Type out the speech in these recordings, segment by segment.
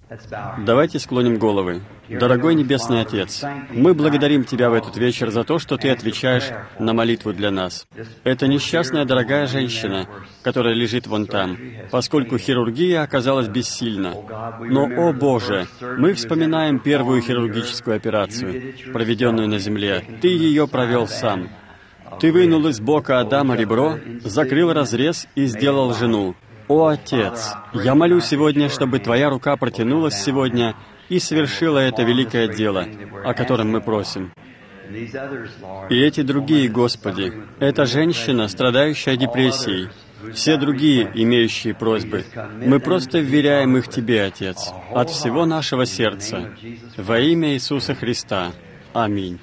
Давайте склоним головы. Дорогой Небесный Отец, мы благодарим Тебя в этот вечер за то, что Ты отвечаешь на молитву для нас. Это несчастная дорогая женщина, которая лежит вон там, поскольку хирургия оказалась бессильна. Но, о Боже, мы вспоминаем первую хирургическую операцию, проведенную на земле. Ты ее провел сам. Ты вынул из бока Адама ребро, закрыл разрез и сделал жену. О, Отец, я молю сегодня, чтобы Твоя рука протянулась сегодня и совершила это великое дело, о котором мы просим. И эти другие, Господи, эта женщина, страдающая депрессией, все другие, имеющие просьбы, мы просто вверяем их Тебе, Отец, от всего нашего сердца, во имя Иисуса Христа. Аминь.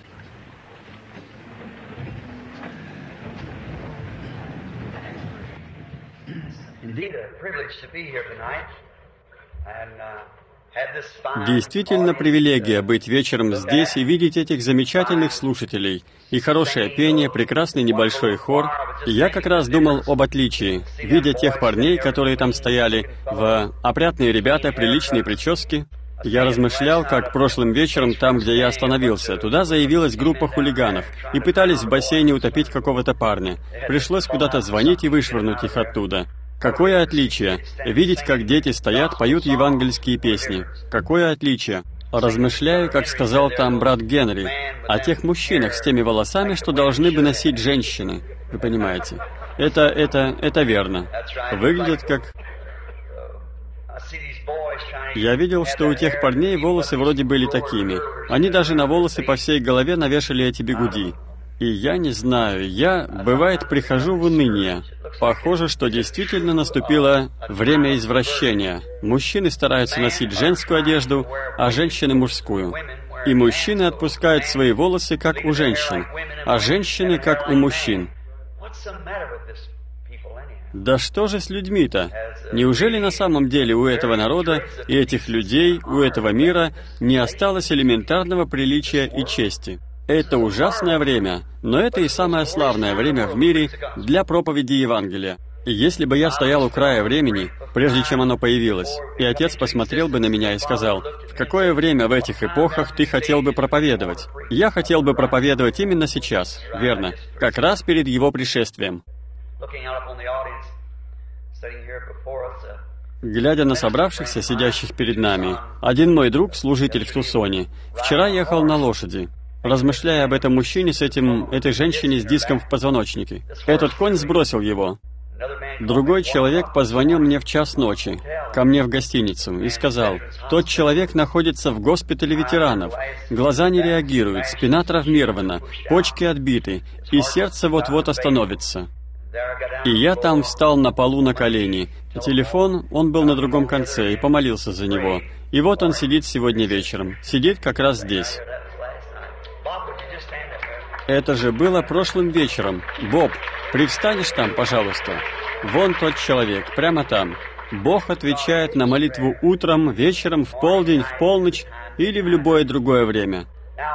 Действительно привилегия быть вечером здесь и видеть этих замечательных слушателей. И хорошее пение, прекрасный небольшой хор. И я как раз думал об отличии, видя тех парней, которые там стояли, опрятные ребята, приличные прически. Я размышлял, как прошлым вечером, там, где я остановился, туда заявилась группа хулиганов и пытались в бассейне утопить какого-то парня. Пришлось куда-то звонить и вышвырнуть их оттуда. Какое отличие! Видеть, как дети стоят, поют евангельские песни. Какое отличие! Размышляю, как сказал там брат Генри, о тех мужчинах с теми волосами, что должны бы носить женщины. Вы понимаете? Это верно. Выглядят как... Я видел, что у тех парней волосы вроде были такими. Они даже на волосы по всей голове навешали эти бигуди. И я не знаю, бывает, прихожу в уныние. Похоже, что действительно наступило время извращения. Мужчины стараются носить женскую одежду, а женщины — мужскую. И мужчины отпускают свои волосы, как у женщин, а женщины, как у мужчин. Да что же с людьми-то? Неужели на самом деле у этого народа и этих людей, у этого мира не осталось элементарного приличия и чести? Это ужасное время, но это и самое славное время в мире для проповеди Евангелия. И если бы я стоял у края времени, прежде чем оно появилось, и Отец посмотрел бы на меня и сказал, «В какое время в этих эпохах ты хотел бы проповедовать?» Я хотел бы проповедовать именно сейчас, верно, как раз перед Его пришествием. Глядя на собравшихся, сидящих перед нами, один мой друг, служитель в Тусоне, вчера ехал на лошади, размышляя об этом мужчине с этой женщине с диском в позвоночнике. Этот конь сбросил его. Другой человек позвонил мне в час ночи, ко мне в гостиницу, и сказал, «Тот человек находится в госпитале ветеранов, глаза не реагируют, спина травмирована, почки отбиты, и сердце вот-вот остановится». И я там встал на полу на колени. Телефон, он был на другом конце, и помолился за него. И вот он сидит сегодня вечером, сидит как раз здесь. Это же было прошлым вечером. Боб, привстанешь там, пожалуйста? Вон тот человек, прямо там. Бог отвечает на молитву утром, вечером, в полдень, в полночь или в любое другое время.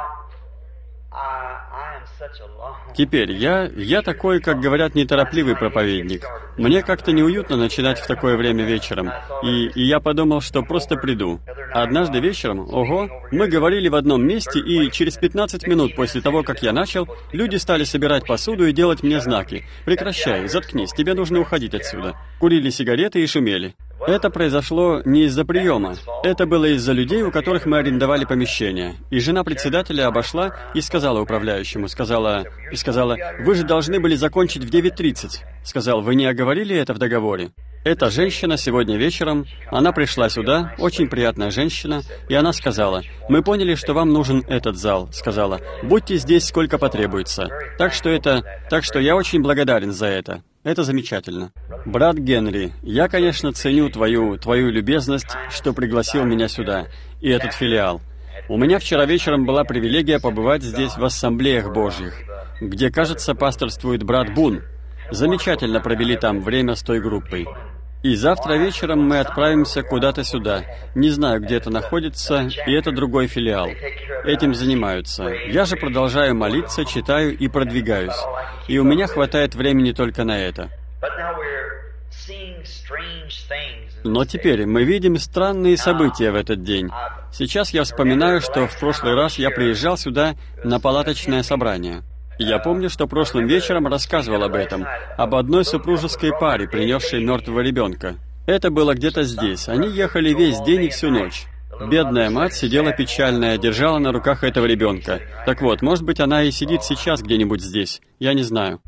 Теперь, я такой, как говорят, неторопливый проповедник. Мне как-то неуютно начинать в такое время вечером. И я подумал, что просто приду. Однажды вечером, мы говорили в одном месте, и через 15 минут после того, как я начал, люди стали собирать посуду и делать мне знаки. «Прекращай, заткнись, тебе нужно уходить отсюда». Курили сигареты и шумели. Это произошло не из-за приема. Это было из-за людей, у которых мы арендовали помещение. И жена председателя обошла и сказала управляющему, сказала, «Вы же должны были закончить в 9:30». Сказал, «Вы не оговорили это в договоре?» Эта женщина сегодня вечером, она пришла сюда, очень приятная женщина, и она сказала, «Мы поняли, что вам нужен этот зал», сказала, «Будьте здесь, сколько потребуется». Так что я очень благодарен за это. Это замечательно. Брат Генри, я, конечно, ценю твою любезность, что пригласил меня сюда, и этот филиал. У меня вчера вечером была привилегия побывать здесь в ассамблеях Божьих, где, кажется, пасторствует брат Бун. Замечательно провели там время с той группой. И завтра вечером мы отправимся куда-то сюда. Не знаю, где это находится, и это другой филиал. Этим занимаются. Я же продолжаю молиться, читаю и продвигаюсь. И у меня хватает времени только на это. Но теперь мы видим странные события в этот день. Сейчас я вспоминаю, что в прошлый раз я приезжал сюда на палаточное собрание. Я помню, что прошлым вечером рассказывал об этом, об одной супружеской паре, принесшей мертвого ребенка. Это было где-то здесь. Они ехали весь день и всю ночь. Бедная мать сидела печальная, держала на руках этого ребенка. Так вот, может быть, она и сидит сейчас где-нибудь здесь. Я не знаю.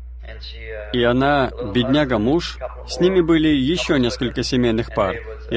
И она, бедняга-муж, с ними были еще несколько семейных пар.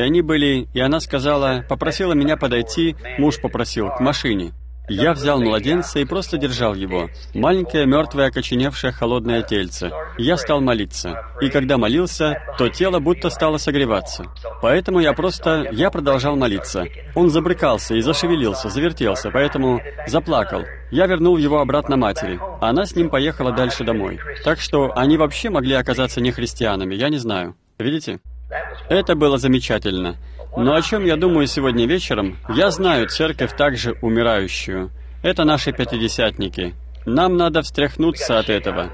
И она сказала, попросила меня подойти, муж попросил, к машине. Я взял младенца и просто держал его. Маленькое, мертвое, окоченевшее, холодное тельце. Я стал молиться. И когда молился, то тело будто стало согреваться. Поэтому я продолжал молиться. Он забрыкался и зашевелился, завертелся, поэтому заплакал. Я вернул его обратно матери. Она с ним поехала дальше домой. Так что они вообще могли оказаться не христианами, я не знаю. Видите? Это было замечательно. Но о чем я думаю сегодня вечером, я знаю церковь также умирающую. Это наши пятидесятники. Нам надо встряхнуться от этого.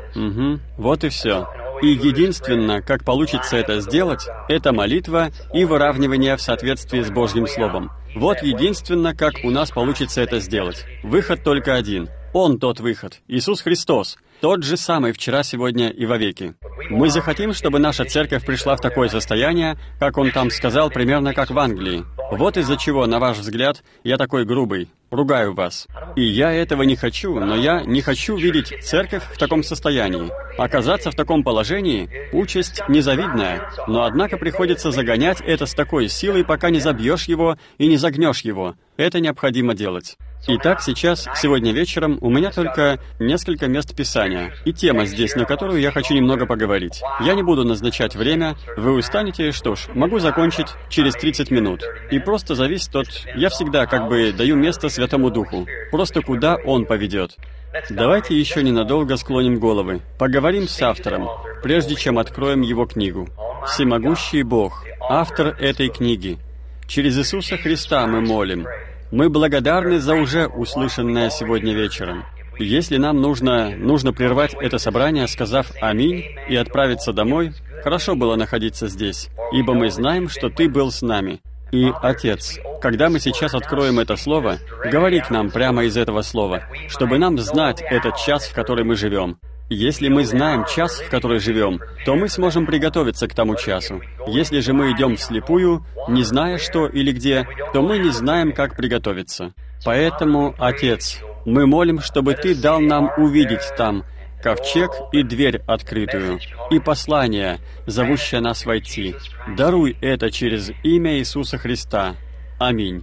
Вот и все. И единственное, как получится это сделать, это молитва и выравнивание в соответствии с Божьим Словом. Вот единственное, как у нас получится это сделать. Выход только один. Он тот выход. Иисус Христос. Тот же самый вчера, сегодня и вовеки. Мы захотим, чтобы наша церковь пришла в такое состояние, как он там сказал, примерно как в Англии. Вот из-за чего, на ваш взгляд, я такой грубый. Ругаю вас. И я этого не хочу, но я не хочу видеть церковь в таком состоянии. Оказаться в таком положении – участь незавидная, но однако приходится загонять это с такой силой, пока не забьешь его и не загнешь его. Это необходимо делать. Итак, сегодня вечером, у меня только несколько мест Писания, и тема здесь, на которую я хочу немного поговорить. Я не буду назначать время, вы устанете, что ж, могу закончить через 30 минут. И просто зависит от... Я всегда даю место Святому Духу, просто куда Он поведет. Давайте еще ненадолго склоним головы, поговорим с автором, прежде чем откроем его книгу. Всемогущий Бог, автор этой книги. Через Иисуса Христа мы молим. Мы благодарны за уже услышанное сегодня вечером. Если нам нужно прервать это собрание, сказав «Аминь» и отправиться домой, хорошо было находиться здесь, ибо мы знаем, что Ты был с нами. И, Отец, когда мы сейчас откроем это Слово, говори к нам прямо из этого Слова, чтобы нам знать этот час, в который мы живем. Если мы знаем час, в который живем, то мы сможем приготовиться к тому часу. Если же мы идем вслепую, не зная что или где, то мы не знаем, как приготовиться. Поэтому, Отец, мы молим, чтобы Ты дал нам увидеть там ковчег и дверь открытую, и послание, зовущее нас войти. Даруй это через имя Иисуса Христа. Аминь.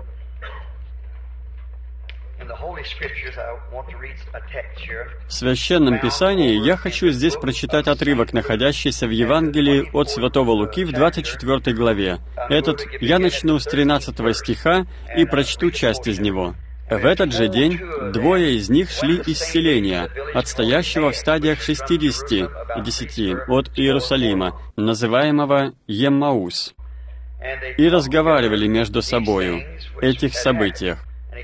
В Священном Писании я хочу здесь прочитать отрывок, находящийся в Евангелии от Святого Луки в 24 главе. Я начну с 13 стиха и прочту часть из него. В этот же день двое из них шли из селения, отстоящего в стадиях 60 от Иерусалима, называемого Еммаус, и разговаривали между собою о этих событиях.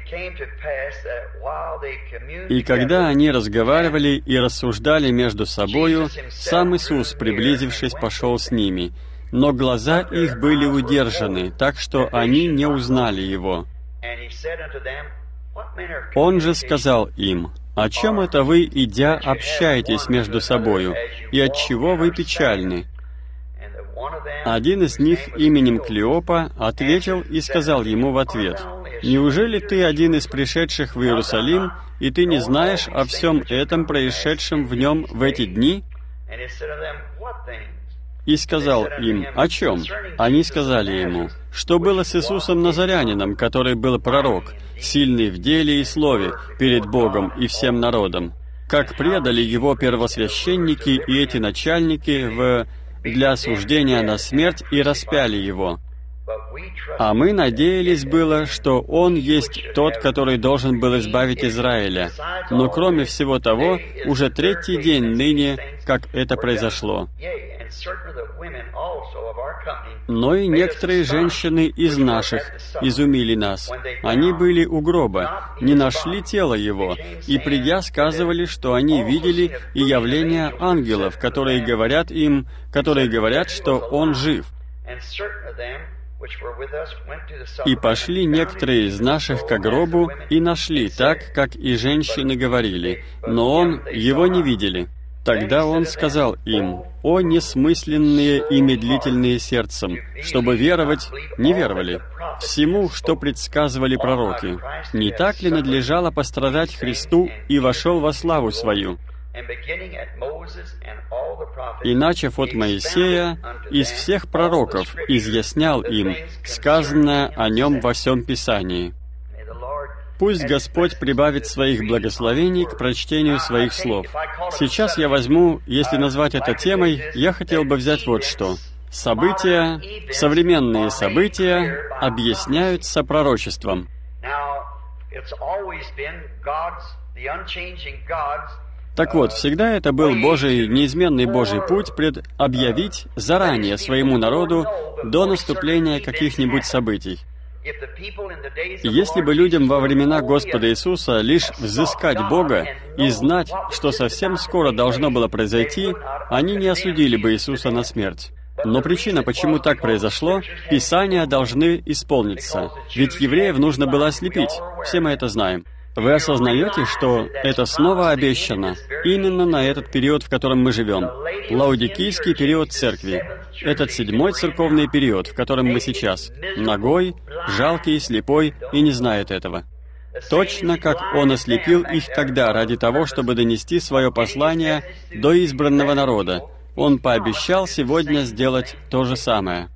И когда они разговаривали и рассуждали между собою, сам Иисус, приблизившись, пошел с ними, но глаза их были удержаны, так что они не узнали Его. Он же сказал им: «О чем это вы, идя, общаетесь между собою, и отчего вы печальны?» Один из них, именем Клеопа, ответил и сказал ему в ответ: «Неужели ты один из пришедших в Иерусалим, и ты не знаешь о всем этом, происшедшем в нем в эти дни?» И сказал им: «О чем?» Они сказали ему: «Что было с Иисусом Назарянином, который был пророк, сильный в деле и слове перед Богом и всем народом, как предали его первосвященники и эти начальники для осуждения на смерть и распяли его. А мы надеялись было, что Он есть Тот, который должен был избавить Израиля. Но кроме всего того, уже третий день ныне, как это произошло. Но и некоторые женщины из наших изумили нас. Они были у гроба, не нашли тело его, и придя сказывали, что они видели и явления ангелов, которые говорят, что он жив. И пошли некоторые из наших ко гробу и нашли так, как и женщины говорили, но он его не видели. Тогда он сказал им: «О несмысленные и медлительные сердцем, чтобы веровать, не веровали всему, что предсказывали пророки. Не так ли надлежало пострадать Христу и вошел во славу свою? И, начав от Моисея, из всех пророков изъяснял им сказанное о нем во всем Писании». Пусть Господь прибавит своих благословений к прочтению своих слов. Сейчас я возьму, если назвать это темой, я хотел бы взять вот что. События, современные события объясняются пророчеством. Так вот, всегда это был Божий, неизменный Божий путь объявить заранее своему народу до наступления каких-нибудь событий. Если бы людям во времена Господа Иисуса лишь взыскать Бога и знать, что совсем скоро должно было произойти, они не осудили бы Иисуса на смерть. Но причина, почему так произошло, Писания должны исполниться. Ведь евреев нужно было ослепить. Все мы это знаем. Вы осознаете, что это снова обещано именно на этот период, в котором мы живем? Лаодикийский период церкви. Этот 7-й церковный период, в котором мы сейчас. Нагой, жалкий, слепой и не знает этого. Точно как Он ослепил их тогда ради того, чтобы донести свое послание до избранного народа. Он пообещал сегодня сделать то же самое.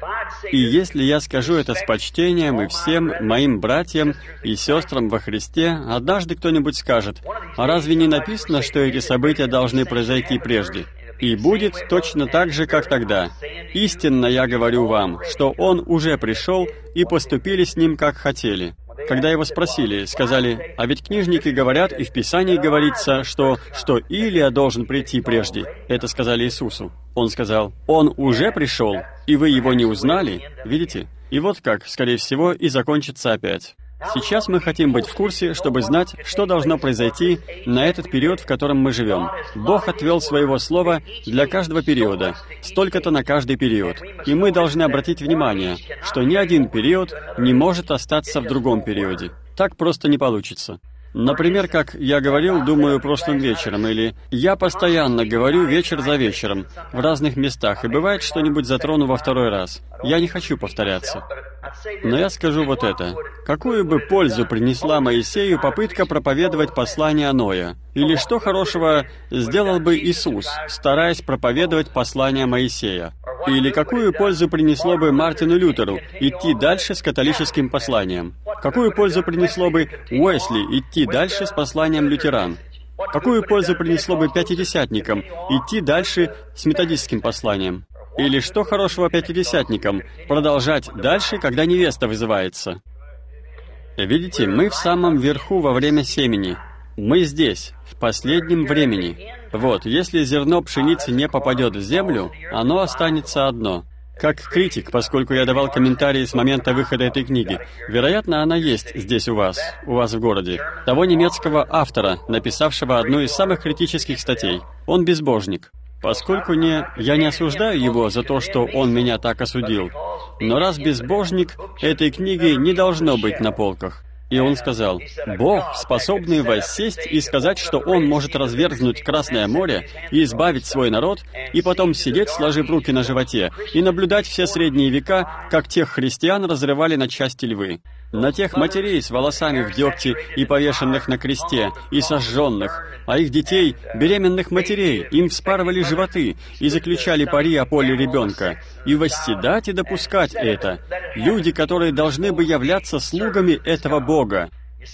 И если я скажу это с почтением и всем моим братьям и сестрам во Христе, однажды кто-нибудь скажет: «А разве не написано, что эти события должны произойти прежде?» И будет точно так же, как тогда. Истинно я говорю вам, что Он уже пришел, и поступили с Ним, как хотели. Когда его спросили, сказали: «А ведь книжники говорят, и в Писании говорится, что Илия должен прийти прежде». Это сказали Иисусу. Он сказал: «Он уже пришел, и вы его не узнали». Видите? И вот как, скорее всего, и закончится опять. Сейчас мы хотим быть в курсе, чтобы знать, что должно произойти на этот период, в котором мы живем. Бог отвел Своего Слова для каждого периода, столько-то на каждый период. И мы должны обратить внимание, что ни один период не может остаться в другом периоде. Так просто не получится. Например, как я говорил, думаю, прошлым вечером, или я постоянно говорю вечер за вечером в разных местах, и бывает что-нибудь затрону во второй раз. Я не хочу повторяться. Но я скажу вот это. Какую бы пользу принесла Моисею попытка проповедовать послание Ноя? Или что хорошего сделал бы Иисус, стараясь проповедовать послание Моисея? Или какую пользу принесло бы Мартину Лютеру идти дальше с католическим посланием? Какую пользу принесло бы Уэсли идти дальше с посланием лютеран? Какую пользу принесло бы пятидесятникам идти дальше с методистским посланием? Или что хорошего пятидесятникам продолжать дальше, когда невеста вызывается? Видите, мы в самом верху во время семени. Мы здесь, в последнем времени. Вот, если зерно пшеницы не попадет в землю, оно останется одно. Как критик, поскольку я давал комментарии с момента выхода этой книги, вероятно, она есть здесь у вас в городе, того немецкого автора, написавшего одну из самых критических статей. Он безбожник. Поскольку я не осуждаю его за то, что он меня так осудил, но раз безбожник, этой книги не должно быть на полках. И он сказал: «Бог, способный воссесть и сказать, что Он может разверзнуть Красное море и избавить свой народ, и потом сидеть, сложив руки на животе, и наблюдать все средние века, как тех христиан разрывали на части львы, на тех матерей с волосами в дегте и повешенных на кресте, и сожженных, а их детей, беременных матерей, им вспарывали животы и заключали пари о поле ребенка, и восседать и допускать это. Люди, которые должны бы являться слугами этого Бога».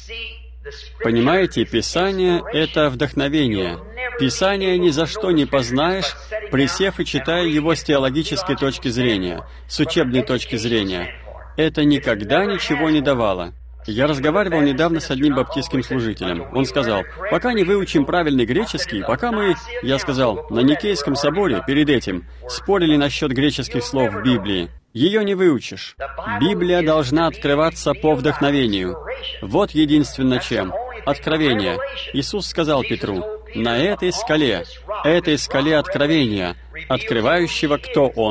Понимаете, Писание — это вдохновение. Писание ни за что не познаешь, присев и читая его с теологической точки зрения, с учебной точки зрения. Это никогда ничего не давало. Я разговаривал недавно с одним баптистским служителем. Он сказал: «Пока не выучим правильный греческий, Я сказал, на Никейском соборе, перед этим, спорили насчет греческих слов в Библии. Ее не выучишь. Библия должна открываться по вдохновению. Вот единственно чем. Откровение. Иисус сказал Петру: «На этой скале откровения, открывающего, кто Он».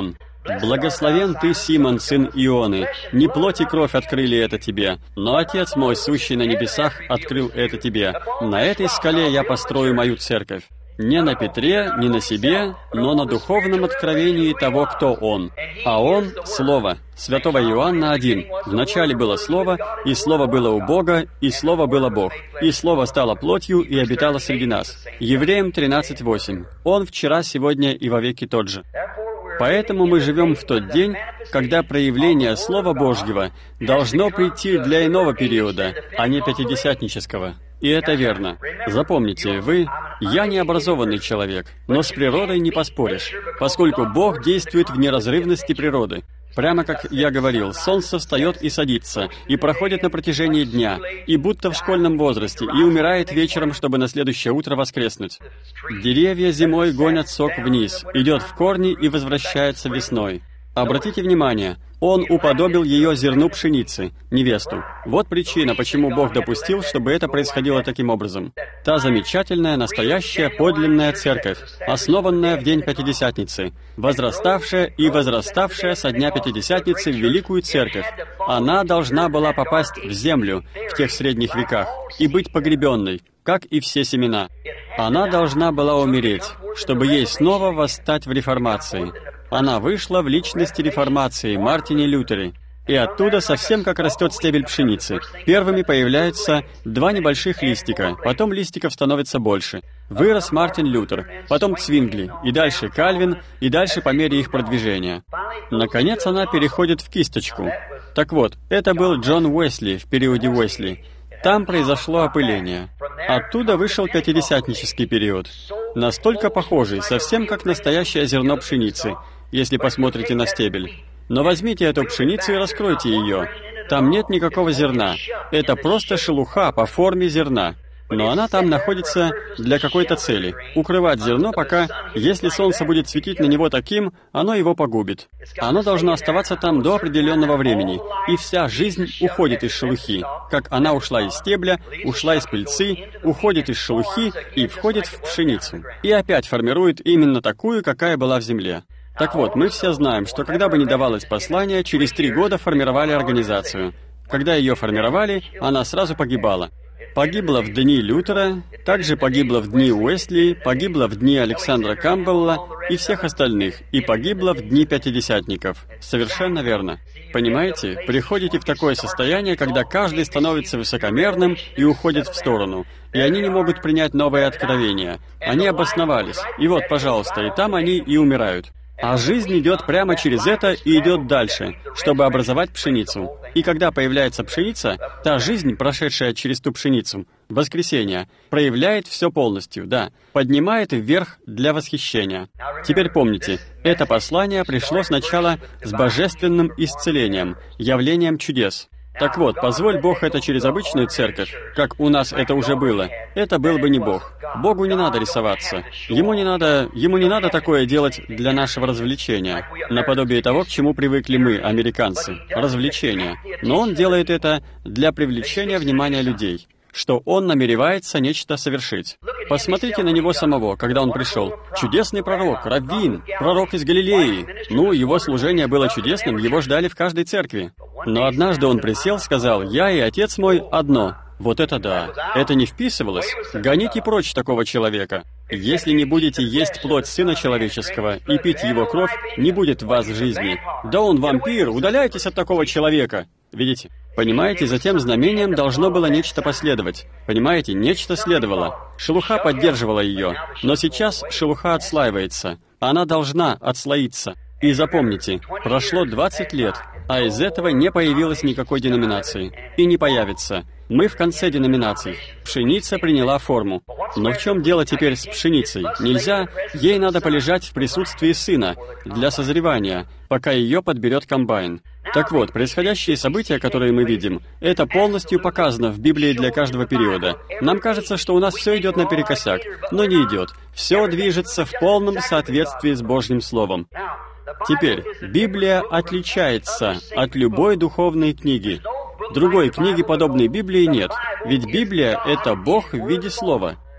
«Благословен ты, Симон, сын Ионы, не плоть и кровь открыли это тебе, но Отец мой, сущий на небесах, открыл это тебе. На этой скале я построю мою церковь». Не на Петре, не на себе, но на духовном откровении того, кто Он. А Он — Слово. Святого Иоанна 1. «Вначале было Слово, и Слово было у Бога, и Слово было Бог. И Слово стало плотью и обитало среди нас». Евреям 13:8. Он вчера, сегодня и вовеки тот же. Поэтому мы живем в тот день, когда проявление Слова Божьего должно прийти для иного периода, а не пятидесятнического. И это верно. Запомните, я необразованный человек, но с природой не поспоришь, поскольку Бог действует в неразрывности природы. Прямо как я говорил, солнце встает и садится, и проходит на протяжении дня, и будто в школьном возрасте, и умирает вечером, чтобы на следующее утро воскреснуть. Деревья зимой гонят сок вниз, идет в корни и возвращается весной. Обратите внимание, Он уподобил ее зерну пшеницы, невесту. Вот причина, почему Бог допустил, чтобы это происходило таким образом. Та замечательная, настоящая, подлинная церковь, основанная в день Пятидесятницы, возраставшая и возраставшая со дня Пятидесятницы в Великую Церковь. Она должна была попасть в землю в тех средних веках и быть погребенной, как и все семена. Она должна была умереть, чтобы ей снова восстать в реформации. Она вышла в личности реформации, Мартине Лютере. И оттуда, совсем как растет стебель пшеницы, первыми появляются два небольших листика, потом листиков становится больше. Вырос Мартин Лютер, потом Цвингли, и дальше Кальвин, и дальше по мере их продвижения. Наконец она переходит в кисточку. Так вот, это был Джон Уэсли в периоде Уэсли. Там произошло опыление. Оттуда вышел пятидесятнический период. Настолько похожий, совсем как настоящее зерно пшеницы, если посмотрите на стебель. Но возьмите эту пшеницу и раскройте ее. Там нет никакого зерна. Это просто шелуха по форме зерна. Но она там находится для какой-то цели. Укрывать зерно, пока, если солнце будет светить на него таким, оно его погубит. Оно должно оставаться там до определенного времени. И вся жизнь уходит из шелухи. Как она ушла из стебля, ушла из пыльцы, уходит из шелухи и входит в пшеницу. И опять формирует именно такую, какая была в земле. Так вот, мы все знаем, что когда бы ни давалось послание, через 3 года формировали организацию. Когда ее формировали, она сразу погибала. Погибла в дни Лютера, также погибла в дни Уэсли, погибла в дни Александра Кампбелла и всех остальных, и погибла в дни пятидесятников. Совершенно верно. Понимаете, приходите в такое состояние, когда каждый становится высокомерным и уходит в сторону, и они не могут принять новые откровения. Они обосновались, и вот, пожалуйста, и там они и умирают. А жизнь идет прямо через это и идет дальше, чтобы образовать пшеницу. И когда появляется пшеница, та жизнь, прошедшая через ту пшеницу, воскресение, проявляет все полностью, да, поднимает вверх для восхищения. Теперь помните, это послание пришло сначала с божественным исцелением, явлением чудес. Так вот, позволь Бог это через обычную церковь, как у нас это уже было, это был бы не Бог. Богу не надо рисоваться. Ему не надо такое делать для нашего развлечения, наподобие того, к чему привыкли мы, американцы, развлечения. Но Он делает это для привлечения внимания людей, что Он намеревается нечто совершить. Посмотрите на Него самого, когда Он пришел. Чудесный пророк, раввин, пророк из Галилеи. Ну, Его служение было чудесным, Его ждали в каждой церкви. Но однажды Он присел, сказал: «Я и Отец мой одно». Вот это да! Это не вписывалось. Гоните прочь такого человека. Если не будете есть плоть Сына Человеческого и пить Его кровь, не будет в вас жизни. Да он вампир, удаляйтесь от такого человека. Видите? Понимаете, за тем знамением должно было нечто последовать. Понимаете, нечто следовало. Шелуха поддерживала ее. Но сейчас шелуха отслаивается. Она должна отслоиться. И запомните, прошло 20 лет, а из этого не появилось никакой деноминации. И не появится. Мы в конце деноминаций. Пшеница приняла форму. Но в чем дело теперь с пшеницей? Нельзя, ей надо полежать в присутствии Сына для созревания, пока ее подберет комбайн. Так вот, происходящие события, которые мы видим, это полностью показано в Библии для каждого периода. Нам кажется, что у нас все идет наперекосяк, но не идет. Все движется в полном соответствии с Божьим Словом. Теперь, Библия отличается от любой духовной книги. Другой книги, подобной Библии, нет. Ведь Библия — это Бог в виде Слова.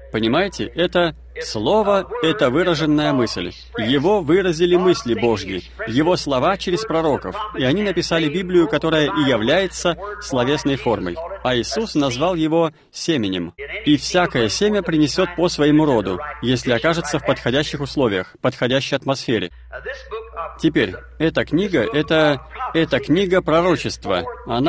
Понимаете, это слово — это выраженная мысль. Его выразили мысли Божьи, Его слова через пророков, и они написали Библию, которая и является словесной формой. А Иисус назвал его семенем. И всякое семя принесет по своему роду, если окажется в подходящих условиях, подходящей атмосфере. Теперь, эта книга — это книга пророчества.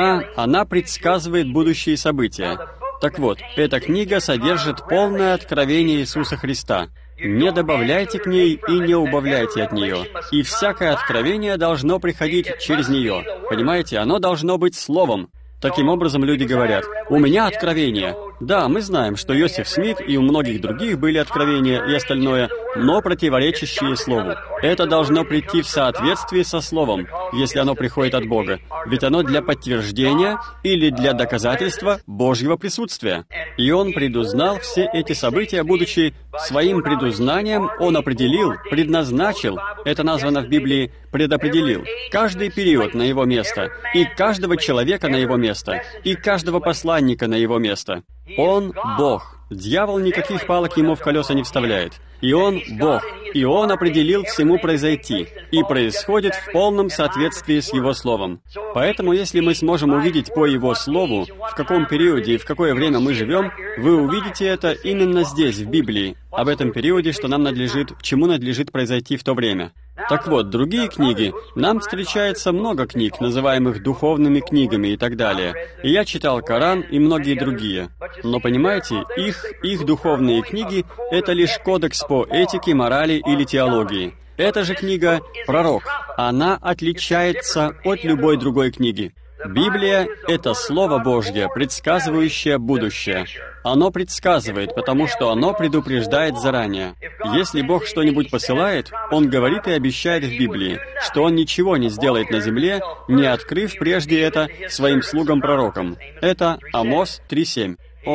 Она предсказывает будущие события. Так вот, эта книга содержит полное откровение Иисуса Христа. Не добавляйте к ней и не убавляйте от нее. И всякое откровение должно приходить через нее. Понимаете, оно должно быть словом. Таким образом, люди говорят: «У меня откровение». Да, мы знаем, что Йосеф Смит и у многих других были откровения и остальное, но противоречащие Слову. Это должно прийти в соответствии со Словом, если оно приходит от Бога, ведь оно для подтверждения или для доказательства Божьего присутствия. И Он предузнал все эти события, будучи своим предузнанием, Он определил, предназначил, это названо в Библии «предопределил», каждый период на его место, и каждого человека на его место, и каждого посланника на его место. Он Бог. Дьявол никаких палок ему в колеса не вставляет. И Он Бог. И Он определил всему произойти. И происходит в полном соответствии с Его Словом. Поэтому, если мы сможем увидеть по Его Слову, в каком периоде и в какое время мы живем, вы увидите это именно здесь, в Библии, об этом периоде, что нам надлежит, чему надлежит произойти в то время. Так вот, другие книги, нам встречается много книг, называемых духовными книгами и так далее. И я читал Коран и многие другие. Но понимаете, их духовные книги — это лишь кодекс по этике, морали или теологии. Эта же книга — пророк. Она отличается от любой другой книги. Библия — это Слово Божье, предсказывающее будущее. Оно предсказывает, потому что оно предупреждает заранее. Если Бог что-нибудь посылает, Он говорит и обещает в Библии, что Он ничего не сделает на земле, не открыв прежде это своим слугам-пророкам. Это Амос 3:7.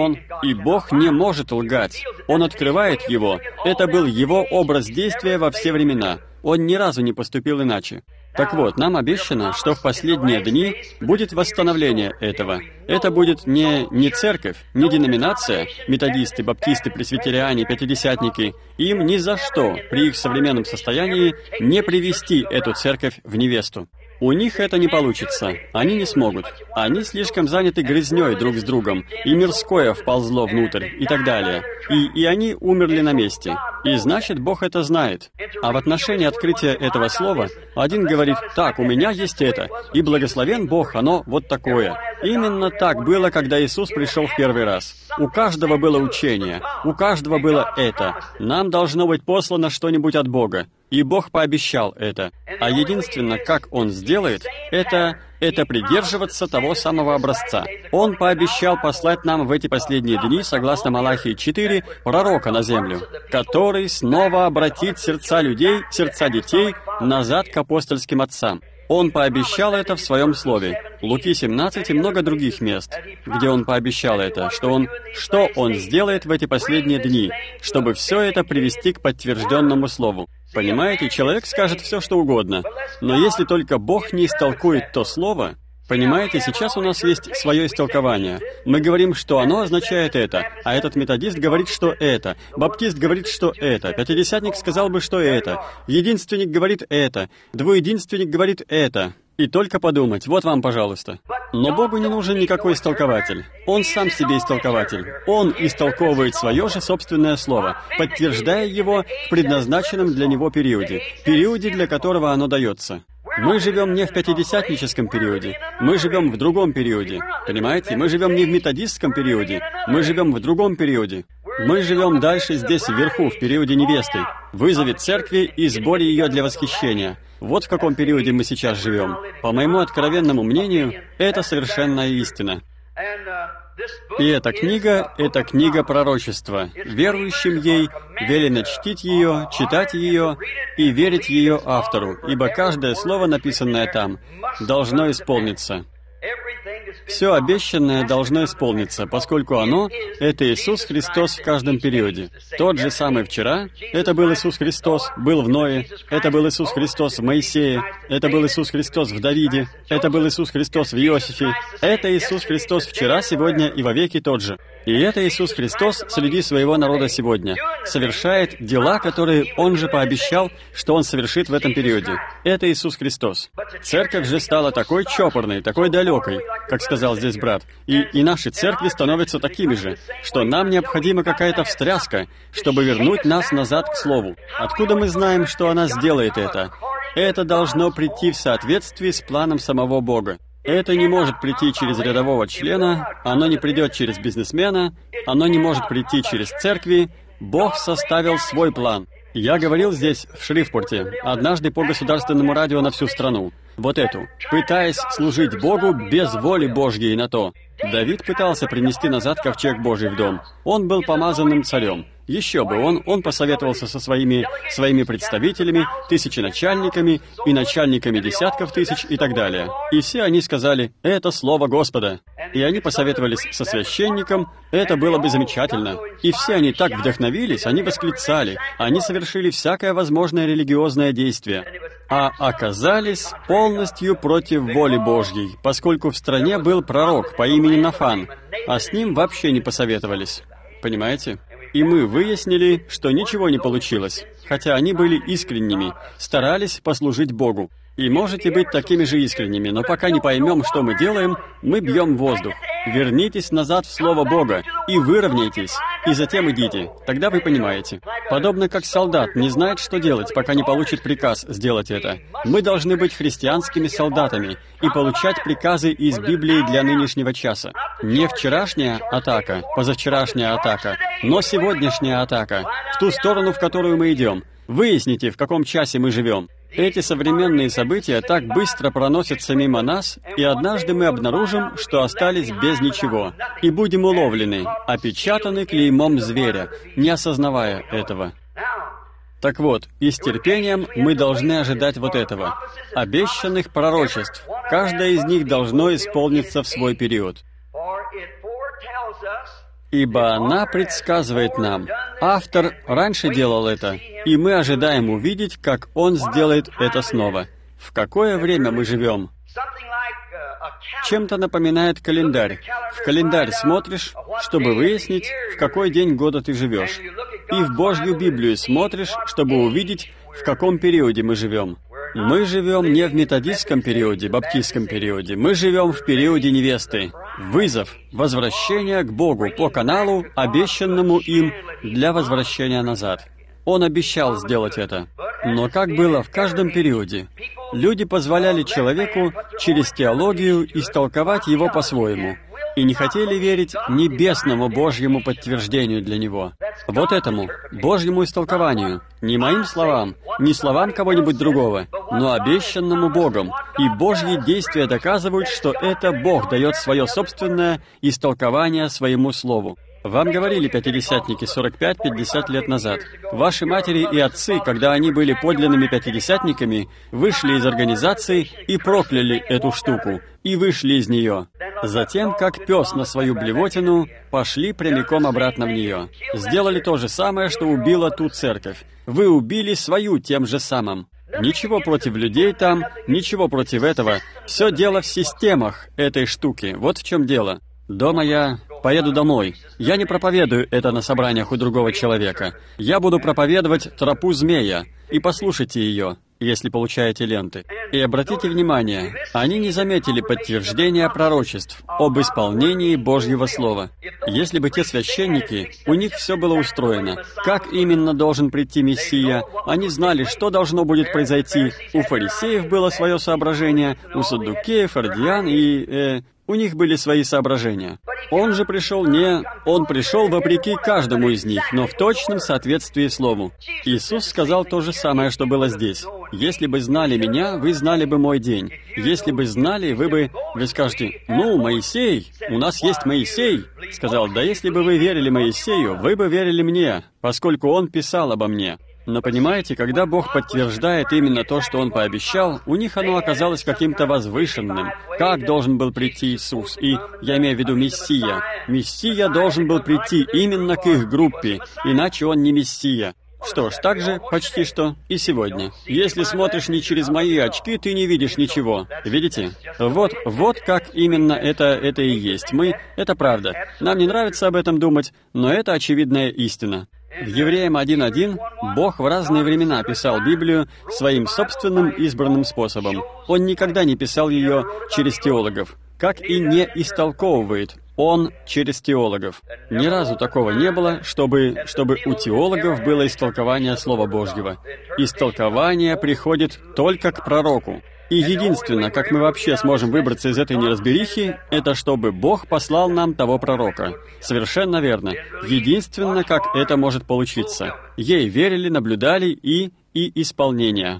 И Бог не может лгать. Он открывает его. Это был Его образ действия во все времена. Он ни разу не поступил иначе. Так вот, нам обещано, что в последние дни будет восстановление этого. Это будет не церковь, не деноминация, методисты, баптисты, пресвитериане, пятидесятники. Им ни за что при их современном состоянии не привести эту церковь в невесту. У них это не получится. Они не смогут. Они слишком заняты грызнёй друг с другом, и мирское вползло внутрь, и так далее. И они умерли на месте. И значит, Бог это знает. А в отношении открытия этого слова, один говорит: «Так, у меня есть это, и благословен Бог, оно вот такое». Именно так было, когда Иисус пришел в первый раз. У каждого было учение, у каждого было это. Нам должно быть послано что-нибудь от Бога. И Бог пообещал это. А единственное, как Он сделает, это придерживаться того самого образца. Он пообещал послать нам в эти последние дни, согласно Малахии 4, пророка на землю, который снова обратит сердца людей, сердца детей назад к апостольским отцам. Он пообещал это в Своем Слове. Луки 17 и много других мест, где Он пообещал это, что Он сделает в эти последние дни, чтобы все это привести к подтвержденному Слову. Понимаете, человек скажет все, что угодно, но если только Бог не истолкует то Слово, понимаете, сейчас у нас есть свое истолкование. Мы говорим, что оно означает это, а этот методист говорит, что это, баптист говорит, что это, пятидесятник сказал бы, что это, единственник говорит это, двуединственник говорит это. И только подумать, вот вам, пожалуйста. Но Богу не нужен никакой истолкователь. Он сам себе истолкователь. Он истолковывает свое же собственное слово, подтверждая его в предназначенном для него периоде, для которого оно дается. Мы живем не в пятидесятническом периоде, мы живем в другом периоде. Понимаете? Мы живем не в методистском периоде, мы живем в другом периоде. Мы живем дальше здесь, вверху, в периоде невесты, вызове церкви и сборе ее для восхищения. Вот в каком периоде мы сейчас живем. По моему откровенному мнению, это совершенная истина. И эта книга пророчества. Верующим ей велено чтить ее, читать ее и верить ее автору, ибо каждое слово, написанное там, должно исполниться. Все обещанное должно исполниться, поскольку оно — это Иисус Христос в каждом периоде. Тот же самый вчера — это был Иисус Христос, был в Ное, это был Иисус Христос в Моисее, это был Иисус Христос в Давиде, это был Иисус Христос в Иосифе. Это Иисус Христос вчера, сегодня и вовеки тот же. И это Иисус Христос среди своего народа сегодня совершает дела, которые Он же пообещал, что Он совершит в этом периоде. Это Иисус Христос. Церковь же стала такой чопорной, такой далекой, как сказал здесь брат, и наши церкви становятся такими же, что нам необходима какая-то встряска, чтобы вернуть нас назад к Слову. Откуда мы знаем, что она сделает это? Это должно прийти в соответствии с планом самого Бога. Это не может прийти через рядового члена, оно не придет через бизнесмена, оно не может прийти через церкви. Бог составил свой план. Я говорил здесь, в Шрифпорте, однажды по государственному радио на всю страну. Вот эту. Пытаясь служить Богу без воли Божьей на то. Давид пытался принести назад ковчег Божий в дом. Он был помазанным царем. Еще бы, он посоветовался со своими представителями, тысяченачальниками и начальниками десятков тысяч и так далее. И все они сказали: «Это слово Господа». И они посоветовались со священником, это было бы замечательно. И все они так вдохновились, они восклицали, они совершили всякое возможное религиозное действие, а оказались полностью против воли Божьей, поскольку в стране был пророк по имени Нафан, а с ним вообще не посоветовались. Понимаете? И мы выяснили, что ничего не получилось, хотя они были искренними, старались послужить Богу. И можете быть такими же искренними, но пока не поймем, что мы делаем, мы бьем воздух. Вернитесь назад в Слово Бога и выровняйтесь, и затем идите. Тогда вы понимаете. Подобно как солдат не знает, что делать, пока не получит приказ сделать это. Мы должны быть христианскими солдатами и получать приказы из Библии для нынешнего часа. Не вчерашняя атака, позавчерашняя атака, но сегодняшняя атака, в ту сторону, в которую мы идем. Выясните, в каком часе мы живем. Эти современные события так быстро проносятся мимо нас, и однажды мы обнаружим, что остались без ничего, и будем уловлены, опечатаны клеймом зверя, не осознавая этого. Так вот, и с терпением мы должны ожидать вот этого. Обещанных пророчеств. Каждое из них должно исполниться в свой период. Ибо она предсказывает нам. Автор раньше делал это, и мы ожидаем увидеть, как он сделает это снова. В какое время мы живем? Чем-то напоминает календарь. В календарь смотришь, чтобы выяснить, в какой день года ты живешь. И в Божью Библию смотришь, чтобы увидеть, в каком периоде мы живем. Мы живем не в методистском периоде, баптистском периоде. Мы живем в периоде невесты. Вызов, возвращение к Богу по каналу, обещанному им для возвращения назад. Он обещал сделать это. Но как было в каждом периоде, люди позволяли человеку через теологию истолковать его по-своему и не хотели верить небесному Божьему подтверждению для него. Вот этому, Божьему истолкованию, не моим словам, не словам кого-нибудь другого, но обещанному Богом. И Божьи действия доказывают, что это Бог дает свое собственное истолкование своему слову. Вам говорили пятидесятники 45-50 лет назад. Ваши матери и отцы, когда они были подлинными пятидесятниками, вышли из организации и прокляли эту штуку, и вышли из нее. Затем, как пес на свою блевотину, пошли прямиком обратно в нее. Сделали то же самое, что убило ту церковь. Вы убили свою тем же самым. Ничего против людей там, ничего против этого. Все дело в системах этой штуки. Вот в чем дело. Дома я поеду домой. Я не проповедую это на собраниях у другого человека. Я буду проповедовать тропу змея. И послушайте ее, если получаете ленты. И обратите внимание, они не заметили подтверждения пророчеств об исполнении Божьего Слова. Если бы те священники, у них все было устроено, как именно должен прийти Мессия, они знали, что должно будет произойти. У фарисеев было свое соображение, у саддукеев, ардиан и... У них были свои соображения. Он же пришел Он пришел вопреки каждому из них, но в точном соответствии Слову. Иисус сказал то же самое, что было здесь. «Если бы знали Меня, вы знали бы Мой день. Если бы знали, Вы скажете, Моисей, у нас есть Моисей». Сказал, да если бы вы верили Моисею, вы бы верили Мне, поскольку он писал обо Мне. Но понимаете, когда Бог подтверждает именно то, что Он пообещал, у них оно оказалось каким-то возвышенным. Как должен был прийти Иисус? И я имею в виду Мессия. Мессия должен был прийти именно к их группе, иначе Он не Мессия. Что ж, так же почти что и сегодня. Если смотришь не через мои очки, ты не видишь ничего. Видите? Вот как именно это и есть. Это правда. Нам не нравится об этом думать, но это очевидная истина. В Евреям 1:1 Бог в разные времена писал Библию своим собственным избранным способом. Он никогда не писал ее через теологов, как и не истолковывает Он через теологов. Ни разу такого не было, чтобы у теологов было истолкование Слова Божьего. Истолкование приходит только к пророку. И единственное, как мы вообще сможем выбраться из этой неразберихи, это чтобы Бог послал нам того пророка. Совершенно верно. Единственное, как это может получиться. Ей верили, наблюдали и исполнение.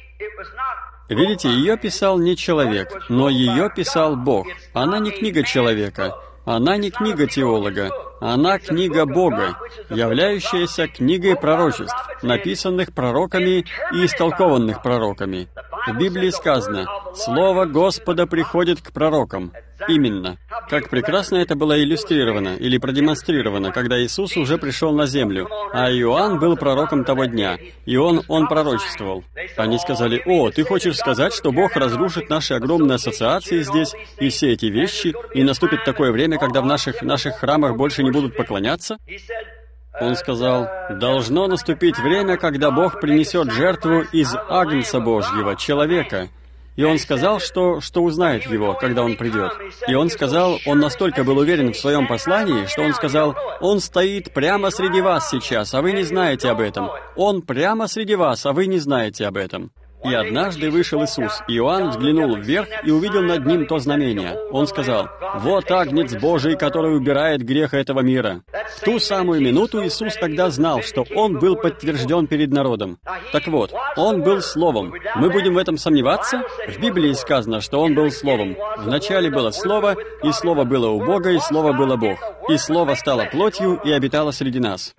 Видите, ее писал не человек, но ее писал Бог. Она не книга человека, она не книга теолога, она книга Бога, являющаяся книгой пророчеств, написанных пророками и истолкованных пророками. В Библии сказано: «Слово Господа приходит к пророкам». Именно. Как прекрасно это было иллюстрировано или продемонстрировано, когда Иисус уже пришел на землю, а Иоанн был пророком того дня, и он пророчествовал. Они сказали: «О, ты хочешь сказать, что Бог разрушит наши огромные ассоциации здесь и все эти вещи, и наступит такое время, когда в наших храмах больше не будут поклоняться?» Он сказал: «Должно наступить время, когда Бог принесет жертву из Агнца Божьего, человека». И он сказал, что узнает его, когда он придет. И он сказал, он настолько был уверен в своем послании, что он сказал: «Он стоит прямо среди вас сейчас, а вы не знаете об этом. Он прямо среди вас, а вы не знаете об этом». И однажды вышел Иисус. Иоанн взглянул вверх и увидел над ним то знамение. Он сказал: «Вот Агнец Божий, который убирает грех этого мира». В ту самую минуту Иисус тогда знал, что Он был подтвержден перед народом. Так вот, Он был Словом. Мы будем в этом сомневаться? В Библии сказано, что Он был Словом. Вначале было Слово, и Слово было у Бога, и Слово было Бог. И Слово стало плотью и обитало среди нас.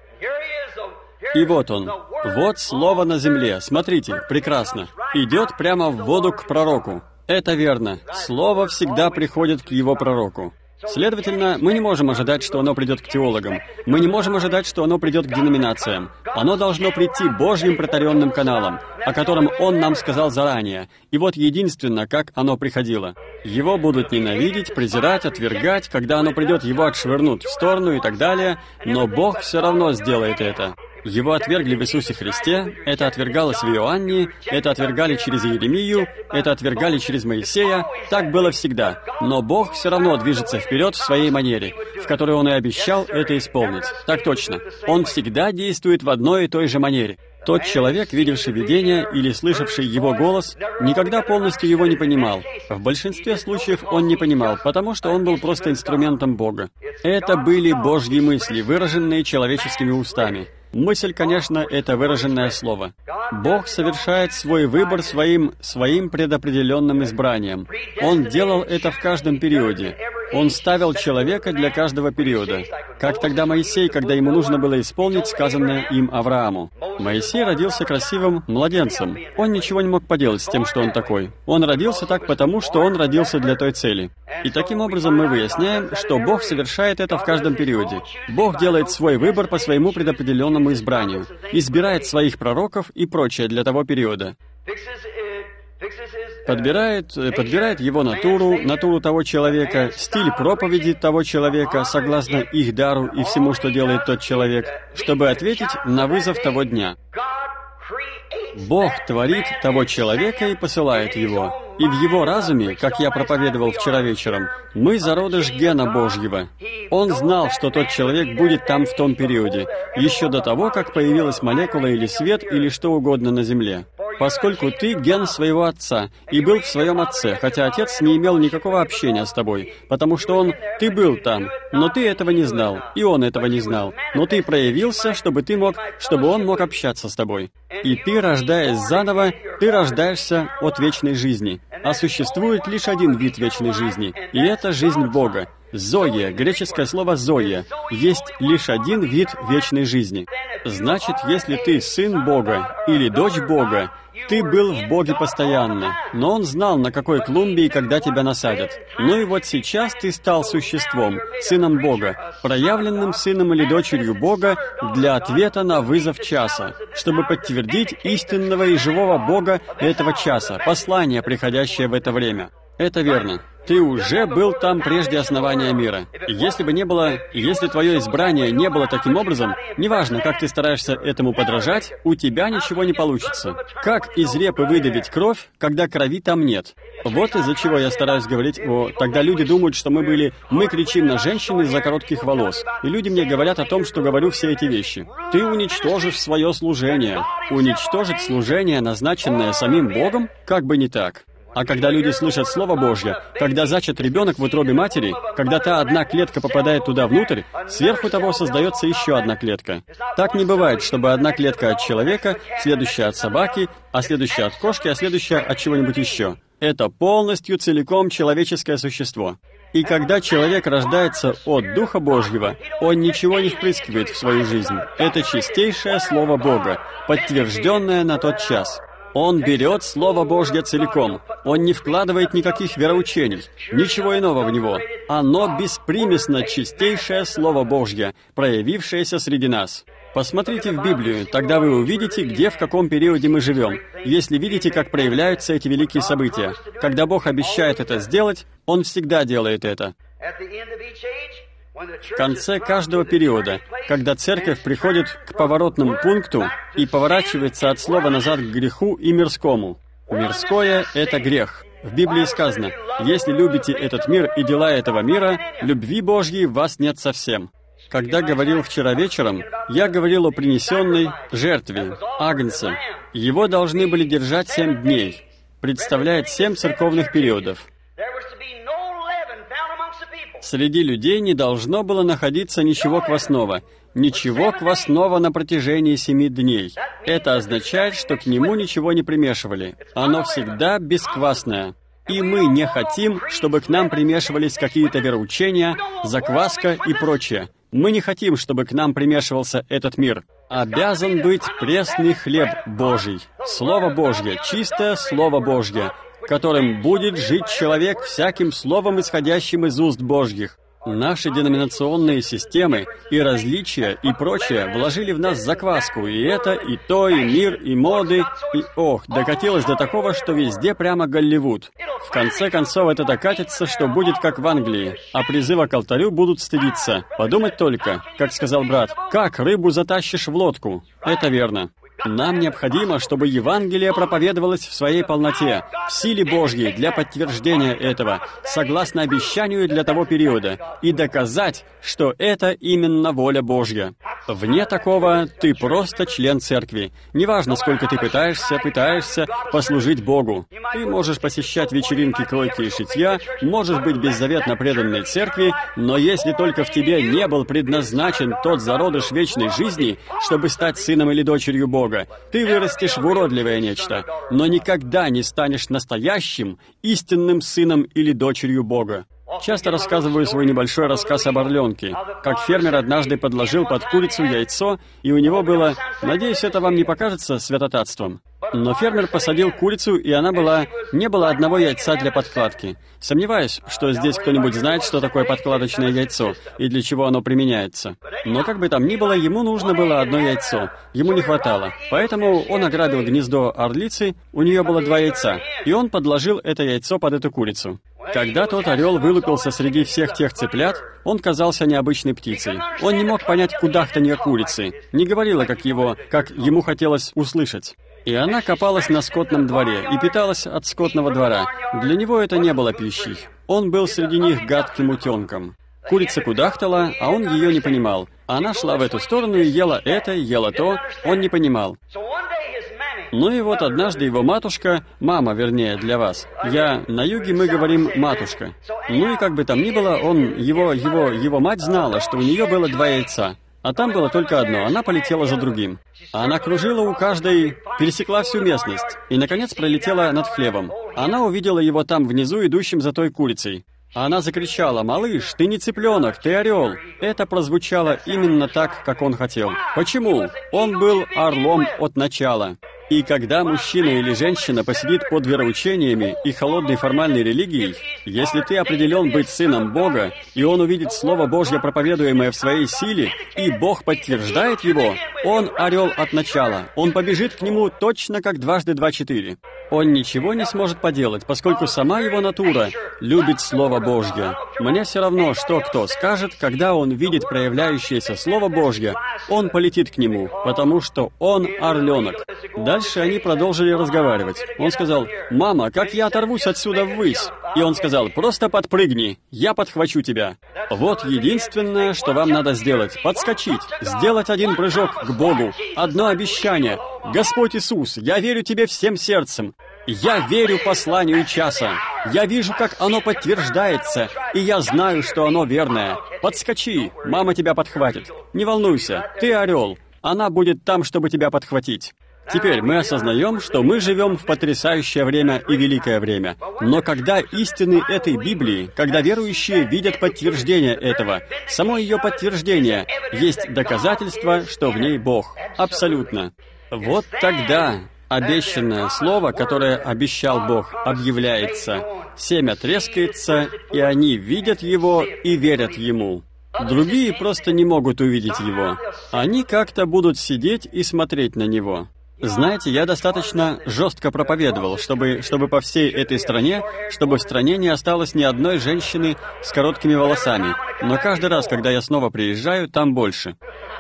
И вот Он. Вот Слово на земле. Смотрите, прекрасно. Идет прямо в воду к пророку. Это верно. Слово всегда приходит к его пророку. Следовательно, мы не можем ожидать, что оно придет к теологам. Мы не можем ожидать, что оно придет к деноминациям. Оно должно прийти Божьим протаренным каналом, о котором Он нам сказал заранее. И вот единственно, как оно приходило. Его будут ненавидеть, презирать, отвергать, когда оно придет, его отшвырнут в сторону и так далее, но Бог все равно сделает это. Его отвергли в Иисусе Христе, это отвергалось в Иоанне, это отвергали через Иеремию, это отвергали через Моисея. Так было всегда. Но Бог все равно движется вперед в своей манере, в которой Он и обещал это исполнить. Так точно. Он всегда действует в одной и той же манере. Тот человек, видевший видение или слышавший его голос, никогда полностью его не понимал. В большинстве случаев он не понимал, потому что он был просто инструментом Бога. Это были Божьи мысли, выраженные человеческими устами. Мысль, конечно, это выраженное слово. Бог совершает свой выбор своим предопределенным избранием. Он делал это в каждом периоде. Он ставил человека для каждого периода. Как тогда Моисей, когда ему нужно было исполнить сказанное им Аврааму. Моисей родился красивым младенцем. Он ничего не мог поделать с тем, что он такой. Он родился так потому, что он родился для той цели. И таким образом мы выясняем, что Бог совершает это в каждом периоде. Бог делает свой выбор по своему предопределенному избранию, избирает своих пророков и прочее для того периода. Подбирает его натуру того человека, стиль проповеди того человека, согласно их дару и всему, что делает тот человек, чтобы ответить на вызов того дня. Бог творит того человека и посылает его. И в его разуме, как я проповедовал вчера вечером, мы зародыш гена Божьего. Он знал, что тот человек будет там в том периоде, еще до того, как появилась молекула или свет, или что угодно на Земле. Поскольку ты ген своего отца и был в своем отце, хотя отец не имел никакого общения с тобой, потому что ты был там, но ты этого не знал, и он этого не знал, но ты проявился, чтобы он мог общаться с тобой. И ты, рождаясь заново, ты рождаешься от вечной жизни. А существует лишь один вид вечной жизни, и это жизнь Бога. Зоя, греческое слово «зоя», есть лишь один вид вечной жизни. Значит, если ты сын Бога или дочь Бога, ты был в Боге постоянно, но Он знал, на какой клумбе и когда тебя насадят. Ну и вот сейчас ты стал существом, сыном Бога, проявленным сыном или дочерью Бога для ответа на вызов часа, чтобы подтвердить истинного и живого Бога этого часа, послание, приходящее в это время. Это верно. Ты уже был там прежде основания мира. И если твое избрание не было таким образом, неважно, как ты стараешься этому подражать, у тебя ничего не получится. Как из репы выдавить кровь, когда крови там нет? Вот из-за чего я стараюсь говорить Тогда люди думают, что мы кричим на женщин из-за коротких волос. И люди мне говорят о том, что говорю все эти вещи. Ты уничтожишь свое служение. Уничтожить служение, назначенное самим Богом? Как бы не так. А когда люди слышат Слово Божье, когда зачат ребенок в утробе матери, когда та одна клетка попадает туда внутрь, сверху того создается еще одна клетка. Так не бывает, чтобы одна клетка от человека, следующая от собаки, а следующая от кошки, а следующая от чего-нибудь еще. Это полностью целиком человеческое существо. И когда человек рождается от Духа Божьего, он ничего не впрыскивает в свою жизнь. Это чистейшее Слово Бога, подтвержденное на тот час. Он берет Слово Божье целиком. Он не вкладывает никаких вероучений, ничего иного в него. Оно беспримесно чистейшее Слово Божье, проявившееся среди нас. Посмотрите в Библию, тогда вы увидите, где, в каком периоде мы живем. Если видите, как проявляются эти великие события. Когда Бог обещает это сделать, Он всегда делает это. В конце каждого периода, когда церковь приходит к поворотному пункту и поворачивается от слова назад к греху и мирскому. Мирское — это грех. В Библии сказано: «Если любите этот мир и дела этого мира, любви Божьей в вас нет совсем». Когда говорил вчера вечером, я говорил о принесенной жертве, агнце. Его должны были держать 7 дней. Представляет 7 церковных периодов. Среди людей не должно было находиться ничего квасного. Ничего квасного на протяжении 7 дней. Это означает, что к нему ничего не примешивали. Оно всегда бесквасное. И мы не хотим, чтобы к нам примешивались какие-то вероучения, закваска и прочее. Мы не хотим, чтобы к нам примешивался этот мир. Обязан быть пресный хлеб Божий. Слово Божье, чистое Слово Божье, которым будет жить человек всяким словом, исходящим из уст Божьих. Наши деноминационные системы и различия и прочее вложили в нас закваску, и это, и то, и мир, и моды, и докатилось до такого, что везде прямо Голливуд. В конце концов, это докатится, что будет как в Англии, а призыва к алтарю будут стыдиться. Подумать только, как сказал брат, как рыбу затащишь в лодку. Это верно. Нам необходимо, чтобы Евангелие проповедовалось в своей полноте, в силе Божьей для подтверждения этого, согласно обещанию для того периода, и доказать, что это именно воля Божья. Вне такого ты просто член церкви. Неважно, сколько ты пытаешься послужить Богу. Ты можешь посещать вечеринки кройки и шитья, можешь быть беззаветно преданной церкви, но если только в тебе не был предназначен тот зародыш вечной жизни, чтобы стать сыном или дочерью Бога, ты вырастешь в уродливое нечто, но никогда не станешь настоящим, истинным сыном или дочерью Бога. Часто рассказываю свой небольшой рассказ об орленке, как фермер однажды подложил под курицу яйцо, и у него было... Надеюсь, это вам не покажется святотатством. Но фермер посадил курицу, и не было одного яйца для подкладки. Сомневаюсь, что здесь кто-нибудь знает, что такое подкладочное яйцо и для чего оно применяется. Но как бы там ни было, ему нужно было одно яйцо. Ему не хватало. Поэтому он ограбил гнездо орлицы, у нее было 2 яйца, и он подложил это яйцо под эту курицу. Когда тот орел вылупился среди всех тех цыплят, он казался необычной птицей. Он не мог понять кудахтанье курицы, не говорила, как ему хотелось услышать. И она копалась на скотном дворе и питалась от скотного двора. Для него это не было пищей. Он был среди них гадким утенком. Курица кудахтала, а он ее не понимал. Она шла в эту сторону и ела это, ела то, он не понимал. Ну и вот однажды его матушка, мама, вернее, для вас. На юге мы говорим «матушка». Ну и как бы там ни было, его мать знала, что у нее было 2 яйца. А там было только одно, она полетела за другим. Она кружила у каждой, пересекла всю местность и, наконец, пролетела над хлебом. Она увидела его там внизу, идущим за той курицей. Она закричала: «Малыш, ты не цыпленок, ты орел!» Это прозвучало именно так, как он хотел. Почему? Он был орлом от начала. И когда мужчина или женщина посидит под вероучениями и холодной формальной религией, если ты определен быть сыном Бога, и он увидит Слово Божье, проповедуемое в своей силе, и Бог подтверждает его, он орел от начала. Он побежит к нему точно как 2 × 2 = 4. Он ничего не сможет поделать, поскольку сама его натура любит Слово Божье. Мне все равно, что кто скажет, когда он видит проявляющееся Слово Божье, он полетит к нему, потому что он орленок. Дальше они продолжили разговаривать. Он сказал: «Мама, как я оторвусь отсюда ввысь?» И он сказал: «Просто подпрыгни, я подхвачу тебя». Вот единственное, что вам надо сделать. Подскочить, сделать один прыжок к Богу. Одно обещание. «Господь Иисус, я верю Тебе всем сердцем. Я верю посланию часа. Я вижу, как оно подтверждается, и я знаю, что оно верное. Подскочи, мама тебя подхватит. Не волнуйся, ты орел. Она будет там, чтобы тебя подхватить». Теперь мы осознаем, что мы живем в потрясающее время и великое время. Но когда истины этой Библии, когда верующие видят подтверждение этого, само ее подтверждение, есть доказательство, что в ней Бог. Абсолютно. Вот тогда обещанное слово, которое обещал Бог, объявляется. Семя трескается, и они видят его и верят ему. Другие просто не могут увидеть его. Они как-то будут сидеть и смотреть на него. Знаете, я достаточно жестко проповедовал, чтобы по всей этой стране, чтобы в стране не осталось ни одной женщины с короткими волосами. Но каждый раз, когда я снова приезжаю, там больше.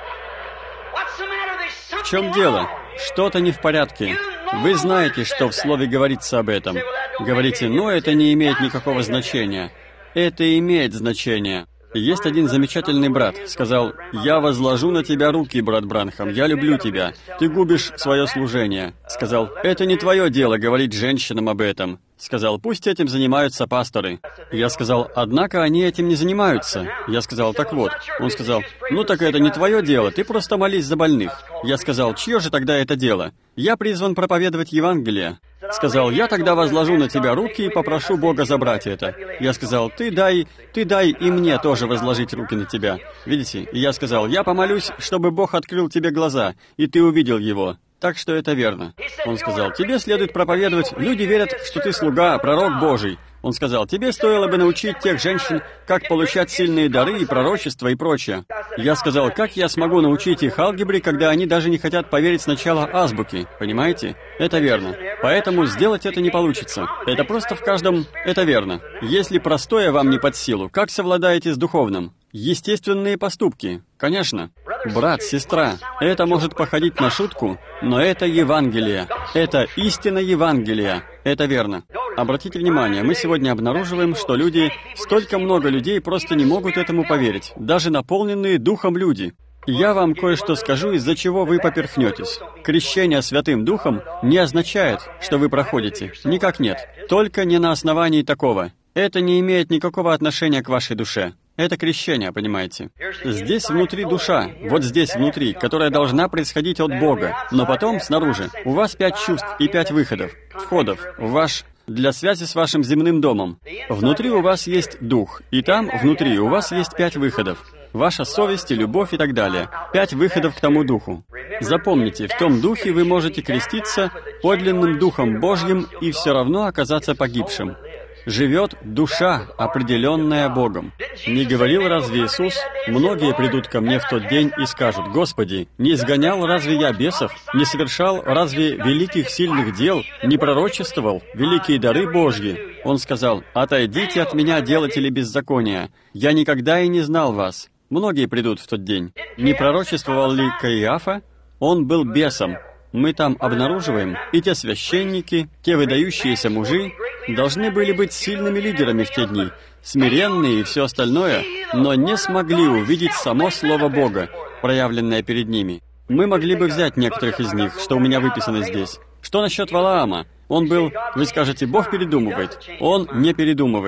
В чем дело? Что-то не в порядке. Вы знаете, что в Слове говорится об этом. Говорите: «Ну, это не имеет никакого значения». Это имеет значение. Есть один замечательный брат, сказал: «Я возложу на тебя руки, брат Бранхам, я люблю тебя, ты губишь свое служение». Сказал: «Это не твое дело говорить женщинам об этом». Сказал: «Пусть этим занимаются пасторы». Я сказал: «Однако они этим не занимаются». Я сказал: «Так вот». Он сказал: «Ну так это не твое дело, ты просто молись за больных». Я сказал: «Чье же тогда это дело? Я призван проповедовать Евангелие». Сказал: «Я тогда возложу на тебя руки и попрошу Бога забрать это». Я сказал: ты дай и мне тоже возложить руки на тебя. Видите? И я сказал: «Я помолюсь, чтобы Бог открыл тебе глаза, и ты увидел Его». Так что это верно. Он сказал: «Тебе следует проповедовать. Люди верят, что ты слуга, пророк Божий». Он сказал: «Тебе стоило бы научить тех женщин, как получать сильные дары и пророчества и прочее». Я сказал: «Как я смогу научить их алгебре, когда они даже не хотят поверить сначала азбуке?» Понимаете? Это верно. Поэтому сделать это не получится. Это просто в каждом... Это верно. Если простое вам не под силу, как совладаете с духовным? Естественные поступки. Конечно. Брат, сестра, это может походить на шутку, но это Евангелие. Это истина Евангелия. Это верно. Обратите внимание, мы сегодня обнаруживаем, что столько много людей просто не могут этому поверить. Даже наполненные Духом люди. Я вам кое-что скажу, из-за чего вы поперхнетесь. Крещение Святым Духом не означает, что вы проходите. Никак нет. Только не на основании такого. Это не имеет никакого отношения к вашей душе. Это крещение, понимаете? Здесь внутри душа, вот здесь внутри, которая должна происходить от Бога. Но потом, снаружи, у вас 5 чувств и 5 входов для связи с вашим земным домом. Внутри у вас есть дух, и там, внутри, у вас есть 5 выходов. Ваша совесть и любовь и так далее. 5 выходов к тому духу. Запомните, в том духе вы можете креститься подлинным Духом Божьим и все равно оказаться погибшим. Живет душа, определенная Богом. Не говорил разве Иисус: «Многие придут ко мне в тот день и скажут: Господи, не изгонял разве я бесов? Не совершал разве великих сильных дел? Не пророчествовал великие дары Божьи?» Он сказал: «Отойдите от меня, делатели беззакония. Я никогда и не знал вас». Многие придут в тот день. Не пророчествовал ли Каиафа? Он был бесом. Мы там обнаруживаем, и те священники, те выдающиеся мужи должны были быть сильными лидерами в те дни, смиренные и все остальное, но не смогли увидеть само Слово Бога, проявленное перед ними. Мы могли бы взять некоторых из них, что у меня выписано здесь. Что насчет Валаама? Он был, вы скажете, Бог передумывает. Он не передумывает.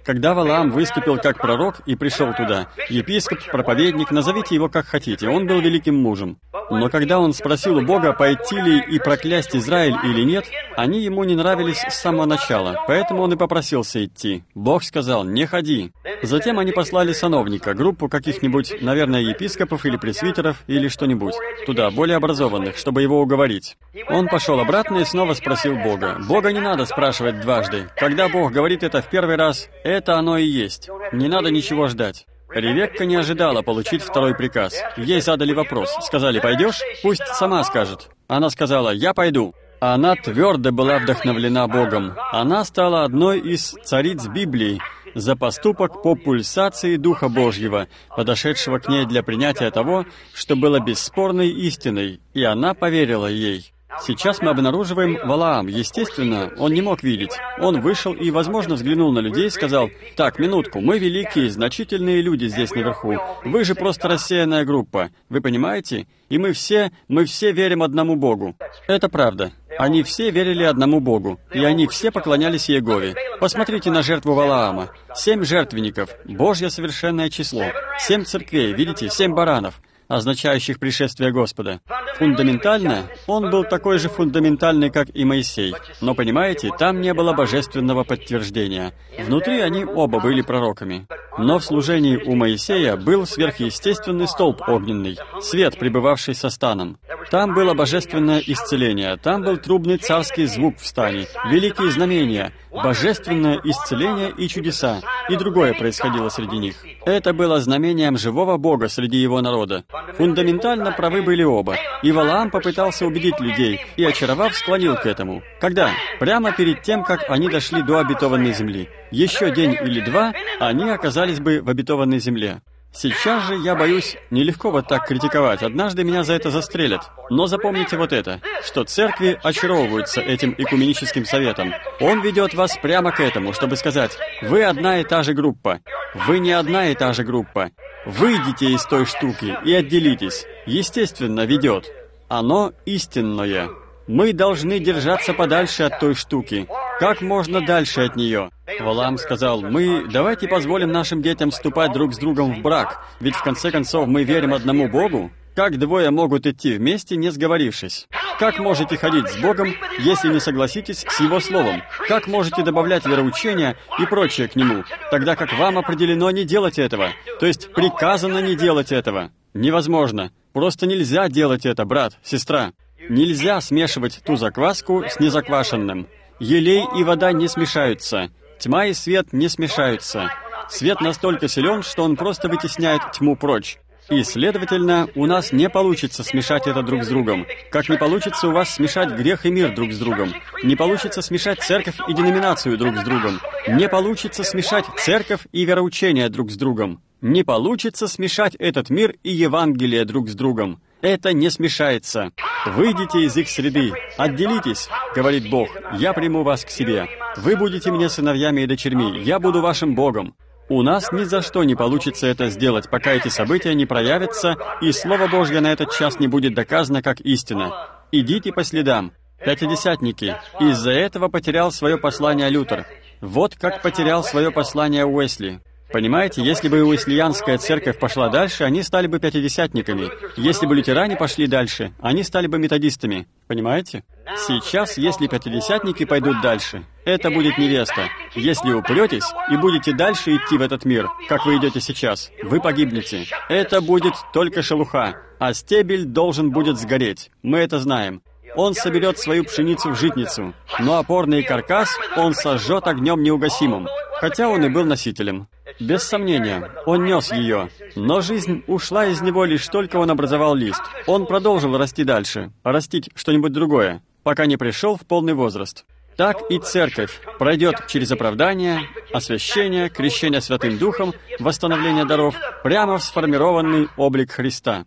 Когда Валаам выступил как пророк и пришел туда, епископ, проповедник, назовите его как хотите, он был великим мужем. Но когда он спросил у Бога, пойти ли и проклясть Израиль или нет, они ему не нравились с самого начала, поэтому он и попросился идти. Бог сказал: «Не ходи». Затем они послали сановника, группу каких-нибудь, наверное, епископов или пресвитеров, или что-нибудь, туда, более образованных, чтобы его уговорить. Он пошел обратно и снова спросил Бога. Бога не надо спрашивать дважды. Когда Бог говорит это в первый раз, это оно и есть. Не надо ничего ждать. Ревекка не ожидала получить второй приказ. Ей задали вопрос. Сказали: «Пойдешь?» Пусть сама скажет. Она сказала: «Я пойду». Она твердо была вдохновлена Богом. Она стала одной из цариц Библии за поступок по пульсации Духа Божьего, подошедшего к ней для принятия того, что было бесспорной истиной, и она поверила ей. Сейчас мы обнаруживаем Валаам. Естественно, он не мог видеть. Он вышел и, возможно, взглянул на людей и сказал: «Так, минутку, мы великие, значительные люди здесь наверху. Вы же просто рассеянная группа. Вы понимаете? И мы все верим одному Богу». Это правда. Они все верили одному Богу, и они все поклонялись Иегове. Посмотрите на жертву Валаама. 7 жертвенников, Божье совершенное число. 7 церквей, видите, 7 баранов, означающих пришествие Господа. Фундаментально, он был такой же фундаментальный, как и Моисей. Но, понимаете, там не было божественного подтверждения. Внутри они оба были пророками. Но в служении у Моисея был сверхъестественный столб огненный, свет, пребывавший со станом. Там было божественное исцеление, там был трубный царский звук в стане, великие знамения, божественное исцеление и чудеса, и другое происходило среди них. Это было знамением живого Бога среди его народа. Фундаментально правы были оба, и Валаам попытался убедить людей, и, очаровав, склонил к этому. Когда? Прямо перед тем, как они дошли до обетованной земли. Еще день или два, они оказались бы в обетованной земле. Сейчас же, я боюсь, нелегко вот так критиковать. Однажды меня за это застрелят. Но запомните вот это, что церкви очаровываются этим экуменическим советом. Он ведет вас прямо к этому, чтобы сказать: вы одна и та же группа. Вы не одна и та же группа. Выйдите из той штуки и отделитесь. Естественно, ведет. Оно истинное. Мы должны держаться подальше от той штуки. Как можно дальше от нее? Валаам сказал: давайте позволим нашим детям вступать друг с другом в брак, ведь в конце концов мы верим одному Богу. Как двое могут идти вместе, не сговорившись? Как можете ходить с Богом, если не согласитесь с Его Словом? Как можете добавлять вероучения и прочее к Нему, тогда как вам определено не делать этого? То есть приказано не делать этого. Невозможно. Просто нельзя делать это, брат, сестра. Нельзя смешивать ту закваску с незаквашенным. Елей и вода не смешаются. Тьма и свет не смешаются. Свет настолько силен, что он просто вытесняет тьму прочь. И, следовательно, у нас не получится смешать это друг с другом. Как не получится у вас смешать грех и мир друг с другом. Не получится смешать церковь и деноминацию друг с другом. Не получится смешать церковь и вероучение друг с другом. Не получится смешать этот мир и Евангелие друг с другом. Это не смешается. Выйдите из их среды, отделитесь, говорит Бог, я приму вас к себе. Вы будете мне сыновьями и дочерьми, я буду вашим Богом. У нас ни за что не получится это сделать, пока эти события не проявятся, и Слово Божье на этот час не будет доказано как истина. Идите по следам. Пятидесятники. Из-за этого потерял свое послание Лютер. Вот как потерял свое послание Уэсли. Понимаете, если бы Уэслиянская церковь пошла дальше, они стали бы пятидесятниками. Если бы лютеране пошли дальше, они стали бы методистами. Понимаете? Сейчас, если пятидесятники пойдут дальше, это будет невеста. Если упретесь и будете дальше идти в этот мир, как вы идете сейчас, вы погибнете. Это будет только шелуха, а стебель должен будет сгореть. Мы это знаем. Он соберет свою пшеницу в житницу, но опорный каркас он сожжет огнем неугасимым, хотя он и был носителем. Без сомнения, он нес ее, но жизнь ушла из него лишь только он образовал лист. Он продолжил расти дальше, растить что-нибудь другое, пока не пришел в полный возраст. Так и церковь пройдет через оправдание, освящение, крещение Святым Духом, восстановление даров, прямо в сформированный облик Христа.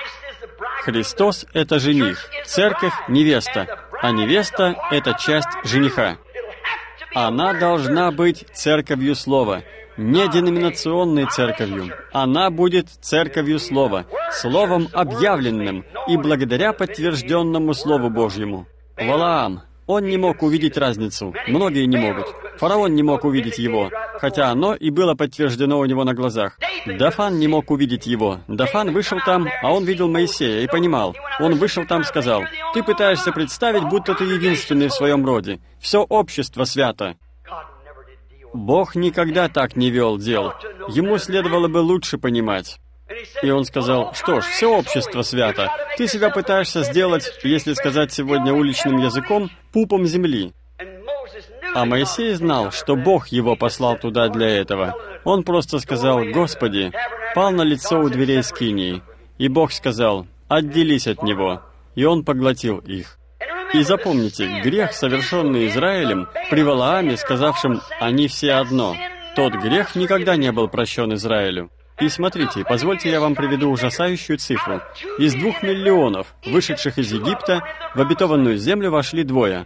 Христос — это жених, церковь — невеста, а невеста — это часть жениха. Она должна быть церковью Слова, не деноминационной церковью. Она будет церковью Слова, Словом объявленным и благодаря подтвержденному Слову Божьему. Валаам, он не мог увидеть разницу, многие не могут. Фараон не мог увидеть его, хотя оно и было подтверждено у него на глазах. Дафан не мог увидеть его. Дафан вышел там, а он видел Моисея и понимал. Он вышел там, сказал: «Ты пытаешься представить, будто ты единственный в своем роде. Все общество свято». Бог никогда так не вел дел. Ему следовало бы лучше понимать. И он сказал: «Что ж, все общество свято. Ты себя пытаешься сделать, если сказать сегодня уличным языком, пупом земли». А Моисей знал, что Бог его послал туда для этого. Он просто сказал: «Господи», пал на лицо у дверей скинии. И Бог сказал: «Отделись от него». И он поглотил их. И запомните, грех, совершенный Израилем, при Валааме, сказавшем «они все одно», тот грех никогда не был прощен Израилю. И смотрите, позвольте я вам приведу ужасающую цифру. Из 2 миллионов, вышедших из Египта, в обетованную землю вошли 2.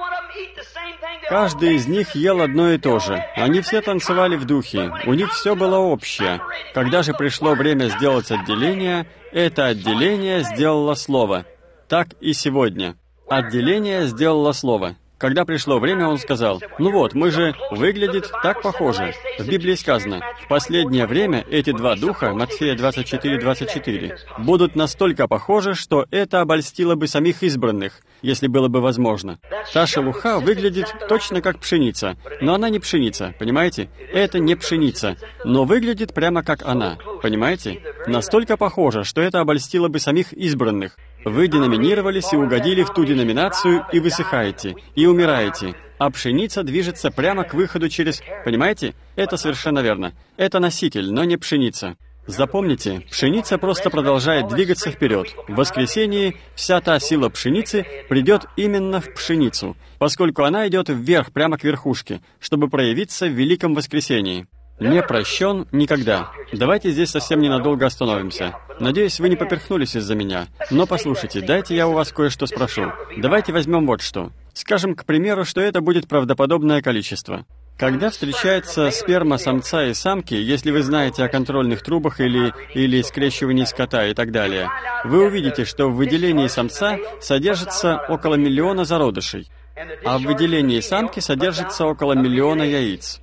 Каждый из них ел одно и то же. Они все танцевали в духе. У них все было общее. Когда же пришло время сделать отделение, это отделение сделало Слово. Так и сегодня. Отделение сделало Слово. Когда пришло время, он сказал: «Ну вот, мы же... выглядит так похоже». В Библии сказано: «В последнее время эти 2 духа, Матфея 24:24, будут настолько похожи, что это обольстило бы самих избранных, если было бы возможно». Та шелуха выглядит точно как пшеница, но она не пшеница, понимаете? Это не пшеница, но выглядит прямо как она, понимаете? Настолько похоже, что это обольстило бы самих избранных. Вы деноминировались и угодили в ту деноминацию, и высыхаете, и умираете. А пшеница движется прямо к выходу через... Понимаете? Это совершенно верно. Это носитель, но не пшеница. Запомните, пшеница просто продолжает двигаться вперед. В воскресении вся та сила пшеницы придет именно в пшеницу, поскольку она идет вверх, прямо к верхушке, чтобы проявиться в Великом Воскресении. Не прощен никогда. Давайте здесь совсем ненадолго остановимся. Надеюсь, вы не поперхнулись из-за меня. Но послушайте, дайте я у вас кое-что спрошу. Давайте возьмем вот что. Скажем, к примеру, что это будет правдоподобное количество. Когда встречается сперма самца и самки, если вы знаете о контрольных трубах или скрещивании скота и так далее, вы увидите, что в выделении самца содержится около 1 миллиона зародышей, а в выделении самки содержится около 1 миллиона яиц.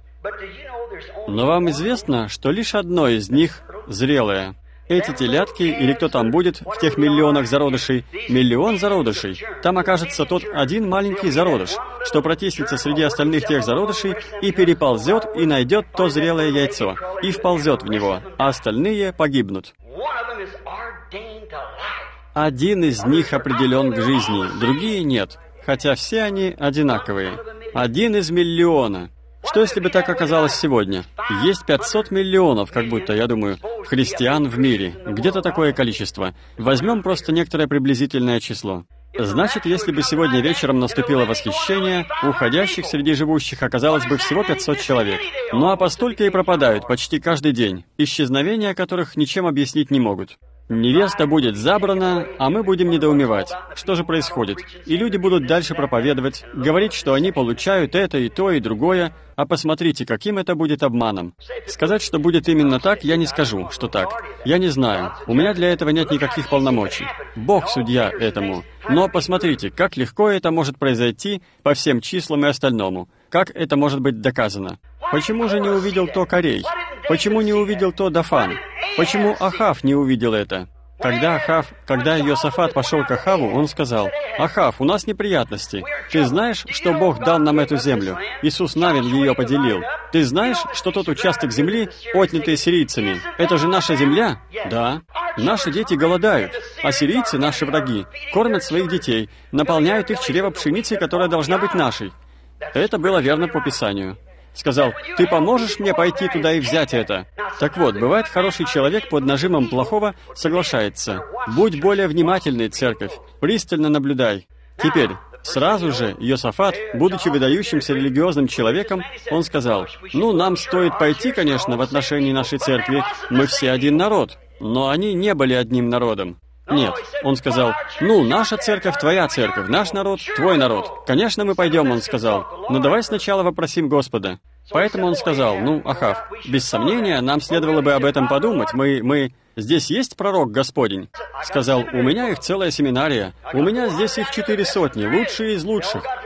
Но вам известно, что лишь одно из них зрелое. Эти телятки, или кто там будет, в тех миллионах зародышей, 1 миллион зародышей, там окажется тот один маленький зародыш, что протиснется среди остальных тех зародышей и переползет и найдет то зрелое яйцо, и вползет в него, а остальные погибнут. Один из них определен к жизни, другие нет, хотя все они одинаковые. 1 из миллиона. Что если бы так оказалось сегодня? Есть 500 миллионов, как будто, я думаю, христиан в мире. Где-то такое количество. Возьмем просто некоторое приблизительное число. Значит, если бы сегодня вечером наступило восхищение, уходящих среди живущих оказалось бы всего 500 человек. Ну а постолько и пропадают почти каждый день, исчезновения которых ничем объяснить не могут. Невеста будет забрана, а мы будем недоумевать, что же происходит. И люди будут дальше проповедовать, говорить, что они получают это и то и другое, а посмотрите, каким это будет обманом. Сказать, что будет именно так, я не скажу, что так. Я не знаю, у меня для этого нет никаких полномочий. Бог судья этому. Но посмотрите, как легко это может произойти по всем числам и остальному. Как это может быть доказано? Почему же не увидел то Корей? Почему не увидел то Дафан? Почему Ахав не увидел это? Когда Иосафат пошел к Ахаву, он сказал: «Ахав, у нас неприятности. Ты знаешь, что Бог дал нам эту землю? Иисус Навин ее поделил. Ты знаешь, что тот участок земли, отнятый сирийцами, это же наша земля?» «Да. Наши дети голодают, а сирийцы, наши враги, кормят своих детей, наполняют их чрево пшеницей, которая должна быть нашей». Это было верно по Писанию. Сказал: «Ты поможешь мне пойти туда и взять это?» Так вот, бывает, хороший человек под нажимом плохого соглашается. Будь более внимательной, церковь, пристально наблюдай. Теперь, сразу же Иосафат, будучи выдающимся религиозным человеком, он сказал: «Ну, нам стоит пойти, конечно, в отношении нашей церкви, мы все один народ». Но они не были одним народом. Нет, он сказал: «Ну, наша церковь, твоя церковь, наш народ, твой народ. Конечно, мы пойдем», он сказал, «но давай сначала вопросим Господа». Поэтому он сказал: «Ну, Ахав, без сомнения, нам следовало бы об этом подумать. Здесь есть пророк Господень?» Сказал: «У меня их целая семинария. У меня здесь их 400, лучшие из лучших.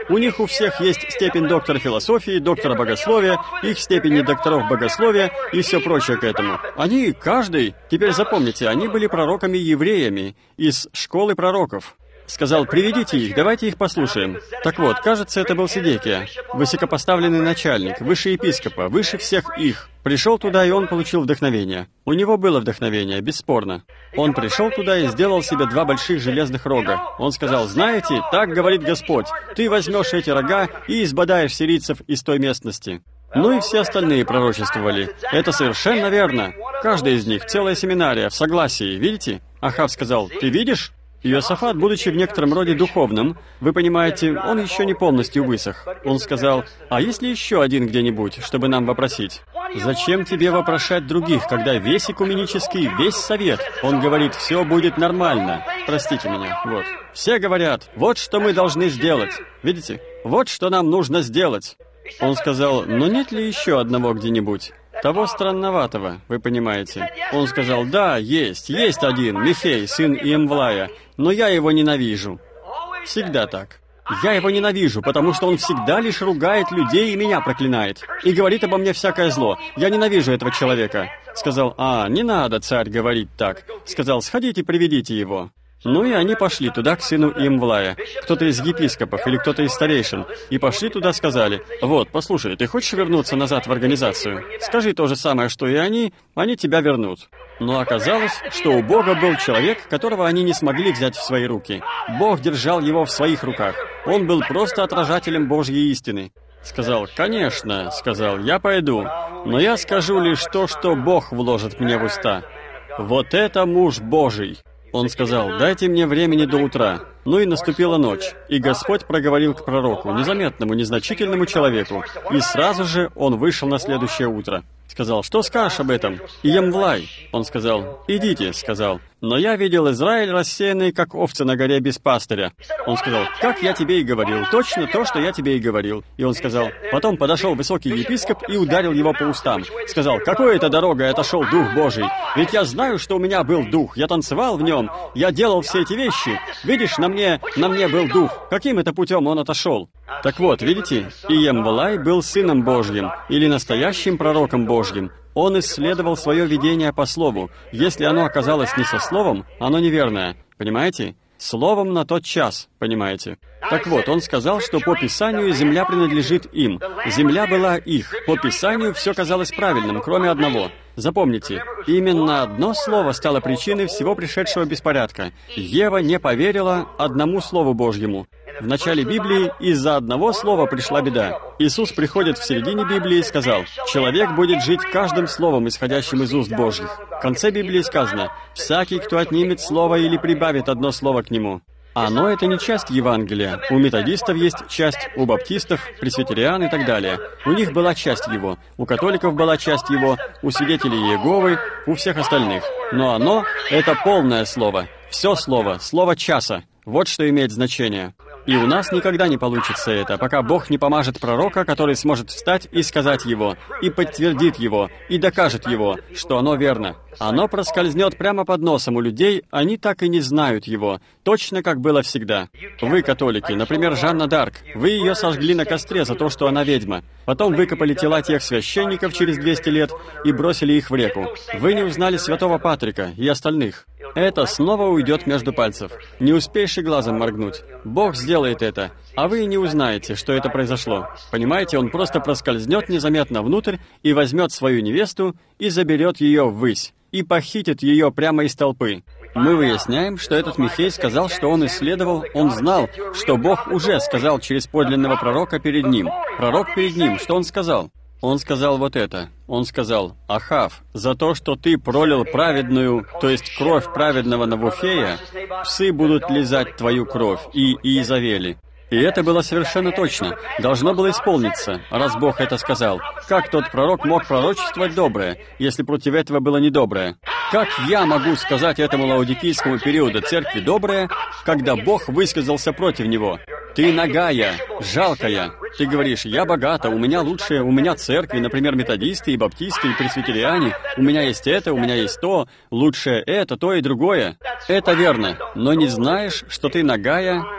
У них у всех есть степень доктора философии, доктора богословия, их степени докторов богословия и все прочее к этому. Они, каждый, теперь запомните, они были пророками-евреями из школы пророков. Сказал, приведите их, давайте их послушаем. Так вот, кажется, это был Сидекия, высокопоставленный начальник, выше епископа, выше всех их. Пришел туда, и он получил вдохновение. У него было вдохновение, бесспорно. Он пришел туда и сделал себе 2 больших железных рога. Он сказал, знаете, так говорит Господь, ты возьмешь эти рога и избадаешь сирийцев из той местности. Ну и все остальные пророчествовали. Это совершенно верно. Каждый из них, целая семинария, в согласии, видите? Ахав сказал, ты видишь? Иосафат, будучи в некотором роде духовным, вы понимаете, он еще не полностью высох. Он сказал, а есть ли еще один где-нибудь, чтобы нам вопросить? Зачем тебе вопрошать других, когда весь экуменический, весь совет, он говорит, все будет нормально. Простите меня, вот. Все говорят, вот что мы должны сделать. Видите? Вот что нам нужно сделать. Он сказал, но нет ли еще одного где-нибудь? Того странноватого, вы понимаете. Он сказал, да, есть один, Михей, сын Иемвлая, но я его ненавижу. Всегда так. Я его ненавижу, потому что он всегда лишь ругает людей и меня проклинает. И говорит обо мне всякое зло. Я ненавижу этого человека. Сказал, не надо, царь, говорить так. Сказал, сходите, приведите его. Ну и они пошли туда, к сыну Иемвлая, кто-то из епископов или кто-то из старейшин, и пошли туда, сказали, вот, послушай, ты хочешь вернуться назад в организацию? Скажи то же самое, что и они тебя вернут. Но оказалось, что у Бога был человек, которого они не смогли взять в свои руки. Бог держал его в своих руках. Он был просто отражателем Божьей истины. Сказал, конечно, сказал, я пойду, но я скажу лишь то, что Бог вложит мне в уста. Вот это муж Божий. Он сказал, дайте мне времени до утра. Ну и наступила ночь, и Господь проговорил к пророку, незаметному, незначительному человеку, и сразу же он вышел на следующее утро. Сказал, что скажешь об этом? Иемвлай. Он сказал, идите, сказал. Но я видел Израиль рассеянный, как овцы на горе без пастыря. Он сказал, как я тебе и говорил, точно то, что я тебе и говорил. И он сказал, потом подошел высокий епископ и ударил его по устам. Сказал, какой это дорогой отошел Дух Божий? Ведь я знаю, что у меня был Дух, я танцевал в нем, я делал все эти вещи. Видишь, на мне был Дух. Каким это путем он отошел? Так вот, видите, Иемвлай был Сыном Божьим, или настоящим пророком Божьим. Он исследовал свое видение по слову. Если оно оказалось не со словом, оно неверное. Понимаете? Словом на тот час, понимаете? Так вот, он сказал, что по Писанию земля принадлежит им. Земля была их. По Писанию все казалось правильным, кроме одного. Запомните, именно одно слово стало причиной всего пришедшего беспорядка. Ева не поверила одному Слову Божьему. В начале Библии из-за одного слова пришла беда. Иисус приходит в середине Библии и сказал, «Человек будет жить каждым словом, исходящим из уст Божьих». В конце Библии сказано, «Всякий, кто отнимет слово или прибавит одно слово к нему». Но это не часть Евангелия. У методистов есть часть, у баптистов, пресвитериан и так далее. У них была часть его, у католиков была часть его, у свидетелей Иеговы, у всех остальных. Но оно — это полное слово. Все слово часа. Вот что имеет значение. И у нас никогда не получится это, пока Бог не помажет пророка, который сможет встать и сказать его, и подтвердит его, и докажет его, что оно верно. Оно проскользнет прямо под носом у людей, они так и не знают его, точно как было всегда. Вы, католики, например, Жанна д'Арк, вы ее сожгли на костре за то, что она ведьма. Потом выкопали тела тех священников через 200 лет и бросили их в реку. Вы не узнали святого Патрика и остальных. Это снова уйдет между пальцев. Не успеешь и глазом моргнуть. Бог сделает это, а вы не узнаете, что это произошло. Понимаете, он просто проскользнет незаметно внутрь и возьмет свою невесту и заберет ее ввысь, и похитит ее прямо из толпы. Мы выясняем, что этот Михей сказал, что он исследовал, он знал, что Бог уже сказал через подлинного пророка перед ним. Пророк перед ним, что он сказал? Он сказал вот это. Он сказал, «Ахав, за то, что ты пролил праведную, то есть кровь праведного Навуфея, псы будут лизать твою кровь, и Иезавели». И это было совершенно точно. Должно было исполниться, раз Бог это сказал. Как тот пророк мог пророчествовать доброе, если против этого было недоброе? Как я могу сказать этому лаодикийскому периоду церкви доброе, когда Бог высказался против него? Ты нагая, жалкая. Ты говоришь, я богата, у меня лучшие, у меня церкви, например, методисты и баптисты и пресвитериане. У меня есть это, у меня есть то, лучшее это, то и другое. Это верно, но не знаешь, что ты нагая,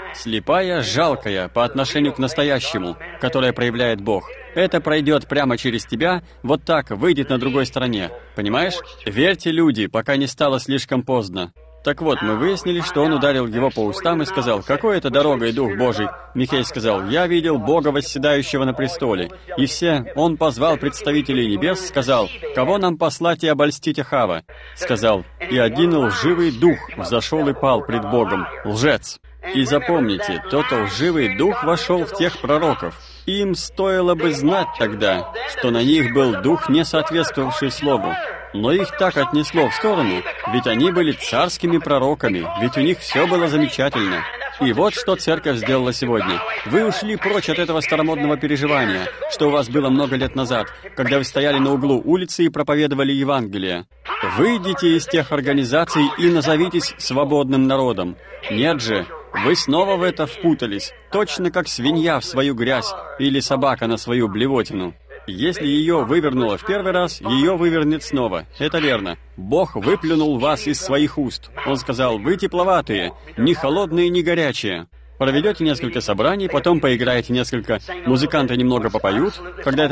слепая, жалкая по отношению к настоящему, которое проявляет Бог. Это пройдет прямо через тебя, вот так, выйдет на другой стороне. Понимаешь? Верьте, люди, пока не стало слишком поздно. Так вот, мы выяснили, что он ударил его по устам и сказал: «Какой это дорога и Дух Божий?» Михей сказал: «Я видел Бога, восседающего на престоле». И он позвал представителей небес, сказал: «Кого нам послать и обольстить Ахава?» Сказал: «И один лживый дух взошел и пал пред Богом, лжец». И запомните, тот лживый дух вошел в тех пророков. Им стоило бы знать тогда, что на них был дух, не соответствовавший слову. Но их так отнесло в сторону, ведь они были царскими пророками, ведь у них все было замечательно. И вот что церковь сделала сегодня. Вы ушли прочь от этого старомодного переживания, что у вас было много лет назад, когда вы стояли на углу улицы и проповедовали Евангелие. Выйдите из тех организаций и назовитесь свободным народом. Нет же, вы снова в это впутались, точно как свинья в свою грязь или собака на свою блевотину. Если ее вывернуло в первый раз, ее вывернет снова. Это верно. Бог выплюнул вас из своих уст. Он сказал: «Вы тепловатые, ни холодные, ни горячие». Проведете несколько собраний, потом поиграете несколько, музыканты немного попоют. Когда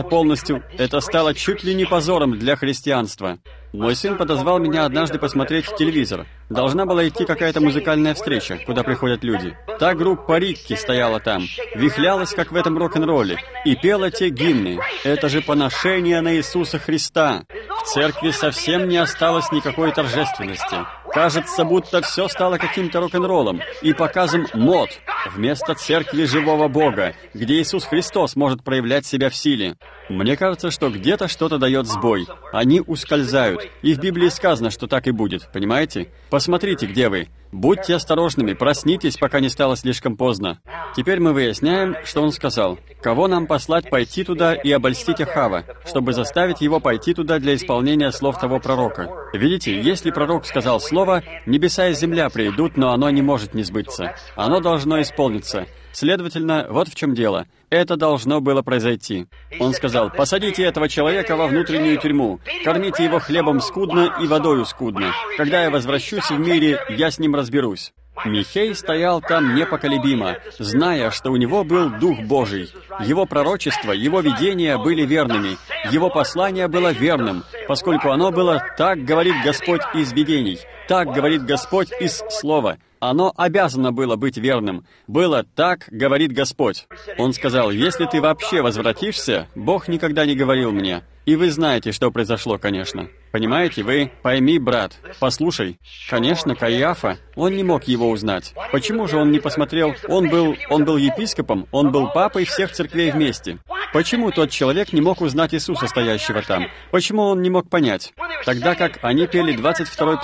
это стало чуть ли не позором для христианства. Мой сын подозвал меня однажды посмотреть телевизор. Должна была идти какая-то музыкальная встреча, куда приходят люди. Та группа Рикки стояла там, вихлялась, как в этом рок-н-ролле, и пела те гимны. Это же поношение на Иисуса Христа. В церкви совсем не осталось никакой торжественности. Кажется, будто все стало каким-то рок-н-роллом и показом мод, вместо церкви живого Бога, где Иисус Христос может проявлять себя в силе. Мне кажется, что где-то что-то дает сбой. Они ускользают. И в Библии сказано, что так и будет, понимаете? Посмотрите, где вы. Будьте осторожными, проснитесь, пока не стало слишком поздно. Теперь мы выясняем, что он сказал. Кого нам послать пойти туда и обольстить Ахава, чтобы заставить его пойти туда для исполнения слов того пророка? Видите, если пророк сказал слово, небеса и земля придут, но оно не может не сбыться. Оно должно исполниться. Следовательно, вот в чем дело. Это должно было произойти. Он сказал: «Посадите этого человека во внутреннюю тюрьму, кормите его хлебом скудно и водою скудно. Когда я возвращусь в мире, я с ним разберусь». Михей стоял там непоколебимо, зная, что у него был Дух Божий. Его пророчества, его видения были верными, его послание было верным, поскольку оно было «так говорит Господь из видений», «так говорит Господь из слова». Оно обязано было быть верным. Было «так говорит Господь». Он сказал: «Если ты вообще возвратишься, Бог никогда не говорил мне». И вы знаете, что произошло, конечно. Понимаете, пойми, брат, послушай. Конечно, Каиафа, он не мог его узнать. Почему же он не посмотрел? Он был епископом, он был папой всех церквей вместе. Почему тот человек не мог узнать Иисуса, стоящего там? Почему он не мог понять? Тогда как они пели 21-й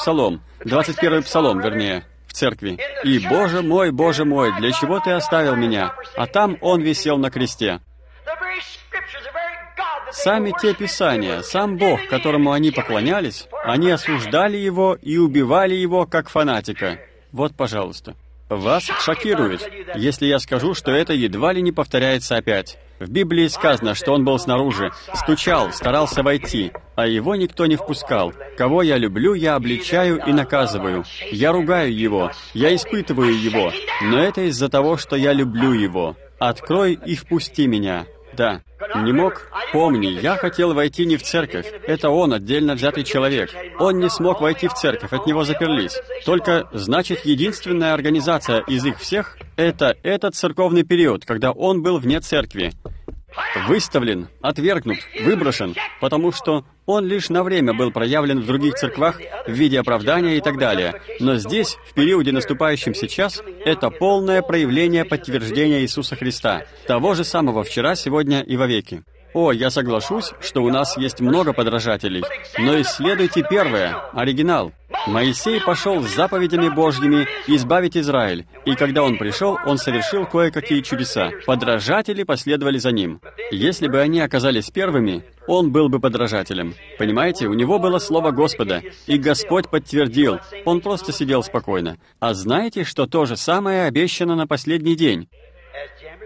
псалом, вернее, в церкви. «И, Боже мой, для чего ты оставил меня?» А там он висел на кресте. Сами те писания, сам Бог, которому они поклонялись, они осуждали его и убивали его как фанатика. Вот, пожалуйста. Вас шокирует, если я скажу, что это едва ли не повторяется опять. В Библии сказано, что он был снаружи, стучал, старался войти, а его никто не впускал. Кого я люблю, я обличаю и наказываю. Я ругаю его, я испытываю его, но это из-за того, что я люблю его. Открой и впусти меня. Да. Не мог? Помни, я хотел войти не в церковь. Это он, отдельно взятый человек. Он не смог войти в церковь, от него заперлись. Только, значит, единственная организация из их всех — это этот церковный период, когда он был вне церкви. Выставлен, отвергнут, выброшен, потому что он лишь на время был проявлен в других церквах в виде оправдания и так далее. Но здесь, в периоде, наступающем сейчас, это полное проявление подтверждения Иисуса Христа, того же самого вчера, сегодня и вовеки. О, я соглашусь, что у нас есть много подражателей, но исследуйте первое, оригинал. Моисей пошел с заповедями Божьими избавить Израиль, и когда он пришел, он совершил кое-какие чудеса. Подражатели последовали за ним. Если бы они оказались первыми, он был бы подражателем. Понимаете, у него было слово Господа, и Господь подтвердил, он просто сидел спокойно. А знаете, что то же самое обещано на последний день?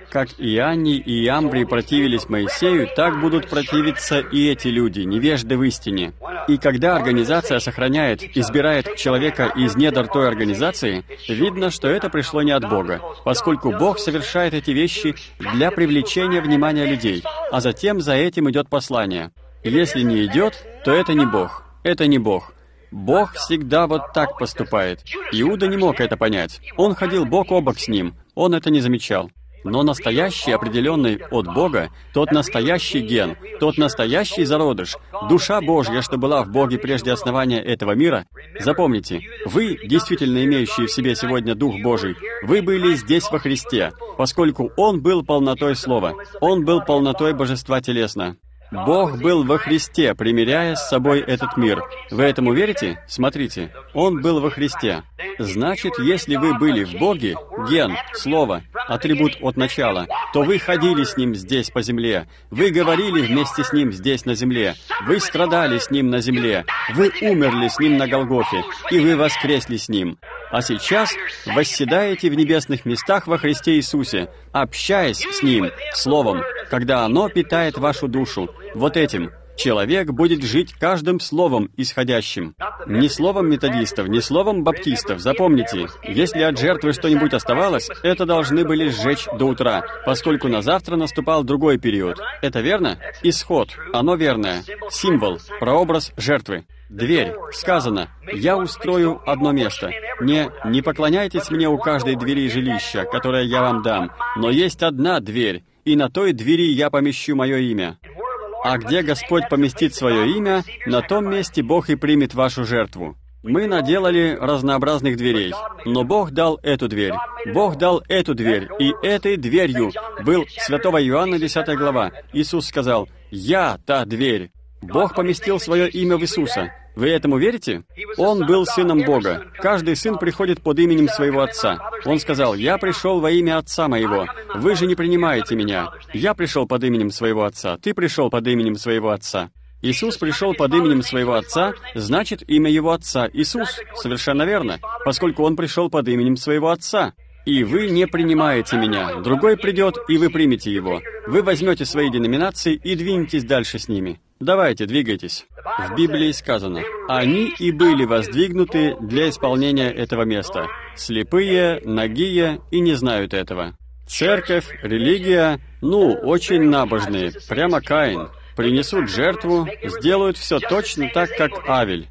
как Ианний и Иамбрий противились Моисею, так будут противиться и эти люди, невежды в истине. И когда организация избирает человека из недр той организации, видно, что это пришло не от Бога, поскольку Бог совершает эти вещи для привлечения внимания людей, а затем за этим идет послание. Если не идет, то это не Бог. Это не Бог. Бог всегда вот так поступает. Иуда не мог это понять. Он ходил бок о бок с ним. Он это не замечал. Но настоящий, определенный от Бога, тот настоящий ген, тот настоящий зародыш, душа Божья, что была в Боге прежде основания этого мира, запомните, вы, действительно имеющие в себе сегодня Дух Божий, вы были здесь во Христе, поскольку Он был полнотой Слова, Он был полнотой Божества телесно. Бог был во Христе, примиряя с собой этот мир. Вы этому верите? Смотрите, Он был во Христе. Значит, если вы были в Боге, ген, слово, атрибут от начала, то вы ходили с Ним здесь по земле, вы говорили вместе с Ним здесь на земле, вы страдали с Ним на земле, вы умерли с Ним на Голгофе, и вы воскресли с Ним. А сейчас восседаете в небесных местах во Христе Иисусе, общаясь с Ним, Словом, когда оно питает вашу душу. Вот этим человек будет жить каждым словом исходящим. Не словом методистов, не словом баптистов. Запомните, если от жертвы что-нибудь оставалось, это должны были сжечь до утра, поскольку на завтра наступал другой период. Это верно? Исход. Оно верное. Символ, прообраз жертвы. Дверь. Сказано, «Я устрою одно место». Не поклоняйтесь мне у каждой двери жилища, которое я вам дам, но есть одна дверь, и на той двери я помещу мое имя. А где Господь поместит свое имя, на том месте Бог и примет вашу жертву. Мы наделали разнообразных дверей, но Бог дал эту дверь. Бог дал эту дверь, и этой дверью был Святого Иоанна 10 глава. Иисус сказал, «Я та дверь». Бог поместил свое имя в Иисуса. Вы этому верите? Он был сыном Бога. Каждый сын приходит под именем своего отца. Он сказал, «Я пришел во имя отца моего. Вы же не принимаете меня. Я пришел под именем своего отца. Ты пришел под именем своего отца». Иисус пришел под именем своего отца, значит, имя его отца Иисус. Совершенно верно, поскольку он пришел под именем своего отца. И вы не принимаете меня. Другой придет, и вы примете его. Вы возьмете свои деноминации и двинетесь дальше с ними. Давайте, двигайтесь. В Библии сказано, «Они и были воздвигнуты для исполнения этого места. Слепые, нагие и не знают этого». Церковь, религия, очень набожные, прямо Каин. Принесут жертву, сделают все точно так, как Авель.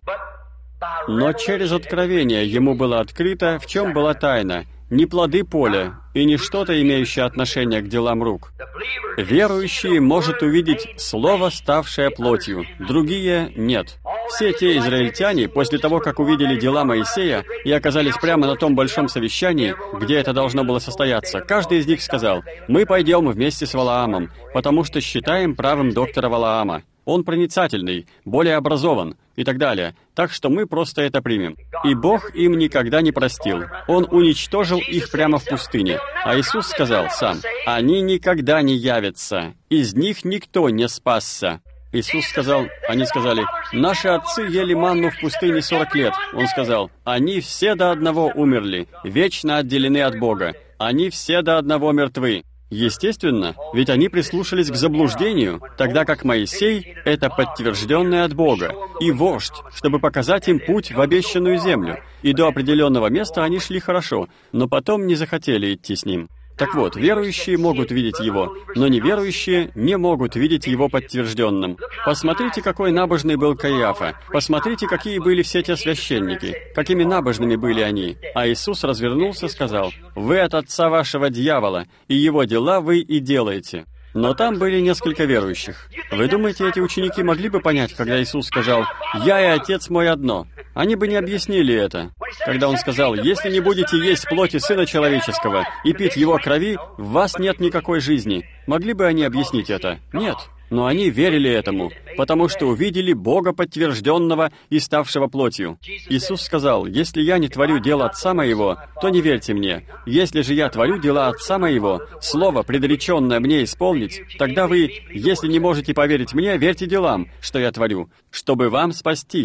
Но через откровение ему было открыто, в чем была тайна, не плоды поля и не что-то, имеющее отношение к делам рук. Верующий может увидеть Слово, ставшее плотью, другие — нет. Все те израильтяне, после того, как увидели дела Моисея и оказались прямо на том большом совещании, где это должно было состояться, каждый из них сказал, «Мы пойдем вместе с Валаамом, потому что считаем правым доктора Валаама. Он проницательный, более образован» и так далее. Так что мы просто это примем. И Бог им никогда не простил. Он уничтожил их прямо в пустыне. А Иисус сказал сам, «Они никогда не явятся. Из них никто не спасся». Иисус сказал, они сказали, «Наши отцы ели манну в пустыне 40 лет». Он сказал, «Они все до одного умерли, вечно отделены от Бога. Они все до одного мертвы». Естественно, ведь они прислушались к заблуждению, тогда как Моисей — это подтвержденный от Бога, и вождь, чтобы показать им путь в обещанную землю. И до определенного места они шли хорошо, но потом не захотели идти с ним. Так вот, верующие могут видеть его, но неверующие не могут видеть его подтвержденным. Посмотрите, какой набожный был Каиафа. Посмотрите, какие были все те священники, какими набожными были они. А Иисус развернулся и сказал, «Вы от отца вашего дьявола, и его дела вы и делаете». Но там были несколько верующих. Вы думаете, эти ученики могли бы понять, когда Иисус сказал, «Я и Отец мой одно»? Они бы не объяснили это. Когда Он сказал, «Если не будете есть плоти Сына Человеческого и пить Его крови, в вас нет никакой жизни». Могли бы они объяснить это? Нет. Но они верили этому, потому что увидели Бога, подтвержденного и ставшего плотью. Иисус сказал, «Если я не творю дела Отца Моего, то не верьте мне. Если же я творю дела Отца Моего, Слово, предреченное мне исполнить, тогда вы, если не можете поверить мне, верьте делам, что я творю, чтобы вам спастись».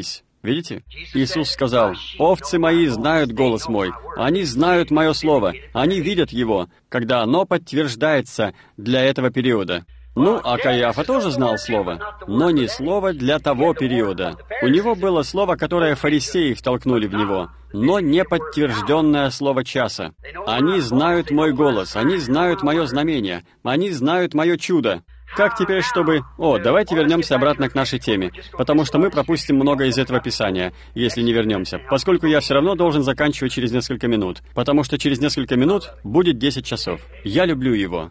Видите? Иисус сказал: «Овцы мои знают голос мой, они знают мое слово, они видят его, когда оно подтверждается для этого периода». Ну, а Каиафа тоже знал слово, но не слово для того периода. У него было слово, которое фарисеи втолкнули в него, но не подтвержденное слово часа. Они знают мой голос, они знают мое знамение, они знают мое чудо. Как теперь, чтобы... давайте вернемся обратно к нашей теме, потому что мы пропустим много из этого Писания, если не вернемся, поскольку я все равно должен заканчивать через несколько минут, потому что через несколько минут будет 10 часов. Я люблю его.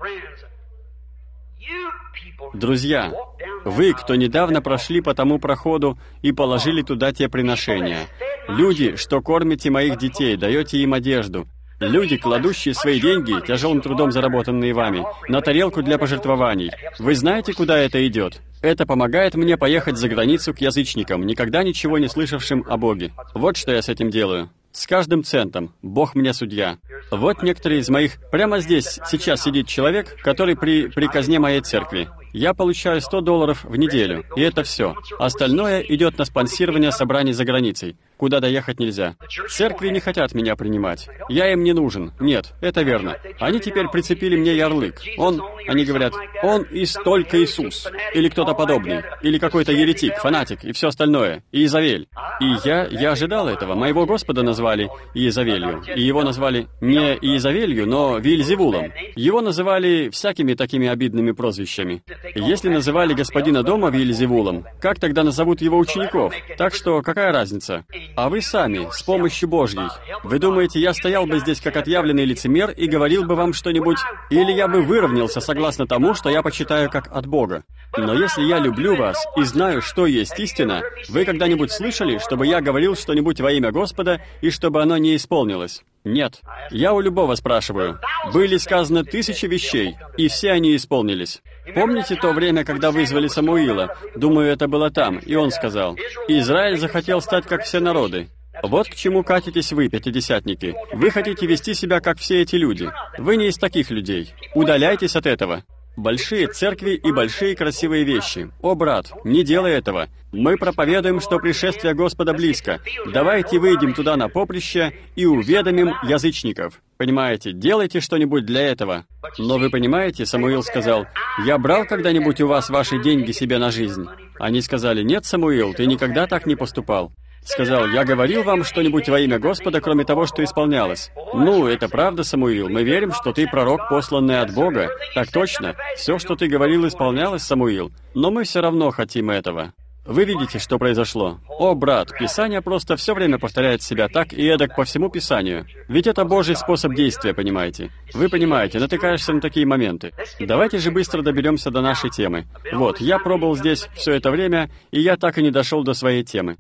Друзья, вы, кто недавно прошли по тому проходу и положили туда те приношения, люди, что кормите моих детей, даете им одежду, люди, кладущие свои деньги, тяжелым трудом заработанные вами, на тарелку для пожертвований, вы знаете, куда это идет? Это помогает мне поехать за границу к язычникам, никогда ничего не слышавшим о Боге. Вот что я с этим делаю. С каждым центом. Бог мне судья. Вот некоторые из моих... Прямо здесь сейчас сидит человек, который при казне моей церкви. Я получаю $100 в неделю, и это все. Остальное идет на спонсирование собраний за границей, куда доехать нельзя. Церкви не хотят меня принимать. Я им не нужен. Нет, это верно. Они теперь прицепили мне ярлык. Они говорят, он и столько Иисус. Или кто-то подобный. Или какой-то еретик, фанатик и все остальное. Иезавель. И я ожидал этого. Моего Господа назвали Иезавелью. И его назвали не Иезавелью, но Виэльзевулом. Его называли всякими такими обидными прозвищами. Если называли господина дома Виэльзевулом, как тогда назовут его учеников? Так что какая разница? А вы сами, с помощью Божьей. Вы думаете, я стоял бы здесь как отъявленный лицемер и говорил бы вам что-нибудь? Или я бы выровнялся согласно тому, что я почитаю как от Бога? Но если я люблю вас и знаю, что есть истина, вы когда-нибудь слышали, чтобы я говорил что-нибудь во имя Господа и чтобы оно не исполнилось? Нет. Я у любого спрашиваю. Были сказаны 1000 вещей, и все они исполнились. Помните то время, когда вызвали Самуила? Думаю, это было там, и он сказал: «Израиль захотел стать как все народы». Вот к чему катитесь вы, пятидесятники. Вы хотите вести себя, как все эти люди. Вы не из таких людей. Удаляйтесь от этого. Большие церкви и большие красивые вещи. О, брат, не делай этого. Мы проповедуем, что пришествие Господа близко. Давайте выйдем туда на поприще и уведомим язычников. Понимаете, делайте что-нибудь для этого. Но вы понимаете, Самуил сказал: «Я брал когда-нибудь у вас ваши деньги себе на жизнь?» Они сказали: «Нет, Самуил, ты никогда так не поступал». Сказал: «Я говорил вам что-нибудь во имя Господа, кроме того, что исполнялось?» «Ну, это правда, Самуил. Мы верим, что ты пророк, посланный от Бога. Так точно. Все, что ты говорил, исполнялось, Самуил. Но мы все равно хотим этого». Вы видите, что произошло? О, брат, Писание просто все время повторяет себя так и эдак по всему Писанию. Ведь это Божий способ действия, понимаете? Вы понимаете, натыкаешься на такие моменты. Давайте же быстро доберемся до нашей темы. Вот, я пробыл здесь все это время, и я так и не дошел до своей темы.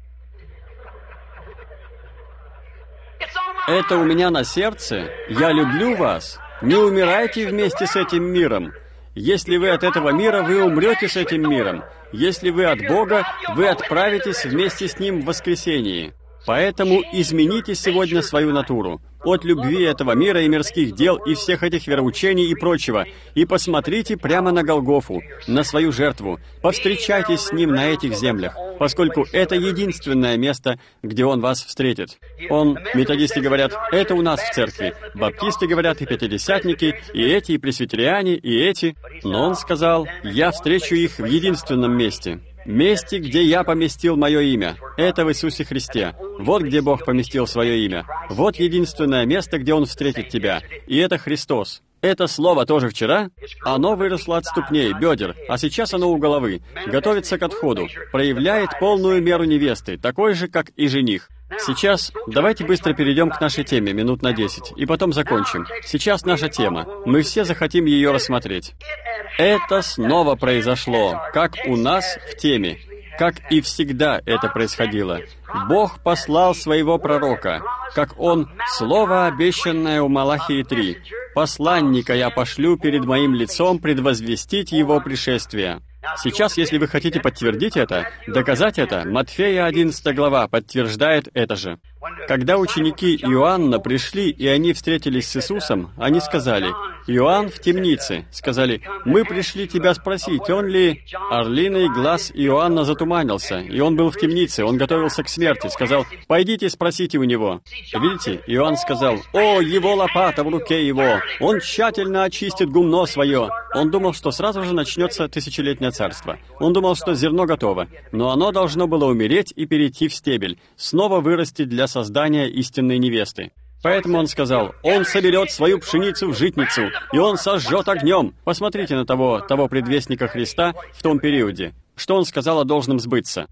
Это у меня на сердце. Я люблю вас. Не умирайте вместе с этим миром. Если вы от этого мира, вы умрете с этим миром. Если вы от Бога, вы отправитесь вместе с Ним в воскресении. Поэтому измените сегодня свою натуру от любви этого мира и мирских дел и всех этих вероучений и прочего, и посмотрите прямо на Голгофу, на свою жертву, повстречайтесь с Ним на этих землях, поскольку это единственное место, где Он вас встретит. Методисты говорят, это у нас в церкви, баптисты говорят, и пятидесятники, и эти, и пресвитериане, и эти, но Он сказал, я встречу их в единственном месте. Месте, где я поместил мое имя. Это в Иисусе Христе. Вот где Бог поместил свое имя. Вот единственное место, где Он встретит тебя. И это Христос. Это слово тоже вчера? Оно выросло от ступней, бедер, а сейчас оно у головы. Готовится к отходу. Проявляет полную меру невесты, такой же, как и жених. Сейчас давайте быстро перейдем к нашей теме, минут на 10, и потом закончим. Сейчас наша тема. Мы все захотим ее рассмотреть. Это снова произошло, как у нас в теме, как и всегда это происходило. Бог послал своего пророка, как Он, слово, обещанное у Малахии 3. «Посланника я пошлю перед моим лицом предвозвестить его пришествие». Сейчас, если вы хотите подтвердить это, доказать это, Матфея 11 глава подтверждает это же. Когда ученики Иоанна пришли, и они встретились с Иисусом, они сказали: «Иоанн в темнице». Сказали: «Мы пришли тебя спросить, он ли...» Орлиный глаз Иоанна затуманился, и он был в темнице, он готовился к смерти. Сказал: «Пойдите, спросите у него». Видите, Иоанн сказал: «О, его лопата в руке его! Он тщательно очистит гумно свое». Он думал, что сразу же начнется тысячелетнее царство. Он думал, что зерно готово, но оно должно было умереть и перейти в стебель, снова вырасти для создания истинной невесты. Поэтому он сказал: «Он соберет свою пшеницу в житницу, и он сожжет огнем». Посмотрите на того предвестника Христа в том периоде. Что он сказал о должном сбыться?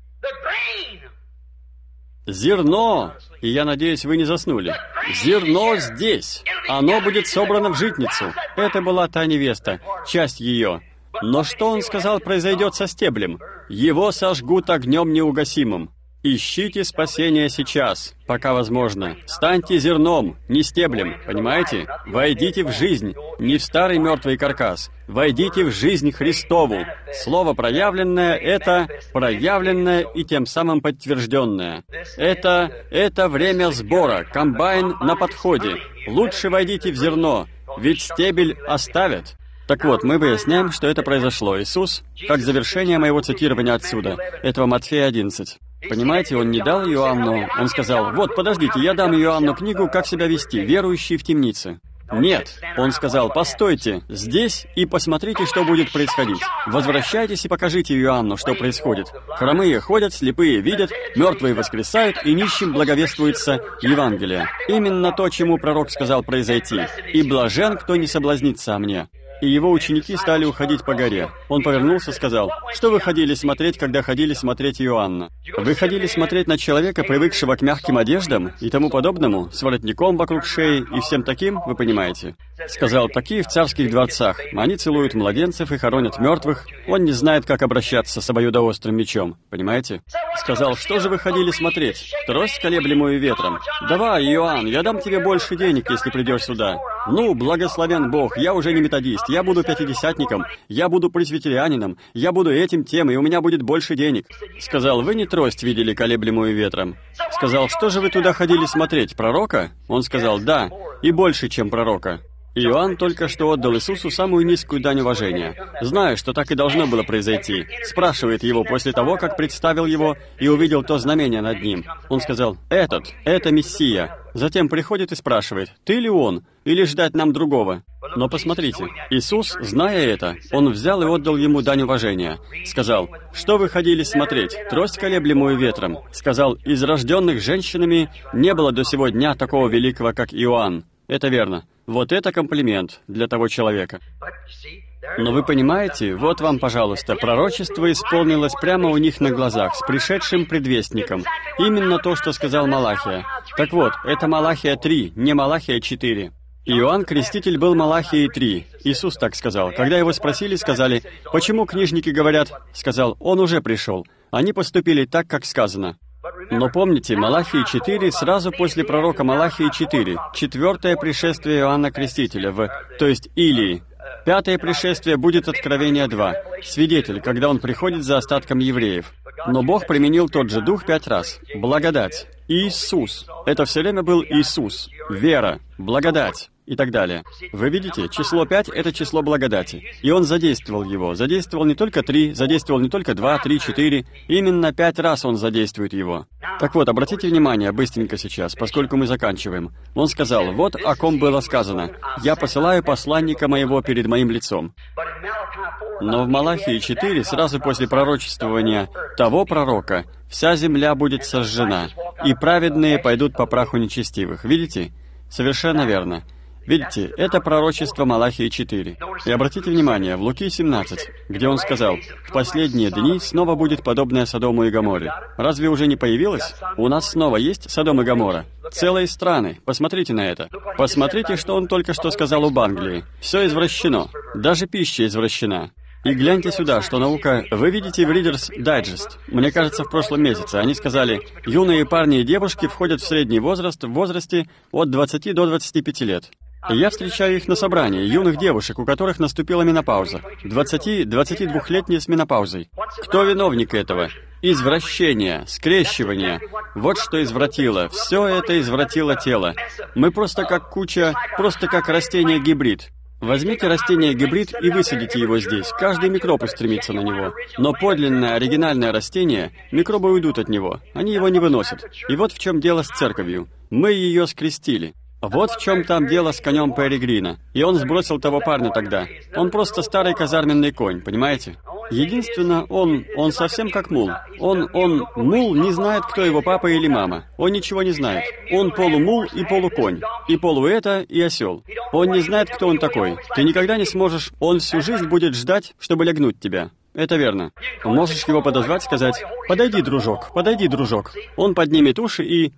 Зерно! И я надеюсь, вы не заснули. Зерно здесь! Оно будет собрано в житницу. Это была та невеста, часть ее. Но что он сказал произойдет со стеблем? Его сожгут огнем неугасимым. Ищите спасения сейчас, пока возможно. Станьте зерном, не стеблем, понимаете? Войдите в жизнь, не в старый мертвый каркас. Войдите в жизнь Христову. Слово проявленное — это проявленное и тем самым подтвержденное. Это время сбора, комбайн на подходе. Лучше войдите в зерно, ведь стебель оставят. Так вот, мы выясняем, что это произошло. Иисус, как завершение моего цитирования отсюда, этого Матфея 11. Понимаете, он не дал Иоанну, он сказал: «Вот, подождите, я дам Иоанну книгу, как себя вести, верующий в темнице». Нет, он сказал: «Постойте здесь и посмотрите, что будет происходить. Возвращайтесь и покажите Иоанну, что происходит. Хромые ходят, слепые видят, мертвые воскресают, и нищим благовествуется Евангелие». Именно то, чему пророк сказал произойти. «И блажен, кто не соблазнится о мне». И его ученики стали уходить по горе. Он повернулся и сказал: «Что вы ходили смотреть, когда ходили смотреть Иоанна? Вы ходили смотреть на человека, привыкшего к мягким одеждам и тому подобному, с воротником вокруг шеи и всем таким, вы понимаете?» Сказал: «Такие в царских дворцах. Они целуют младенцев и хоронят мертвых. Он не знает, как обращаться с обоюдоострым мечом. Понимаете?» Сказал: «Что же вы ходили смотреть? Трость, колеблемую ветром? Давай, Иоанн, я дам тебе больше денег, если придешь сюда. Ну, благословен Бог, я уже не методист, я буду пятидесятником, я буду пресвитерианином, я буду этим, тем, и у меня будет больше денег». Сказал: «Вы не трость видели, колеблемую ветром?» Сказал: «Что же вы туда ходили смотреть, пророка?» Он сказал: «Да, и больше, чем пророка». Иоанн только что отдал Иисусу самую низкую дань уважения, зная, что так и должно было произойти. Спрашивает его после того, как представил его и увидел то знамение над ним. Он сказал: «Это Мессия». Затем приходит и спрашивает: «Ты ли он? Или ждать нам другого?» Но посмотрите, Иисус, зная это, Он взял и отдал ему дань уважения. Сказал: «Что вы ходили смотреть? Трость, колеблемую ветром?» Сказал: «Из рожденных женщинами не было до сего дня такого великого, как Иоанн». Это верно. Вот это комплимент для того человека. Но вы понимаете, вот вам, пожалуйста, пророчество исполнилось прямо у них на глазах, с пришедшим предвестником. Именно то, что сказал Малахия. Так вот, это Малахия 3, не Малахия 4. Иоанн Креститель был Малахией 3. Иисус так сказал. Когда его спросили, сказали: «Почему книжники говорят?» Сказал: «Он уже пришел». Они поступили так, как сказано. Но помните, Малахии 4 сразу после пророка Малахии 4, четвертое пришествие Иоанна Крестителя, то есть Илии. Пятое пришествие будет Откровение 2, свидетель, когда он приходит за остатком евреев. Но Бог применил тот же дух 5 раз. Благодать. Иисус. Это все время был Иисус. Вера. Благодать. И так далее. Вы видите, число 5 — это число благодати. И он задействовал его. Задействовал не только 3, задействовал не только 2, 3, 4. Именно 5 раз он задействует его. Так вот, обратите внимание быстренько сейчас, поскольку мы заканчиваем. Он сказал: «Вот о ком было сказано: я посылаю посланника моего перед моим лицом». Но в Малахии 4, сразу после пророчествования того пророка, вся земля будет сожжена, и праведные пойдут по праху нечестивых. Видите? Совершенно верно. Видите, это пророчество Малахии 4. И обратите внимание, в Луки 17, где он сказал: «В последние дни снова будет подобное Содому и Гоморре». Разве уже не появилось? У нас снова есть Содом и Гоморра. Целые страны. Посмотрите на это. Посмотрите, что он только что сказал об Англии. Все извращено. Даже пища извращена. И гляньте сюда, что наука... Вы видите в Reader's Digest, мне кажется, в прошлом месяце, они сказали: юные парни и девушки входят в средний возраст в возрасте от 20 до 25 лет. Я встречаю их на собрании, юных девушек, у которых наступила менопауза. 20-22-летние с менопаузой. Кто виновник этого? Извращение, скрещивание. Вот что извратило. Все это извратило тело. Мы просто как растение-гибрид. Возьмите растение-гибрид и высадите его здесь. Каждый микроб устремится на него. Но подлинное, оригинальное растение, микробы уйдут от него. Они его не выносят. И вот в чем дело с церковью. Мы ее скрестили. Вот в чем там дело с конем Перегрина. И он сбросил того парня тогда. Он просто старый казарменный конь, понимаете? Единственное, он совсем как мул. Мул не знает, кто его папа или мама. Он ничего не знает. Он полумул и полуконь. И полуэто, и осел. Он не знает, кто он такой. Ты никогда не сможешь... Он всю жизнь будет ждать, чтобы лягнуть тебя. Это верно. Можешь его подозвать, сказать: «Подойди, дружок, подойди, дружок». Он поднимет уши и...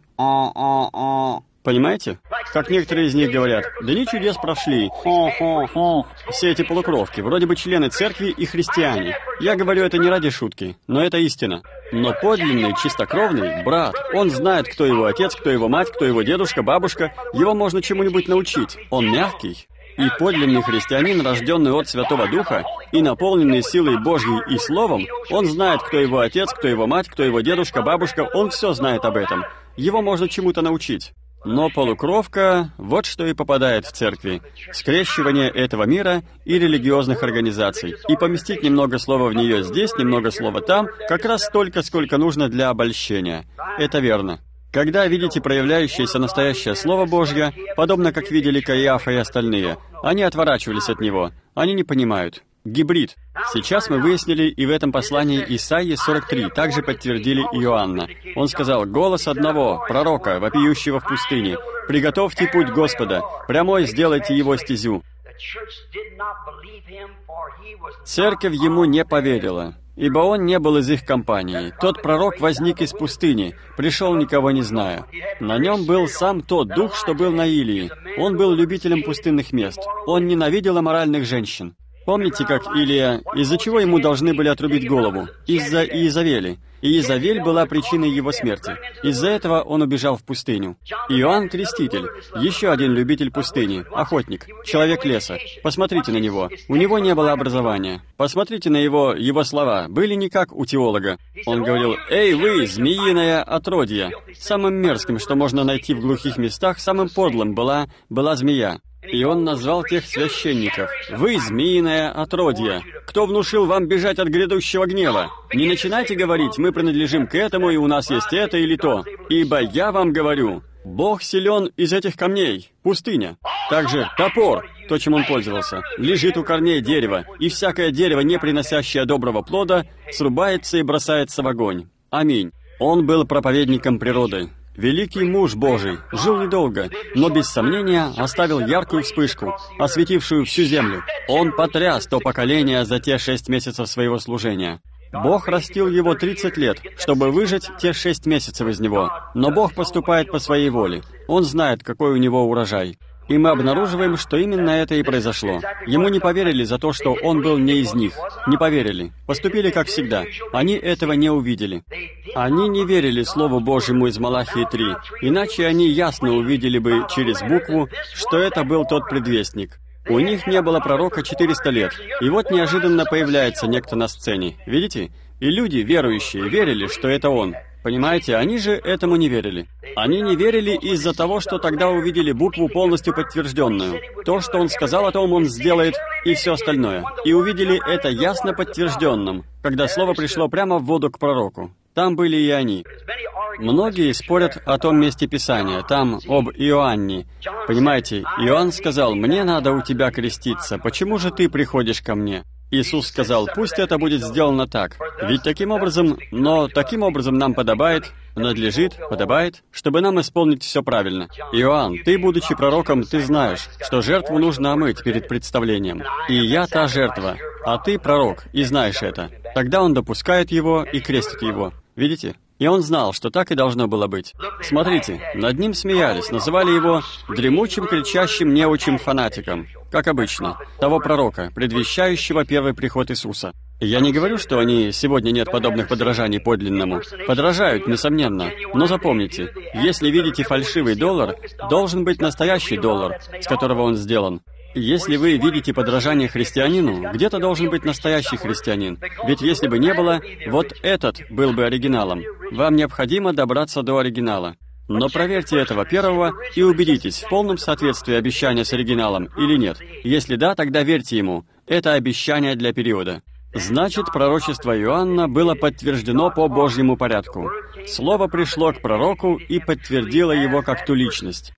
Понимаете? Как некоторые из них говорят: «Дни чудес прошли. Все эти полукровки, вроде бы члены церкви и христиане». Я говорю это не ради шутки, но это истина. Но подлинный, чистокровный брат, он знает, кто его отец, кто его мать, кто его дедушка, бабушка. Его можно чему-нибудь научить. Он мягкий. И подлинный христианин, рожденный от Святого Духа и наполненный силой Божьей и Словом, он знает, кто его отец, кто его мать, кто его дедушка, бабушка. Он все знает об этом. Его можно чему-то научить. Но полукровка — вот что и попадает в церкви. Скрещивание этого мира и религиозных организаций. И поместить немного слова в нее здесь, немного слова там, как раз столько, сколько нужно для обольщения. Это верно. Когда видите проявляющееся настоящее Слово Божье, подобно как видели Каиафа и остальные, они отворачивались от него. Они не понимают. Гибрид. Сейчас мы выяснили и в этом послании Исаии 43, также подтвердили Иоанна. Он сказал: «Голос одного, пророка, вопиющего в пустыне, приготовьте путь Господа, прямой сделайте его стезю». Церковь ему не поверила, ибо он не был из их компании. Тот пророк возник из пустыни, пришел никого не зная. На нем был сам тот дух, что был на Илии. Он был любителем пустынных мест. Он ненавидел аморальных женщин. Помните, как Илия, из-за чего ему должны были отрубить голову? Из-за Иезавели. И Иезавель была причиной его смерти. Из-за этого он убежал в пустыню. Иоанн Креститель, еще один любитель пустыни, охотник, человек леса. Посмотрите на него. У него не было образования. Посмотрите на его слова. Были не как у теолога. Он говорил: «Эй, вы, змеиное отродье!» Самым мерзким, что можно найти в глухих местах, самым подлым была змея. И он назвал тех священников: «Вы, змеиное отродье! Кто внушил вам бежать от грядущего гнева? Не начинайте говорить: мы принадлежим к этому, и у нас есть это или то. Ибо я вам говорю, Бог силен из этих камней». Пустыня. Также топор, то, чем он пользовался, лежит у корней дерева, и всякое дерево, не приносящее доброго плода, срубается и бросается в огонь. Аминь. Он был проповедником природы. Великий муж Божий, жил недолго, но без сомнения оставил яркую вспышку, осветившую всю землю. Он потряс то поколение за те 6 месяцев своего служения. Бог растил его 30 лет, чтобы выжать те 6 месяцев из него. Но Бог поступает по своей воле. Он знает, какой у него урожай. И мы обнаруживаем, что именно это и произошло. Ему не поверили за то, что он был не из них. Не поверили. Поступили как всегда. Они этого не увидели. Они не верили Слову Божьему из Малахии 3, иначе они ясно увидели бы через букву, что это был тот предвестник. У них не было пророка 400 лет, и вот неожиданно появляется некто на сцене. Видите? И люди, верующие, верили, что это он. Понимаете, они же этому не верили. Они не верили из-за того, что тогда увидели букву полностью подтвержденную. То, что он сказал, о том он сделает, и все остальное. И увидели это ясно подтвержденным, когда слово пришло прямо в воду к пророку. Там были и они. Многие спорят о том месте Писания, там об Иоанне. Понимаете, Иоанн сказал: «Мне надо у тебя креститься, почему же ты приходишь ко мне?» Иисус сказал: «Пусть это будет сделано так. Ведь таким образом нам надлежит, чтобы нам исполнить все правильно. Иоанн, ты, будучи пророком, ты знаешь, что жертву нужно омыть перед представлением. И я та жертва, а ты пророк, и знаешь это». Тогда он допускает его и крестит его. Видите? И он знал, что так и должно было быть. Смотрите, над ним смеялись, называли его дремучим, кричащим, неучим фанатиком, как обычно, того пророка, предвещающего первый приход Иисуса. Я не говорю, что сегодня нет подобных подражаний подлинному. Подражают, несомненно. Но запомните, если видите фальшивый доллар, должен быть настоящий доллар, с которого он сделан. Если вы видите подражание христианину, где-то должен быть настоящий христианин. Ведь если бы не было, вот этот был бы оригиналом. Вам необходимо добраться до оригинала. Но проверьте этого первого и убедитесь, в полном соответствии обещания с оригиналом или нет. Если да, тогда верьте ему. Это обещание для периода. Значит, пророчество Иоанна было подтверждено по Божьему порядку. Слово пришло к пророку и подтвердило его как ту личность.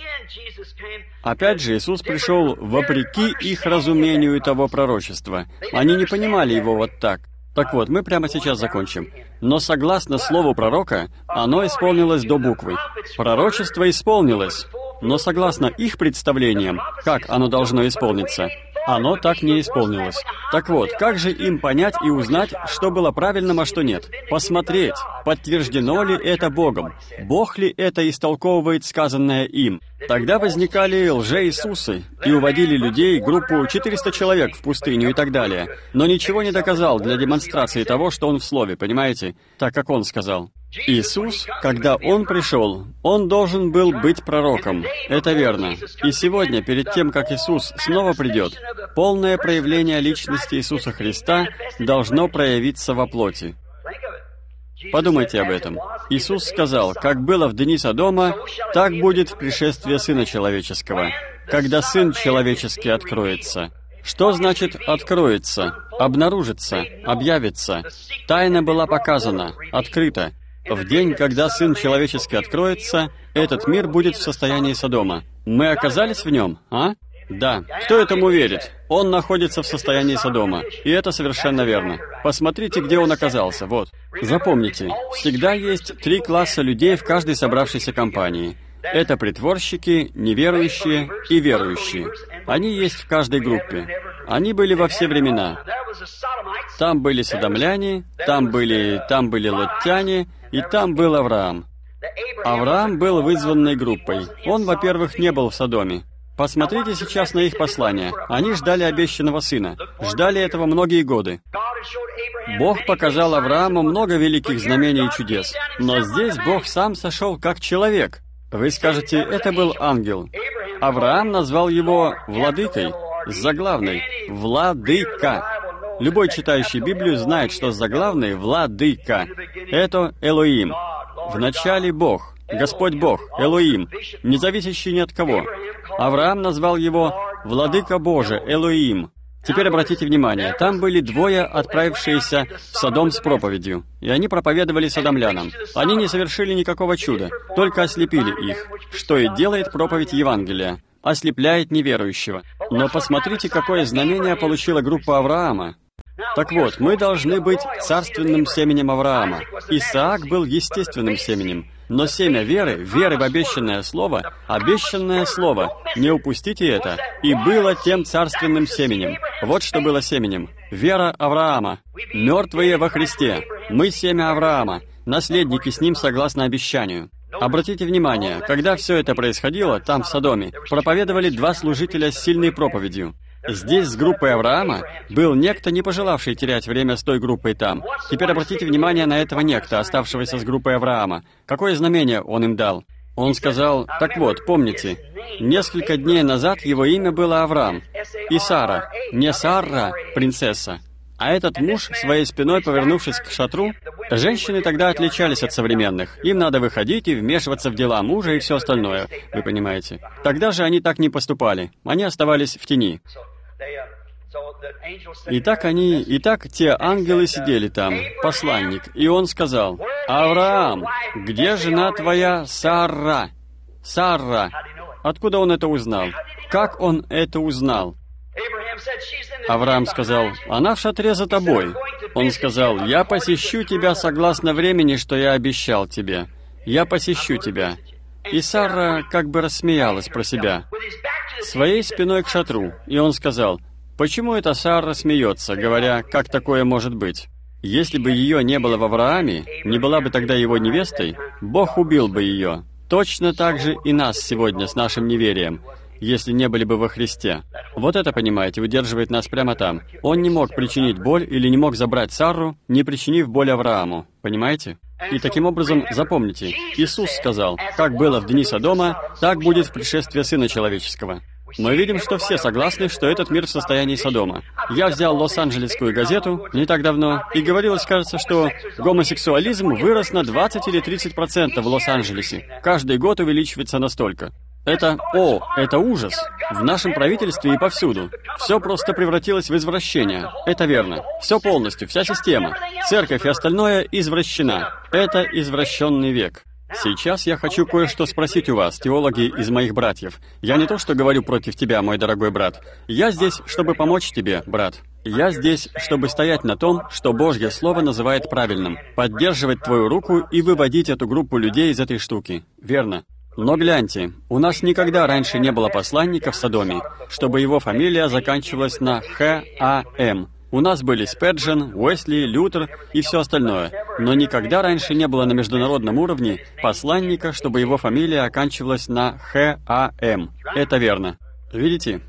Опять же, Иисус пришел вопреки их разумению того пророчества. Они не понимали его вот так. Так вот, мы прямо сейчас закончим. Но согласно слову пророка, оно исполнилось до буквы. Пророчество исполнилось. Но согласно их представлениям, как оно должно исполниться, оно так не исполнилось. Так вот, как же им понять и узнать, что было правильным, а что нет? Посмотреть, подтверждено ли это Богом, Бог ли это истолковывает сказанное им. Тогда возникали лже-Иисусы и уводили людей, группу 400 человек в пустыню и так далее, но ничего не доказал для демонстрации того, что он в Слове, понимаете? Так как он сказал. Иисус, когда Он пришел, Он должен был быть пророком. Это верно. И сегодня, перед тем, как Иисус снова придет, полное проявление личности Иисуса Христа должно проявиться во плоти. Подумайте об этом. Иисус сказал, как было в дни Содома, так будет в пришествии Сына Человеческого, когда Сын Человеческий откроется. Что значит «откроется»? Обнаружится, объявится. Тайна была показана, открыта. В день, когда Сын Человеческий откроется, этот мир будет в состоянии Содома. Мы оказались в нем, а? Да. Кто этому верит? Он находится в состоянии Содома. И это совершенно верно. Посмотрите, где он оказался. Вот. Запомните, всегда есть 3 класса людей в каждой собравшейся компании. Это притворщики, неверующие и верующие. Они есть в каждой группе. Они были во все времена. Там были содомляне, там были лоттяне, и там был Авраам. Авраам был вызванной группой. Он, во-первых, не был в Содоме. Посмотрите сейчас на их послание. Они ждали обещанного сына. Ждали этого многие годы. Бог показал Аврааму много великих знамений и чудес. Но здесь Бог сам сошел как человек. Вы скажете, это был ангел. Авраам назвал его владыкой, заглавной. Владыка. Любой читающий Библию знает, что заглавный владыка — это Элоим. Вначале Бог, Господь Бог, Элоим, не зависящий ни от кого. Авраам назвал его Владыка Божий, Элоим. Теперь обратите внимание, там были 2 отправившиеся в Содом с проповедью, и они проповедовали содомлянам. Они не совершили никакого чуда, только ослепили их, что и делает проповедь Евангелия, ослепляет неверующего. Но посмотрите, какое знамение получила группа Авраама. Так вот, мы должны быть царственным семенем Авраама. Исаак был естественным семенем. Но семя веры в обещанное слово, не упустите это, и было тем царственным семенем. Вот что было семенем. Вера Авраама. Мертвые во Христе. Мы семя Авраама, наследники с ним согласно обещанию. Обратите внимание, когда все это происходило, там, в Содоме, проповедовали 2 служителя с сильной проповедью. Здесь с группой Авраама был некто, не пожелавший терять время с той группой там. Теперь обратите внимание на этого некто, оставшегося с группой Авраама. Какое знамение он им дал? Он сказал, так вот, помните, несколько дней назад его имя было Авраам. И Сара, не Сарра, принцесса, а этот муж, своей спиной повернувшись к шатру, женщины тогда отличались от современных. Им надо выходить и вмешиваться в дела мужа и все остальное, вы понимаете. Тогда же они так не поступали. Они оставались в тени. Итак, те ангелы сидели там, посланник, и он сказал, «Авраам, где жена твоя Сара?» Сара. Откуда он это узнал? Как он это узнал? Авраам сказал, «Она в шатре за тобой». Он сказал, «Я посещу тебя согласно времени, что я обещал тебе. Я посещу тебя». И Сара как бы рассмеялась про себя, своей спиной к шатру. И он сказал, «Почему эта Сара смеется, говоря, как такое может быть? Если бы ее не было в Аврааме, не была бы тогда его невестой, Бог убил бы ее. Точно так же и нас сегодня с нашим неверием. если не были бы во Христе. Вот это, понимаете, удерживает нас прямо там. Он не мог причинить боль или не мог забрать Сарру, не причинив боль Аврааму. Понимаете? И таким образом, запомните, Иисус сказал, как было в дни Содома, так будет в пришествии Сына Человеческого. Мы видим, что все согласны, что этот мир в состоянии Содома. Я взял Лос-Анджелесскую газету не так давно, и говорилось, кажется, что гомосексуализм вырос на 20 или 30% в Лос-Анджелесе. Каждый год увеличивается настолько. Это ужас. В нашем правительстве и повсюду. Все просто превратилось в извращение. Это верно. Все полностью, вся система. Церковь и остальное извращена. Это извращенный век. Сейчас я хочу кое-что спросить у вас, теологи из моих братьев. Я не то что говорю против тебя, мой дорогой брат. Я здесь, чтобы помочь тебе, брат. Я здесь, чтобы стоять на том, что Божье Слово называет правильным. Поддерживать твою руку и выводить эту группу людей из этой штуки. Верно. Но гляньте, у нас никогда раньше не было посланника в Содоме, чтобы его фамилия заканчивалась на Х-А-М. У нас были Спеджен, Уэсли, Лютер и все остальное, но никогда раньше не было на международном уровне посланника, чтобы его фамилия оканчивалась на Х-А-М. Это верно. Видите?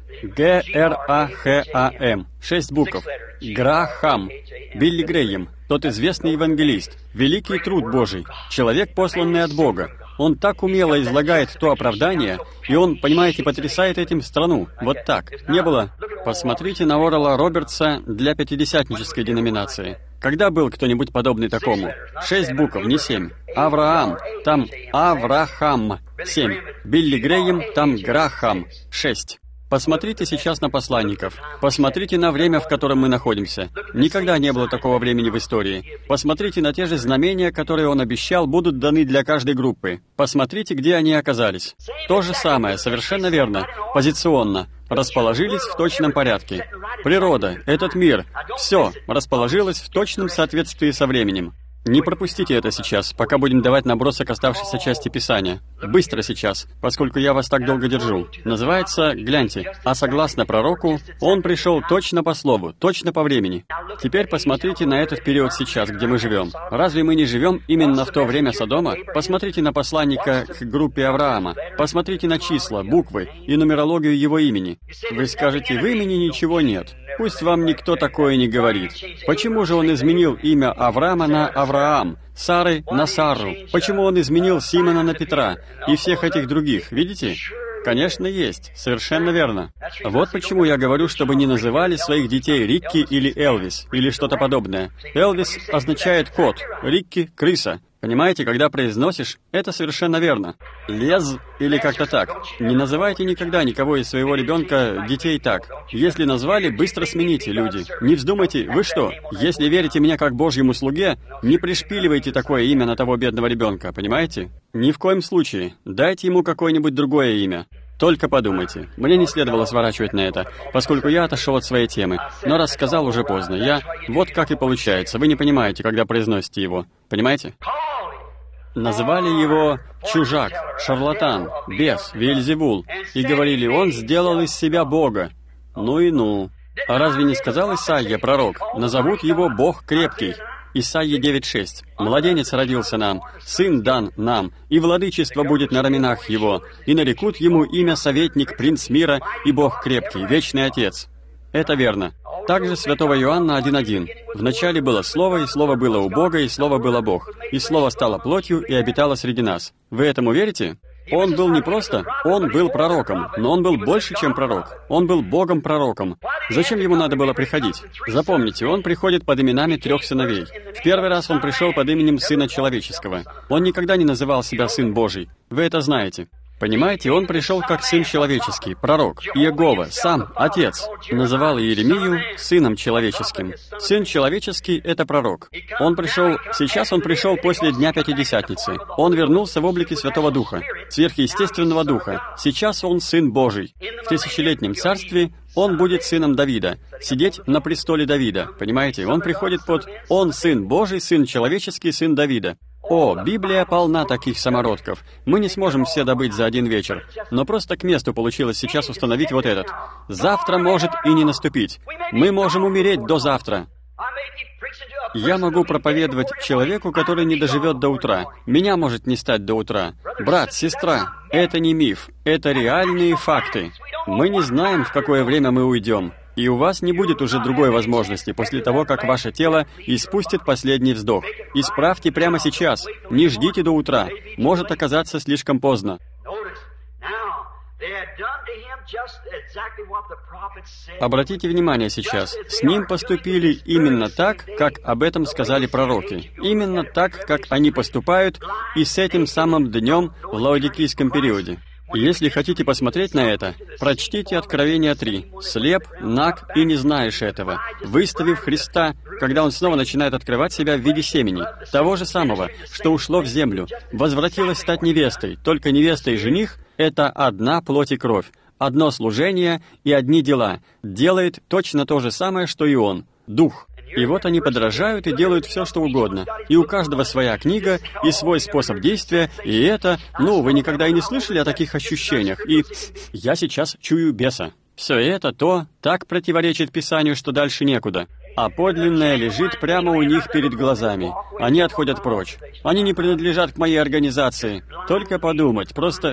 Г-Р-А-Х-А-М. 6 букв. Грахам. Билли Грэем. Тот известный евангелист. Великий труд Божий. Человек, посланный от Бога. Он так умело излагает то оправдание, и он, понимаете, потрясает этим страну. Вот так. Не было... Посмотрите на Орала Робертса для пятидесятнической деноминации. Когда был кто-нибудь подобный такому? 6 букв, не 7. Авраам, там Аврахам, 7. Билли Грэем, там Грахам, 6. Посмотрите сейчас на посланников. Посмотрите на время, в котором мы находимся. Никогда не было такого времени в истории. Посмотрите на те же знамения, которые он обещал, будут даны для каждой группы. Посмотрите, где они оказались. То же самое, совершенно верно, позиционно. Расположились в точном порядке. Природа, этот мир, все расположилось в точном соответствии со временем. Не пропустите это сейчас, пока будем давать набросок оставшейся части Писания. Быстро сейчас, поскольку я вас так долго держу. Называется, гляньте, а согласно пророку, он пришел точно по слову, точно по времени. Теперь посмотрите на этот период сейчас, где мы живем. Разве мы не живем именно в то время Содома? Посмотрите на посланника к группе Авраама. Посмотрите на числа, буквы и нумерологию его имени. Вы скажете, в имени ничего нет. Пусть вам никто такое не говорит. Почему же он изменил имя Авраама на Авраам, Сары на Сарру? Почему он изменил Симона на Петра и всех этих других? Видите? Конечно, есть. Совершенно верно. Вот почему я говорю, чтобы не называли своих детей Рикки или Элвис, или что-то подобное. Элвис означает кот, Рикки — крыса. Понимаете, когда произносишь, это совершенно верно. Лез или как-то так. Не называйте никогда никого из своего ребенка детей так. Если назвали, быстро смените, люди. Не вздумайте, вы что, если верите мне как Божьему слуге, не пришпиливайте такое имя на того бедного ребенка, понимаете? Ни в коем случае. Дайте ему какое-нибудь другое имя. Только подумайте. Мне не следовало сворачивать на это, поскольку я отошел от своей темы. Но раз сказал, уже поздно. Вот как и получается. Вы не понимаете, когда произносите его. Понимаете? Называли его чужак, шарлатан, бес, Веельзевул, и говорили, он сделал из себя Бога. Ну и ну. А разве не сказал Исаия, пророк, назовут его Бог крепкий? Исаия 9:6. «Младенец родился нам, сын дан нам, и владычество будет на раменах его, и нарекут ему имя советник, принц мира и Бог крепкий, вечный Отец». Это верно. Также святого Иоанна 1:1. «Вначале было Слово, и Слово было у Бога, и Слово было Бог. И Слово стало плотью и обитало среди нас». Вы этому верите? Он был не просто, он был пророком, но он был больше, чем пророк. Он был Богом-пророком. Зачем ему надо было приходить? Запомните, он приходит под именами 3 сыновей. В первый раз он пришел под именем Сына Человеческого. Он никогда не называл себя Сын Божий. Вы это знаете. Понимаете, он пришел как Сын Человеческий, пророк. Иегова, сам, Отец, называл Иеремию Сыном Человеческим. Сын Человеческий — это пророк. Сейчас он пришел после Дня Пятидесятницы. Он вернулся в облике Святого Духа, сверхъестественного Духа. Сейчас он Сын Божий. В тысячелетнем царстве он будет сыном Давида, сидеть на престоле Давида. Понимаете, он приходит «Он Сын Божий, Сын Человеческий, Сын Давида». О, Библия полна таких самородков. Мы не сможем все добыть за один вечер. Но просто к месту получилось сейчас установить вот этот. Завтра может и не наступить. Мы можем умереть до завтра. Я могу проповедовать человеку, который не доживет до утра. Меня может не стать до утра. Брат, сестра, это не миф, это реальные факты. Мы не знаем, в какое время мы уйдем. И у вас не будет уже другой возможности после того, как ваше тело испустит последний вздох. Исправьте прямо сейчас. Не ждите до утра. Может оказаться слишком поздно. Обратите внимание сейчас. С ним поступили именно так, как об этом сказали пророки. Именно так, как они поступают и с этим самым днем в лаодикийском периоде. Если хотите посмотреть на это, прочтите Откровение 3. «Слеп, наг и не знаешь этого, выставив Христа», когда Он снова начинает открывать себя в виде семени, того же самого, что ушло в землю, возвратилось стать невестой, только невеста и жених — это одна плоть и кровь, одно служение и одни дела, делает точно то же самое, что и Он, Дух. И вот они подражают и делают все, что угодно. И у каждого своя книга и свой способ действия, и это... вы никогда и не слышали о таких ощущениях, и я сейчас чую беса. Все это так противоречит Писанию, что дальше некуда. А подлинное лежит прямо у них перед глазами. Они отходят прочь. Они не принадлежат к моей организации. Только подумать, просто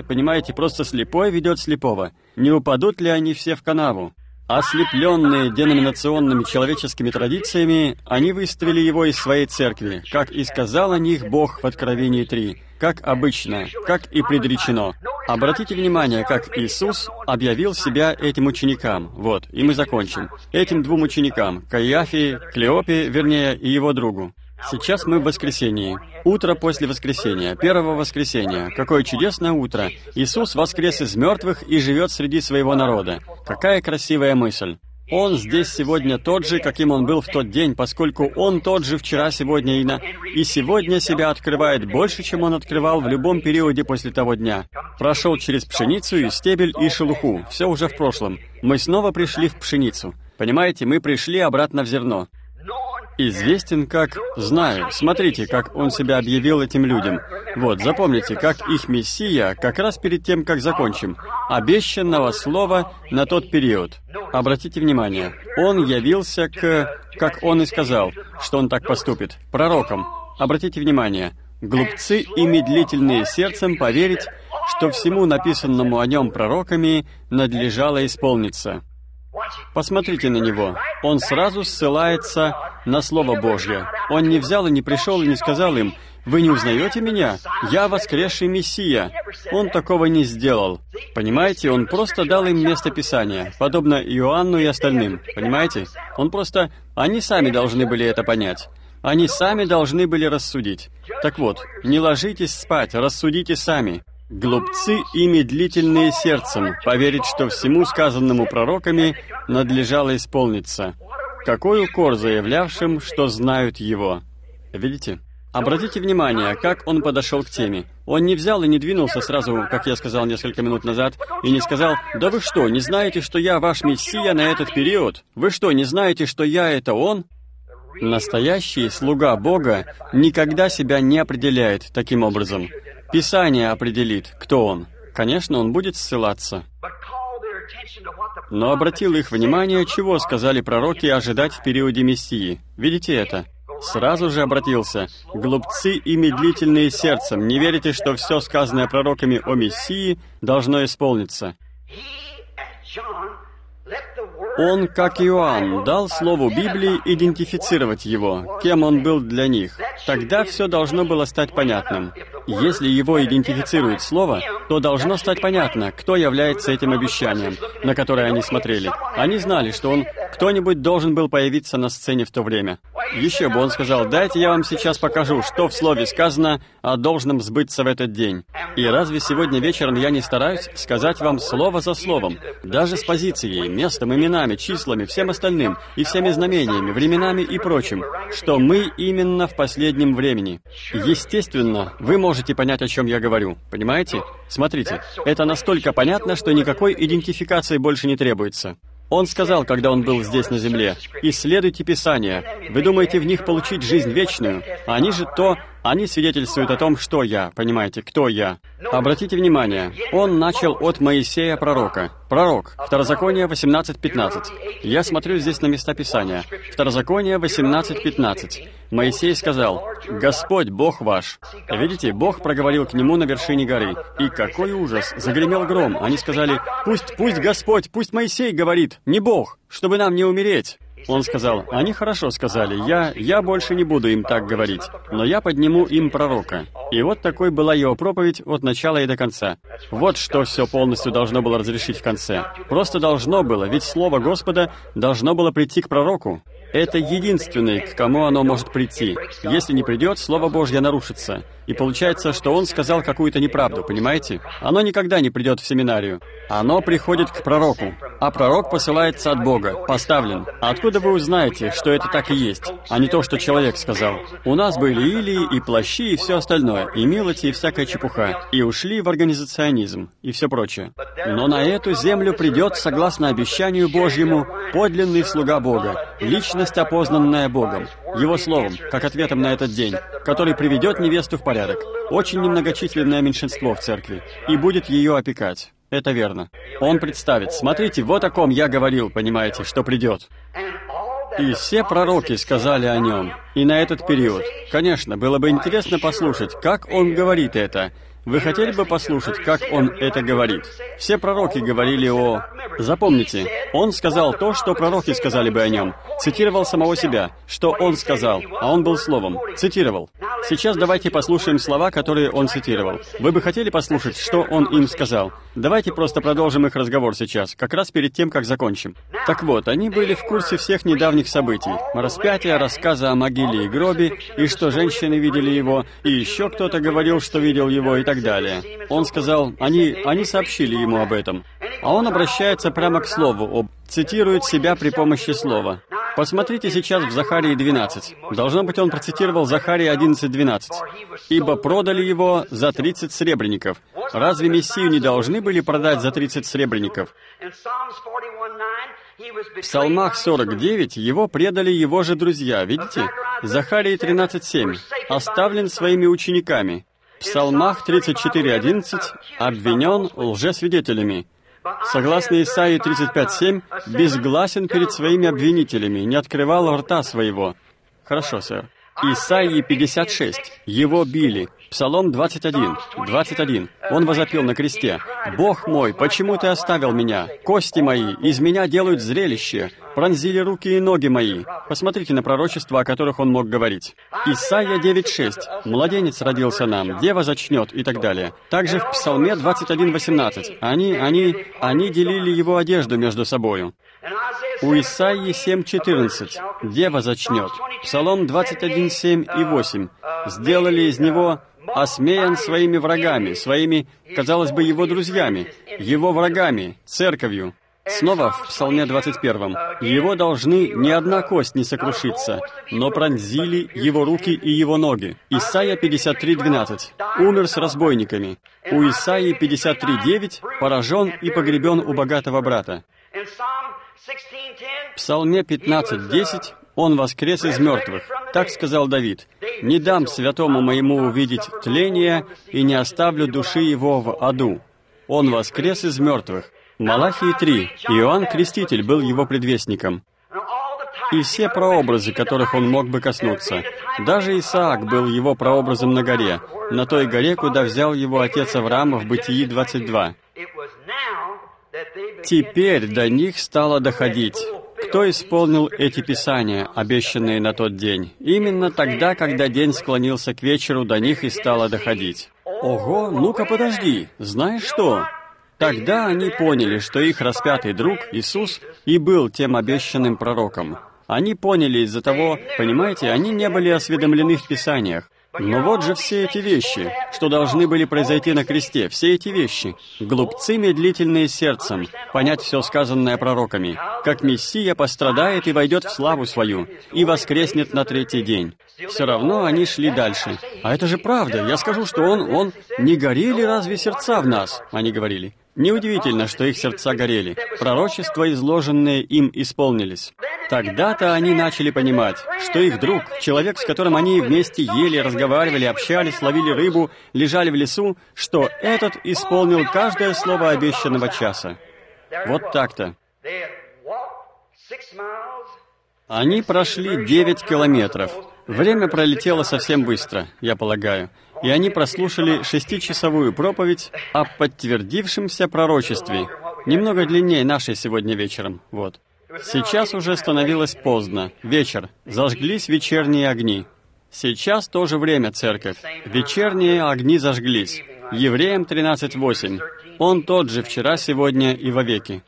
слепой ведет слепого. Не упадут ли они все в канаву? Ослепленные деноминационными человеческими традициями, они выстрелили его из своей церкви, как и сказал о них Бог в Откровении 3, как обычно, как и предречено. Обратите внимание, как Иисус объявил себя этим ученикам. И мы закончим. Этим двум ученикам, Каиафе, Клеопе, и его другу. Сейчас мы в воскресенье. Утро после воскресения, первого воскресения. Какое чудесное утро! Иисус воскрес из мертвых и живет среди своего народа. Какая красивая мысль! Он здесь сегодня тот же, каким Он был в тот день, поскольку Он тот же вчера, сегодня и сегодня себя открывает больше, чем Он открывал в любом периоде после того дня. Прошел через пшеницу и стебель и шелуху. Все уже в прошлом. Мы снова пришли в пшеницу. Понимаете, мы пришли обратно в зерно. Известен как «знаю». Смотрите, как Он себя объявил этим людям. Запомните, как их Мессия, как раз перед тем, как закончим, обещанного слова на тот период. Обратите внимание, Он явился как Он и сказал, что Он так поступит, пророком. Обратите внимание, глупцы и медлительные сердцем поверить, что всему написанному о Нем пророками надлежало исполниться. Посмотрите на него. Он сразу ссылается на Слово Божье. Он не взял и не пришел и не сказал им: «Вы не узнаете меня? Я воскресший Мессия». Он такого не сделал. Понимаете, он просто дал им место Писания, подобно Иоанну и остальным. Понимаете? Они сами должны были это понять. Они сами должны были рассудить. Так вот, не ложитесь спать, рассудите сами. Глупцы и медлительные сердцем, поверить, что всему сказанному пророками надлежало исполниться. Какой укор заявлявшим, что знают его. Видите? Обратите внимание, как он подошел к теме. Он не взял и не двинулся сразу, как я сказал несколько минут назад, и не сказал: «Да вы что, не знаете, что я ваш Мессия на этот период? Вы что, не знаете, что я — это Он?» Настоящий слуга Бога никогда себя не определяет таким образом. Писание определит, кто он. Конечно, он будет ссылаться. Но обратил их внимание, чего сказали пророки ожидать в периоде Мессии. Видите это? Сразу же обратился: «Глупцы и медлительные сердцем, не верите, что все сказанное пророками о Мессии должно исполниться». Он, как Иоанн, дал слову Библии идентифицировать его, кем он был для них. Тогда все должно было стать понятным. Если его идентифицирует слово, то должно стать понятно, кто является этим обещанием, на которое они смотрели. Они знали, что кто-нибудь должен был появиться на сцене в то время. Еще бы он сказал: «Дайте я вам сейчас покажу, что в слове сказано о должном сбыться в этот день». И разве сегодня вечером я не стараюсь сказать вам слово за словом, даже с позицией, местом, именами, числами, всем остальным, и всеми знамениями, временами и прочим, что мы именно в последнем времени. Естественно, вы можете понять, о чем я говорю. Понимаете? Смотрите, это настолько понятно, что никакой идентификации больше не требуется. Он сказал, когда он был здесь на земле: «Исследуйте Писания. Вы думаете в них получить жизнь вечную? Они же то, Они свидетельствуют о том, что я, понимаете, кто я. Обратите внимание, он начал от Моисея пророка. Пророк, Второзаконие 18:15. Я смотрю здесь на места Писания. Второзаконие 18:15. Моисей сказал: «Господь, Бог ваш». Видите, Бог проговорил к нему на вершине горы. И какой ужас! Загремел гром. Они сказали: «Пусть Господь, пусть Моисей говорит, не Бог, чтобы нам не умереть». Он сказал: «Они хорошо сказали, я больше не буду им так говорить, но я подниму им пророка». И вот такой была его проповедь от начала и до конца. Вот что все полностью должно было разрешить в конце. Просто должно было, ведь Слово Господа должно было прийти к пророку. Это единственный, к кому оно может прийти. Если не придет, Слово Божье нарушится. И получается, что он сказал какую-то неправду, понимаете? Оно никогда не придет в семинарию. Оно приходит к пророку. А пророк посылается от Бога, поставлен. Откуда вы узнаете, что это так и есть, а не то, что человек сказал? У нас были илии и плащи, и все остальное, и милоти, и всякая чепуха. И ушли в организационизм, и все прочее. Но на эту землю придет, согласно обещанию Божьему, подлинный слуга Бога, личность, опознанная Богом, Его Словом, как ответом на этот день, который приведет невесту в порядок. Очень немногочисленное меньшинство в церкви, и будет ее опекать. Это верно. Он представит: смотрите, вот о ком я говорил, понимаете, что придет. И все пророки сказали о нем, и на этот период. Конечно, было бы интересно послушать, как он говорит это. Вы хотели бы послушать, как он это говорит? Все пророки говорили о... Запомните, он сказал то, что пророки сказали бы о нем. Цитировал самого себя, что он сказал, а он был словом. Цитировал. Сейчас давайте послушаем слова, которые он цитировал. Вы бы хотели послушать, что он им сказал? Давайте просто продолжим их разговор сейчас, как раз перед тем, как закончим. Так вот, они были в курсе всех недавних событий. Распятия, рассказа о могиле и гробе, и что женщины видели его, и еще кто-то говорил, что видел его, и так далее. Он сказал, они сообщили ему об этом. А он обращается прямо к слову, цитирует себя при помощи слова. Посмотрите сейчас в Захарии 12. Должно быть, он процитировал Захарии 11:12. «Ибо продали его за 30 сребреников». Разве Мессию не должны были продать за 30 сребреников? В Псалмах 49 его предали его же друзья, видите? Захарии 13:7. «Оставлен своими учениками». В Псалмах 34:11 «Обвинен лжесвидетелями». Согласно Исаии 35:7, «безгласен перед своими обвинителями, не открывал рта своего». Хорошо, сэр. Исаии 56. «Его били». Псалом 21. Он возопил на кресте: «Бог мой, почему ты оставил меня? Кости мои из меня делают зрелище, пронзили руки и ноги мои». Посмотрите на пророчества, о которых он мог говорить. Исайя 9:6. «Младенец родился нам, дева зачнет» и так далее. Также в Псалме 21:18. Они делили его одежду между собою. У Исаии 7:14. «Дева зачнет». Псалом 21:7 и 8. «Сделали из него осмеян своими врагами, своими, казалось бы, его друзьями, его врагами, церковью». Снова в Псалме 21. «Его должны ни одна кость не сокрушиться, но пронзили его руки и его ноги». Исайя 53:12. «Умер с разбойниками». У Исаии 53:9. «Поражен и погребен у богатого брата». В Псалме 15:10. «Он воскрес из мертвых». Так сказал Давид: «Не дам святому моему увидеть тление, и не оставлю души его в аду». Он воскрес из мертвых. Малахии 3. Иоанн Креститель был его предвестником. И все прообразы, которых он мог бы коснуться. Даже Исаак был его прообразом на горе, на той горе, куда взял его отец Авраам в Бытии 22. Теперь до них стало доходить. Кто исполнил эти писания, обещанные на тот день? Именно тогда, когда день склонился к вечеру, до них и стало доходить. Ого, ну-ка подожди, знаешь что? Тогда они поняли, что их распятый друг, Иисус, и был тем обещанным пророком. Они поняли из-за того, понимаете, они не были осведомлены в Писаниях. Но вот же все эти вещи, что должны были произойти на кресте, все эти вещи. Глупцы медлительные сердцем, понять все сказанное пророками, как Мессия пострадает и войдет в славу свою, и воскреснет на третий день. Все равно они шли дальше. А это же правда, я скажу, что он, не горели разве сердца в нас, они говорили. Неудивительно, что их сердца горели. Пророчества, изложенные им, исполнились. Тогда-то они начали понимать, что их друг, человек, с которым они вместе ели, разговаривали, общались, ловили рыбу, лежали в лесу, что этот исполнил каждое слово обещанного часа. Вот так-то. Они прошли 9 километров. Время пролетело совсем быстро, я полагаю. И они прослушали 6-часовую проповедь о подтвердившемся пророчестве. Немного длиннее нашей сегодня вечером. Вот. Сейчас уже становилось поздно. Вечер. Зажглись вечерние огни. Сейчас тоже время, церковь. Вечерние огни зажглись. Евреям 13:8. Он тот же вчера, сегодня и вовеки.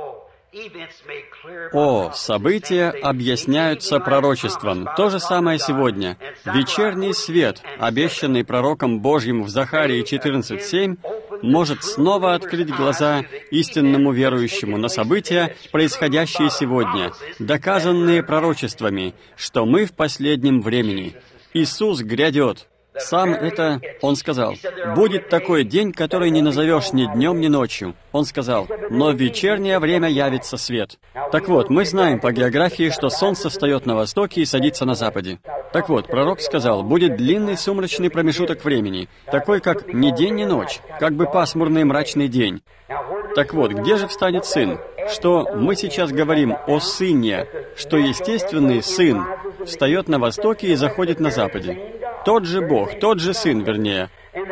О, события объясняются пророчеством. То же самое сегодня. Вечерний свет, обещанный пророком Божьим в Захарии 14:7, может снова открыть глаза истинному верующему на события, происходящие сегодня, доказанные пророчествами, что мы в последнем времени. Иисус грядет. Сам это, Он сказал, «Будет такой день, который не назовешь ни днем, ни ночью». Он сказал, «Но в вечернее время явится свет». Так вот, мы знаем по географии, что солнце встает на востоке и садится на западе. Так вот, пророк сказал, будет длинный сумрачный промежуток времени, такой как ни день, ни ночь, как бы пасмурный мрачный день. Так вот, где же встанет Сын? Что мы сейчас говорим о Сыне, что естественный Сын встает на востоке и заходит на западе. Тот же Бог, тот же Сын, вернее.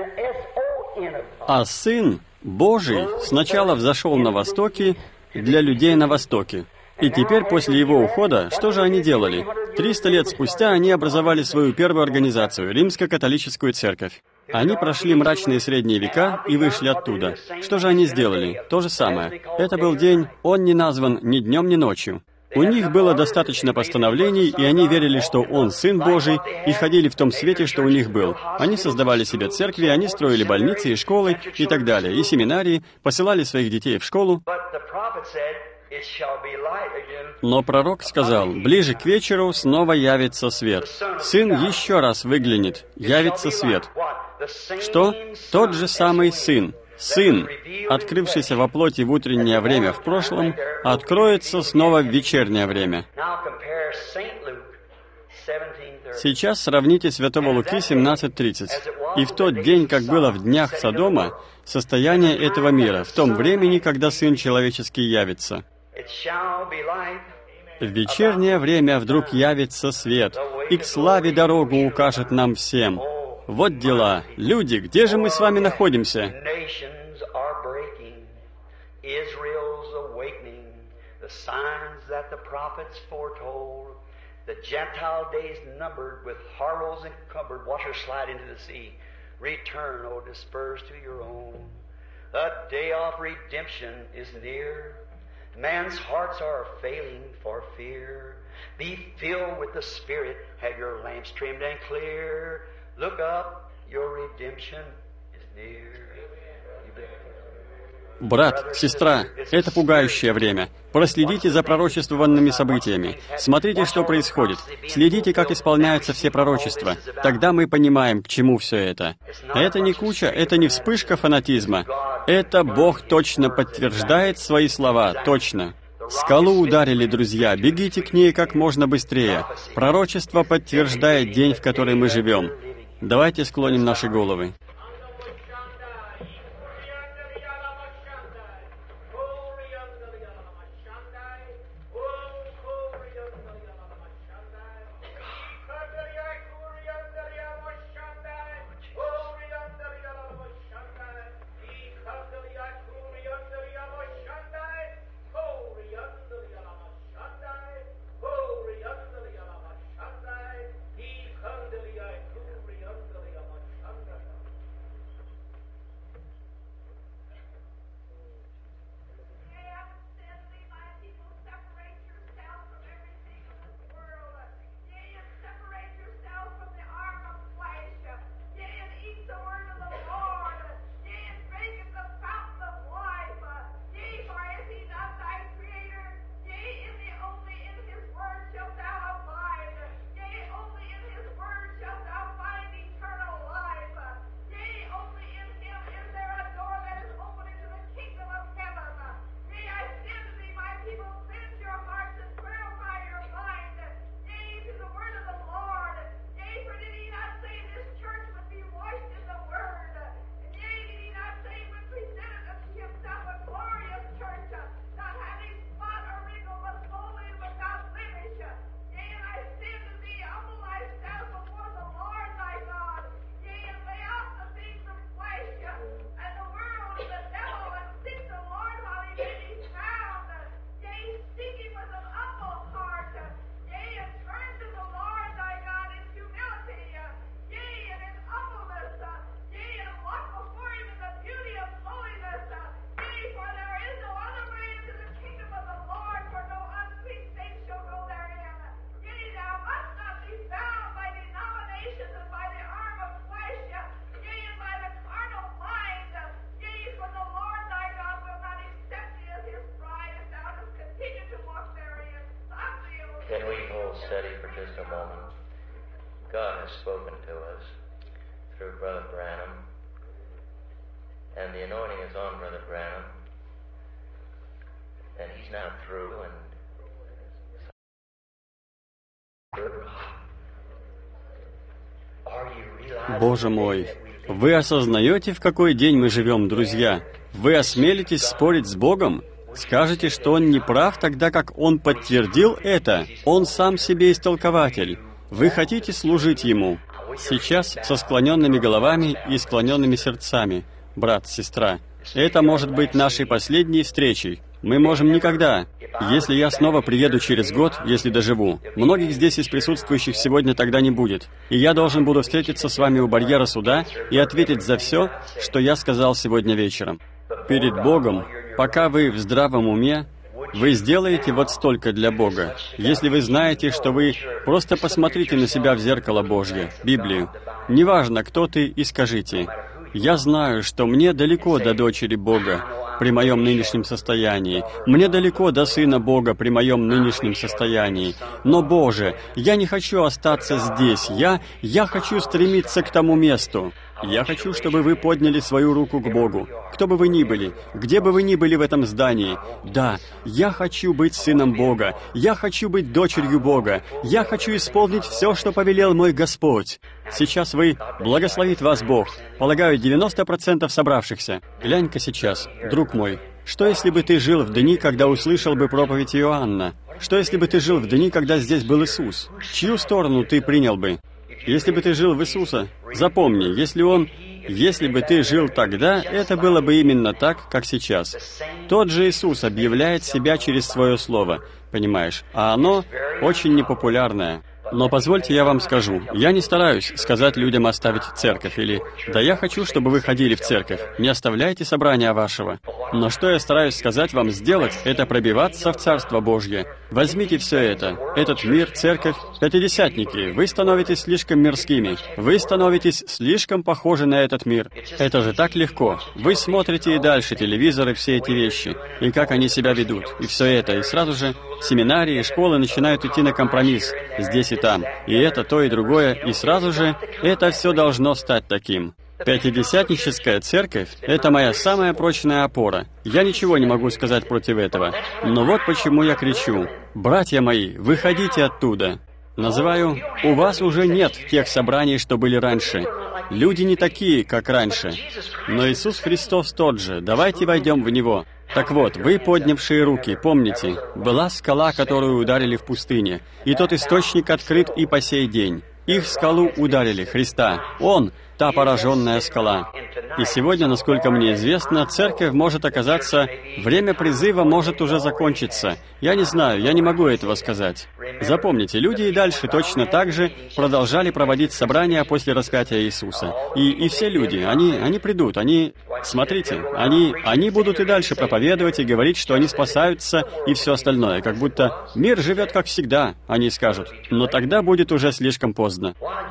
А Сын Божий сначала взошел на востоке для людей на востоке. И теперь, после Его ухода, что же они делали? 300 лет спустя они образовали свою первую организацию, Римско-католическую церковь. Они прошли мрачные средние века и вышли оттуда. Что же они сделали? То же самое. Это был день, он не назван ни днем, ни ночью. У них было достаточно постановлений, и они верили, что Он Сын Божий, и ходили в том свете, что у них был. Они создавали себе церкви, они строили больницы и школы, и так далее, и семинарии, посылали своих детей в школу. Но пророк сказал, ближе к вечеру снова явится свет. Сын еще раз выглянет, явится свет. Что? Тот же самый Сын. Сын, открывшийся во плоти в утреннее время в прошлом, откроется снова в вечернее время. Сейчас сравните Святого Луки 17:30. «И в тот день, как было в днях Содома, состояние этого мира, в том времени, когда Сын Человеческий явится». В вечернее время вдруг явится свет, и к славе дорогу укажет нам всем. Вот дела. Люди, где же мы с вами находимся? Man's hearts are failing for fear. Be filled with the Spirit, have your lamps trimmed and clear. Look up, your redemption is near. Брат, сестра, это пугающее время. Проследите за пророчествованными событиями. Смотрите, что происходит. Следите, как исполняются все пророчества. Тогда мы понимаем, к чему все это. Это не куча, это не вспышка фанатизма. Это Бог точно подтверждает свои слова, точно. Скалу ударили, друзья, бегите к ней как можно быстрее. Пророчество подтверждает день, в который мы живем. Давайте склоним наши головы. Can we hold steady for just a moment? God has spoken to us through Brother Branham, and the anointing is on Brother Branham, and he's now through, and Боже мой, вы осознаете, в какой день мы живем, друзья? Вы осмелитесь спорить с Богом? Скажете, что Он не прав, тогда как Он подтвердил это? Он сам себе истолкователь. Вы хотите служить Ему? Сейчас со склоненными головами и склоненными сердцами, брат, сестра. Это может быть нашей последней встречей. Мы можем никогда. Если я снова приеду через год, если доживу, многих здесь из присутствующих сегодня тогда не будет. И я должен буду встретиться с вами у барьера суда и ответить за все, что я сказал сегодня вечером. Перед Богом, пока вы в здравом уме, вы сделаете вот столько для Бога. Если вы знаете, что вы... Просто посмотрите на себя в зеркало Божье, Библию. Неважно, кто ты, и скажите: «Я знаю, что мне далеко до дочери Бога при моем нынешнем состоянии. Мне далеко до Сына Бога при моем нынешнем состоянии. Но, Боже, я не хочу остаться здесь. Я хочу стремиться к тому месту». Я хочу, чтобы вы подняли свою руку к Богу. Кто бы вы ни были, где бы вы ни были в этом здании. Да, я хочу быть сыном Бога. Я хочу быть дочерью Бога. Я хочу исполнить все, что повелел мой Господь. Сейчас вы... Благословит вас Бог. Полагаю, 90% собравшихся. Глянь-ка сейчас, друг мой. Что, если бы ты жил в дни, когда услышал бы проповедь Иоанна? Что, если бы ты жил в дни, когда здесь был Иисус? Чью сторону ты принял бы? Если бы ты жил в Иисуса, запомни, если бы ты жил тогда, это было бы именно так, как сейчас. Тот же Иисус объявляет себя через свое слово, понимаешь? А оно очень непопулярное. Но позвольте я вам скажу, я не стараюсь сказать людям оставить церковь или «да я хочу, чтобы вы ходили в церковь, не оставляйте собрания вашего». Но что я стараюсь сказать вам сделать, это пробиваться в Царство Божье. Возьмите все это, этот мир, церковь, пятидесятники, вы становитесь слишком мирскими, вы становитесь слишком похожи на этот мир. Это же так легко. Вы смотрите и дальше телевизор и все эти вещи, и как они себя ведут, и все это, и сразу же семинарии и школы начинают идти на компромисс здесь и там, и это, то и другое, и сразу же это все должно стать таким. Пятидесятническая церковь — это моя самая прочная опора. Я ничего не могу сказать против этого. Но вот почему я кричу: «Братья мои, выходите оттуда!» Называю, у вас уже нет тех собраний, что были раньше. Люди не такие, как раньше. Но Иисус Христос тот же, давайте войдем в Него. Так вот, вы, поднявшие руки, помните, была скала, которую ударили в пустыне, и тот источник открыт и по сей день. Их скалу ударили, Христа. Он — та пораженная скала. И сегодня, насколько мне известно, церковь может оказаться... Время призыва может уже закончиться. Я не знаю, я не могу этого сказать. Запомните, люди и дальше точно так же продолжали проводить собрания после распятия Иисуса. И все люди, они придут, смотрите, они будут и дальше проповедовать и говорить, что они спасаются и все остальное, как будто мир живет как всегда, они скажут. Но тогда будет уже слишком поздно.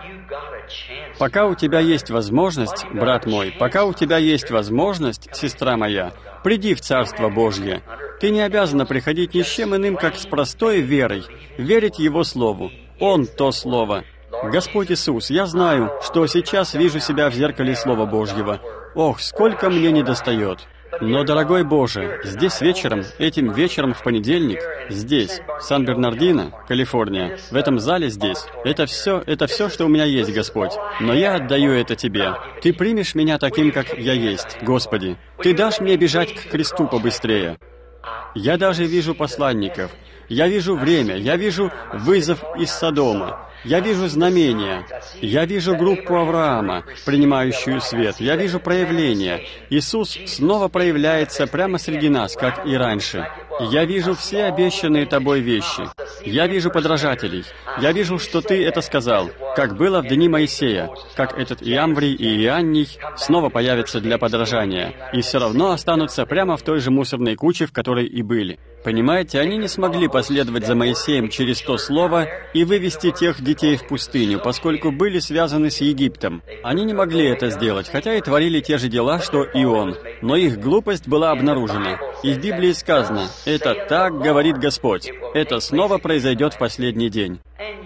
Пока у тебя есть возможность, брат мой, пока у тебя есть возможность, сестра моя, приди в Царство Божье. Ты не обязана приходить ни с чем иным, как с простой верой, верить Его Слову. Он — то Слово. Господь Иисус, я знаю, что сейчас вижу себя в зеркале Слова Божьего. Ох, сколько мне недостает. Но, дорогой Боже, здесь вечером, этим вечером в понедельник, здесь, в Сан-Бернардино, Калифорния, в этом зале здесь, это все, что у меня есть, Господь. Но я отдаю это Тебе. Ты примешь меня таким, как я есть, Господи. Ты дашь мне бежать к кресту побыстрее. Я даже вижу посланников. Я вижу время, я вижу вызов из Содома. Я вижу знамения. Я вижу группу Авраама, принимающую свет. Я вижу проявление. Иисус снова проявляется прямо среди нас, как и раньше. Я вижу все обещанные Тобой вещи. Я вижу подражателей. Я вижу, что Ты это сказал, как было в дни Моисея, как этот Иамврий и Иоанний снова появятся для подражания, и все равно останутся прямо в той же мусорной куче, в которой и были. Понимаете, они не смогли последовать за Моисеем через то слово и вывести тех детей в пустыню, поскольку были связаны с Египтом. Они не могли это сделать, хотя и творили те же дела, что и он. Но их глупость была обнаружена. И в Библии сказано: «Это так говорит Господь». Это снова произойдет в последний день.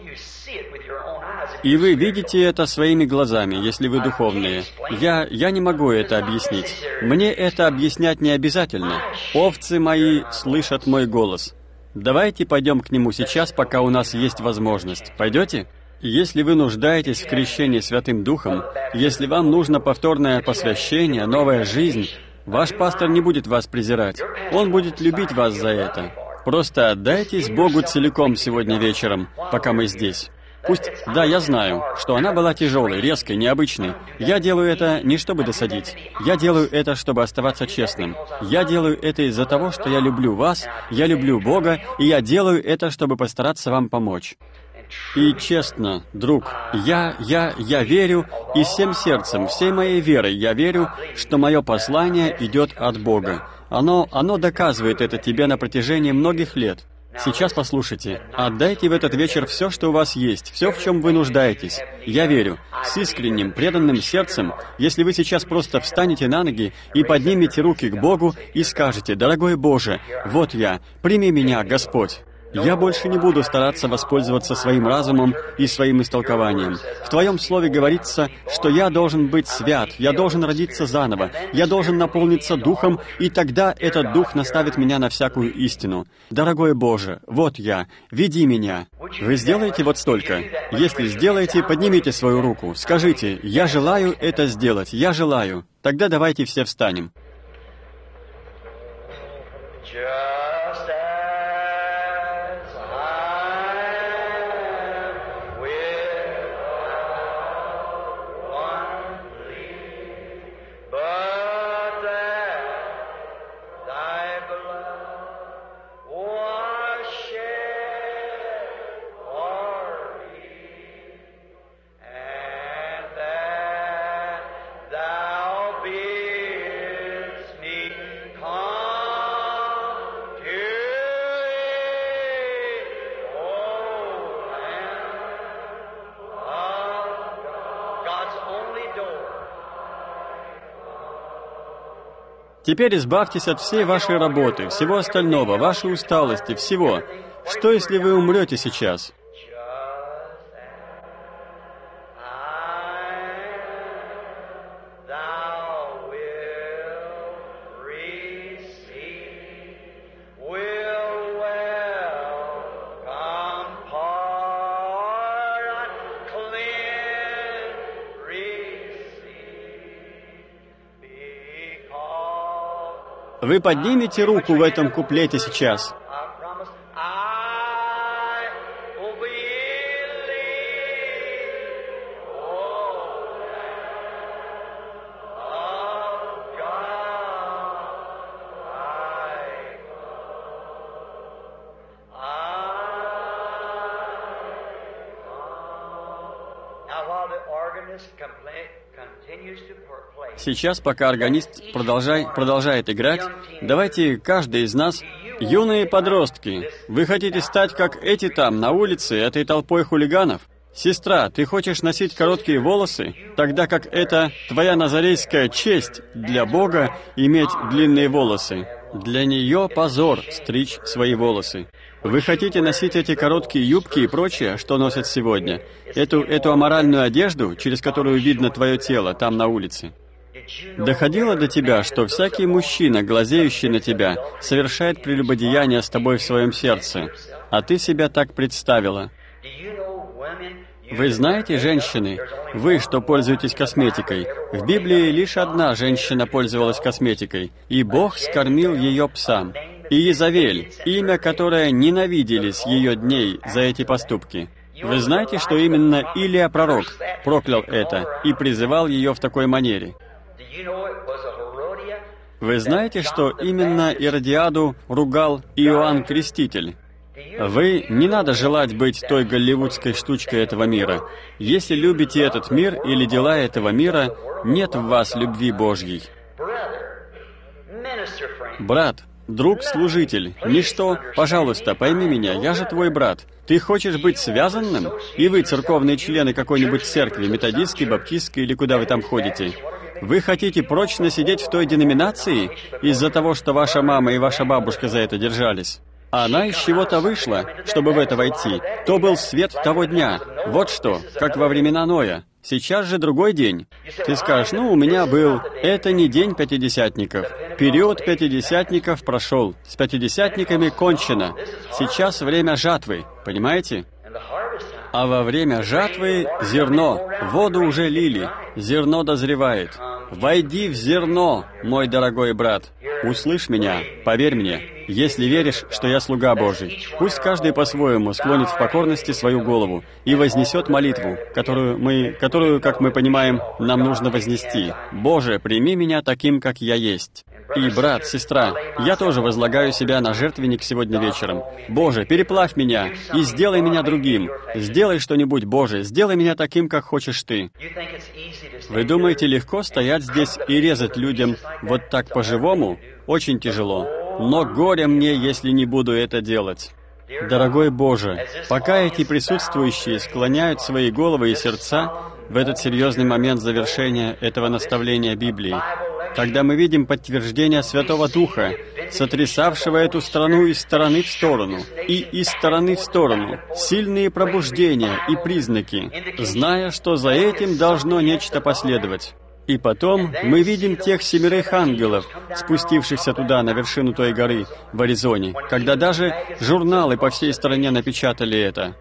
И вы видите это своими глазами, если вы духовные. Я не могу это объяснить. Мне это объяснять не обязательно. Овцы мои слышат мой голос. Давайте пойдем к нему сейчас, пока у нас есть возможность. Пойдете? Если вы нуждаетесь в крещении Святым Духом, если вам нужно повторное посвящение, новая жизнь, ваш пастор не будет вас презирать. Он будет любить вас за это. Просто отдайтесь Богу целиком сегодня вечером, пока мы здесь. Пусть, да, я знаю, что она была тяжелой, резкой, необычной. Я делаю это не чтобы досадить. Я делаю это, чтобы оставаться честным. Я делаю это из-за того, что я люблю вас, я люблю Бога, и я делаю это, чтобы постараться вам помочь. И честно, друг, я верю, и всем сердцем, всей моей верой я верю, что мое послание идет от Бога. Оно доказывает это тебе на протяжении многих лет. Сейчас послушайте. Отдайте в этот вечер все, что у вас есть, все, в чем вы нуждаетесь. Я верю, с искренним, преданным сердцем, если вы сейчас просто встанете на ноги и поднимете руки к Богу и скажете: «Дорогой Боже, вот я, прими меня, Господь». Я больше не буду стараться воспользоваться своим разумом и своим истолкованием. В Твоем Слове говорится, что я должен быть свят, я должен родиться заново, я должен наполниться Духом, и тогда этот Дух наставит меня на всякую истину. Дорогой Боже, вот я, веди меня. Вы сделаете вот столько? Если сделаете, поднимите свою руку, скажите: «Я желаю это сделать, я желаю». Тогда давайте все встанем. Теперь избавьтесь от всей вашей работы, всего остального, вашей усталости, всего. Что, если вы умрете сейчас? Вы поднимете руку в этом куплете сейчас. Сейчас, пока органист продолжает играть, давайте каждый из нас, юные подростки, вы хотите стать как эти там, на улице, этой толпой хулиганов? Сестра, ты хочешь носить короткие волосы, тогда как это твоя назарейская честь для Бога иметь длинные волосы. Для нее позор стричь свои волосы. Вы хотите носить эти короткие юбки и прочее, что носят сегодня? Эту аморальную одежду, через которую видно твое тело там на улице? Доходило до тебя, что всякий мужчина, глазеющий на тебя, совершает прелюбодеяние с тобой в своем сердце, а ты себя так представила? Вы знаете, женщины, вы, что пользуетесь косметикой, в Библии лишь одна женщина пользовалась косметикой, и Бог скормил ее псам. Иезавель, имя, которое ненавидели с ее дней за эти поступки. Вы знаете, что именно Илия пророк проклял это и призывал ее в такой манере? Вы знаете, что именно Иродиаду ругал Иоанн Креститель? Вы не надо желать быть той голливудской штучкой этого мира. Если любите этот мир или дела этого мира, нет в вас любви Божьей. Брат, Друг-служитель, ничто, пожалуйста, пойми меня, я же твой брат. Ты хочешь быть связанным? И вы, церковные члены какой-нибудь церкви, методистской, баптистской или куда вы там ходите, вы хотите прочно сидеть в той деноминации из-за того, что ваша мама и ваша бабушка за это держались? Она из чего-то вышла, чтобы в это войти. То был свет того дня. Вот что, как во времена Ноя. Сейчас же другой день. Ты скажешь, у меня был... Это не день пятидесятников. Период пятидесятников прошел. С пятидесятниками кончено. Сейчас время жатвы, понимаете? А во время жатвы зерно, воду уже лили, зерно дозревает. Войди в зерно, мой дорогой брат. Услышь меня, поверь мне, если веришь, что я слуга Божий. Пусть каждый по-своему склонит в покорности свою голову и вознесет молитву, которую, как мы понимаем, нам нужно вознести. Боже, прими меня таким, как я есть. И, брат, сестра, я тоже возлагаю себя на жертвенник сегодня вечером. Боже, переплавь меня и сделай меня другим. Сделай что-нибудь, Боже, сделай меня таким, как хочешь Ты. Вы думаете, легко стоять здесь и резать людям вот так по-живому? Очень тяжело. Но горе мне, если не буду это делать. Дорогой Боже, пока эти присутствующие склоняют свои головы и сердца в этот серьезный момент завершения этого наставления Библии, когда мы видим подтверждение Святого Духа, сотрясавшего эту страну из стороны в сторону, и из стороны в сторону, сильные пробуждения и признаки, зная, что за этим должно нечто последовать. И потом мы видим тех 7 ангелов, спустившихся туда, на вершину той горы, в Аризоне, когда даже журналы по всей стране напечатали это.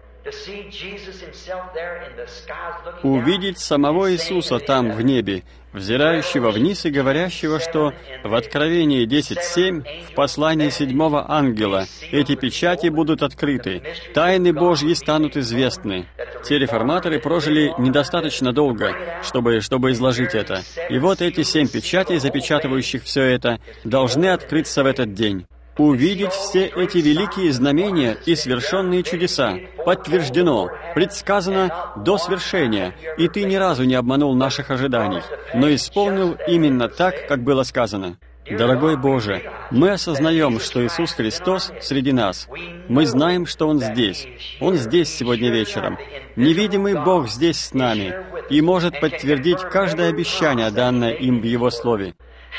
Увидеть самого Иисуса там, в небе, взирающего вниз и говорящего, что в Откровении 10:7, в послании 7-го ангела, эти печати будут открыты, тайны Божьи станут известны. Те реформаторы прожили недостаточно долго, чтобы изложить это. И вот эти 7 печатей, запечатывающих все это, должны открыться в этот день. Увидеть все эти великие знамения и свершенные чудеса. Подтверждено, предсказано до свершения, и Ты ни разу не обманул наших ожиданий, но исполнил именно так, как было сказано. Дорогой Боже, мы осознаем, что Иисус Христос среди нас. Мы знаем, что Он здесь. Он здесь сегодня вечером. Невидимый Бог здесь с нами и может подтвердить каждое обещание, данное им в Его Слове.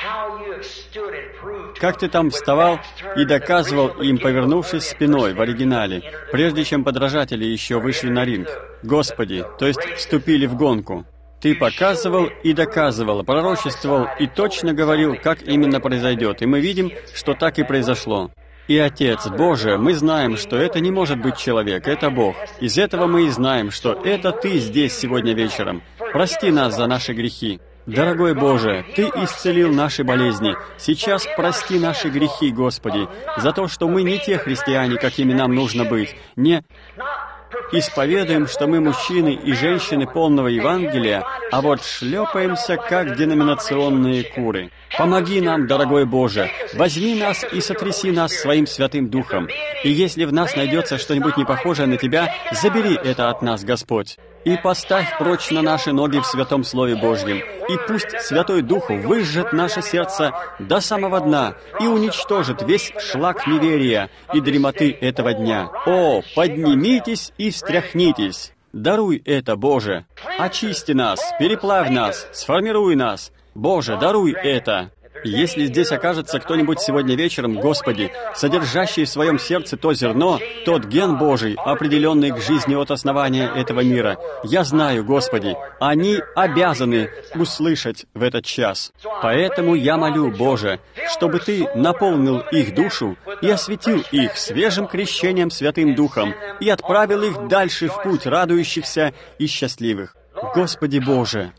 Как Ты там вставал и доказывал им, повернувшись спиной в оригинале, прежде чем подражатели еще вышли на ринг. Господи, то есть вступили в гонку. Ты показывал и доказывал, пророчествовал и точно говорил, как именно произойдет, и мы видим, что так и произошло. И, Отец, Боже, мы знаем, что это не может быть человек, это Бог. Из этого мы и знаем, что это Ты здесь сегодня вечером. Прости нас за наши грехи. Дорогой Боже, Ты исцелил наши болезни. Сейчас прости наши грехи, Господи, за то, что мы не те христиане, какими нам нужно быть, не исповедуем, что мы мужчины и женщины полного Евангелия, а вот шлепаемся, как деноминационные куры. Помоги нам, дорогой Боже, возьми нас и сотряси нас своим Святым Духом. И если в нас найдется что-нибудь непохожее на Тебя, забери это от нас, Господь. И поставь прочно наши ноги в Святом Слове Божьем, и пусть Святой Дух выжжет наше сердце до самого дна и уничтожит весь шлак неверия и дремоты этого дня. О, поднимитесь и встряхнитесь! Даруй это, Боже! Очисти нас, переплавь нас, сформируй нас! Боже, даруй это! Если здесь окажется кто-нибудь сегодня вечером, Господи, содержащий в своем сердце то зерно, тот ген Божий, определенный к жизни от основания этого мира, я знаю, Господи, они обязаны услышать в этот час. Поэтому я молю, Боже, чтобы Ты наполнил их душу и осветил их свежим крещением Святым Духом и отправил их дальше в путь радующихся и счастливых. Господи Боже,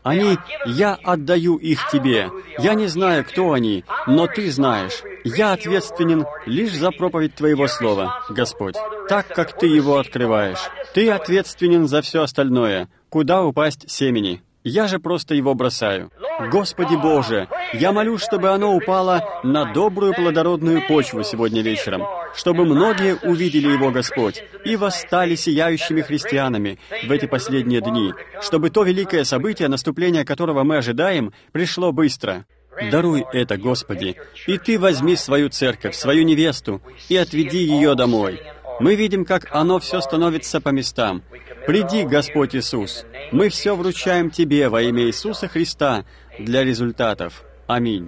я отдаю их Тебе. Я не знаю, кто они, но Ты знаешь. Я ответственен лишь за проповедь Твоего Слова, Господь, так как Ты его открываешь. Ты ответственен за все остальное, куда упасть семени. Я же просто его бросаю. Господи Боже, я молю, чтобы оно упало на добрую плодородную почву сегодня вечером, чтобы многие увидели его, Господь, и восстали сияющими христианами в эти последние дни, чтобы то великое событие, наступление которого мы ожидаем, пришло быстро. Даруй это, Господи, и Ты возьми свою церковь, свою невесту, и отведи ее домой. Мы видим, как оно все становится по местам. Приди, Господь Иисус. Мы все вручаем Тебе во имя Иисуса Христа для результатов. Аминь.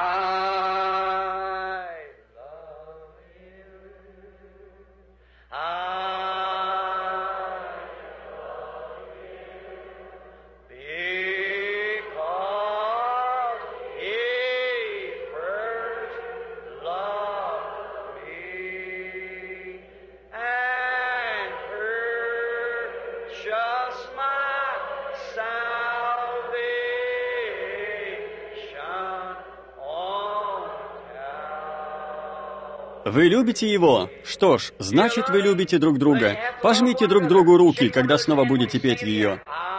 Вы любите Его? Что ж, значит, вы любите друг друга. Пожмите друг другу руки, когда снова будете петь ее.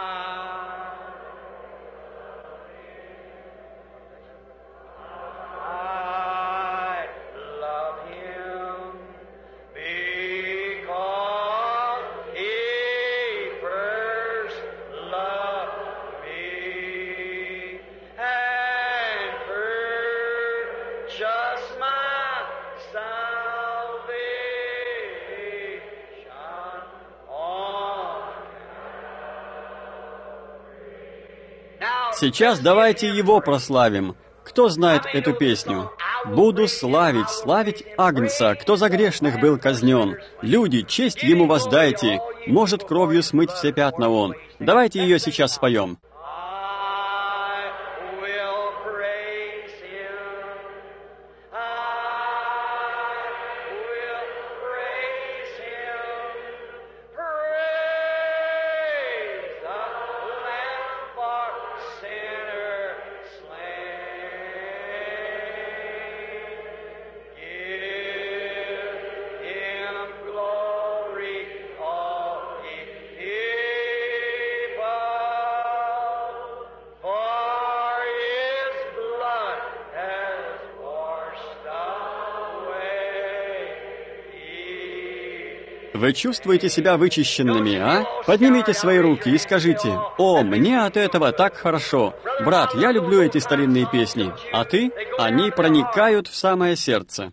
Сейчас давайте Его прославим. Кто знает эту песню? «Буду славить, славить Агнца, кто за грешных был казнен. Люди, честь Ему воздайте, может кровью смыть все пятна Он». Давайте ее сейчас споем. Вы чувствуете себя вычищенными, а? Поднимите свои руки и скажите: «О, мне от этого так хорошо! Брат, я люблю эти старинные песни. А ты? Они проникают в самое сердце».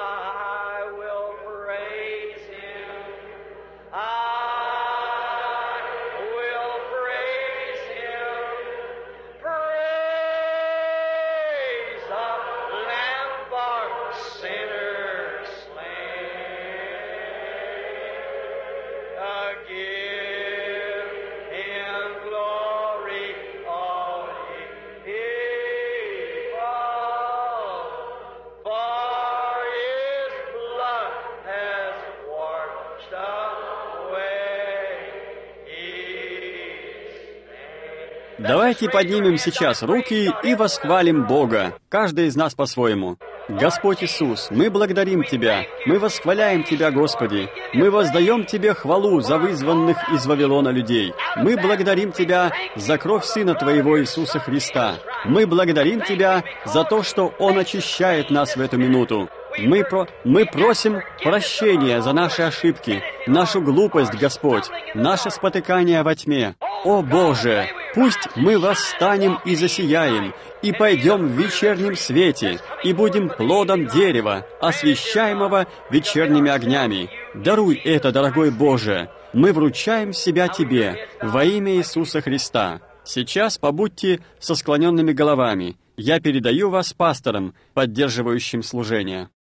Давайте поднимем сейчас руки и восхвалим Бога, каждый из нас по-своему. Господь Иисус, мы благодарим Тебя, мы восхваляем Тебя, Господи, мы воздаем Тебе хвалу за вызванных из Вавилона людей. Мы благодарим Тебя за кровь Сына Твоего Иисуса Христа. Мы благодарим Тебя за то, что Он очищает нас в эту минуту. Мы просим прощения за наши ошибки, нашу глупость, Господь, наше спотыкание во тьме. О Боже, пусть мы восстанем и засияем, и пойдем в вечернем свете, и будем плодом дерева, освещаемого вечерними огнями. Даруй это, дорогой Боже. Мы вручаем себя Тебе во имя Иисуса Христа. Сейчас побудьте со склоненными головами. Я передаю вас пасторам, поддерживающим служение.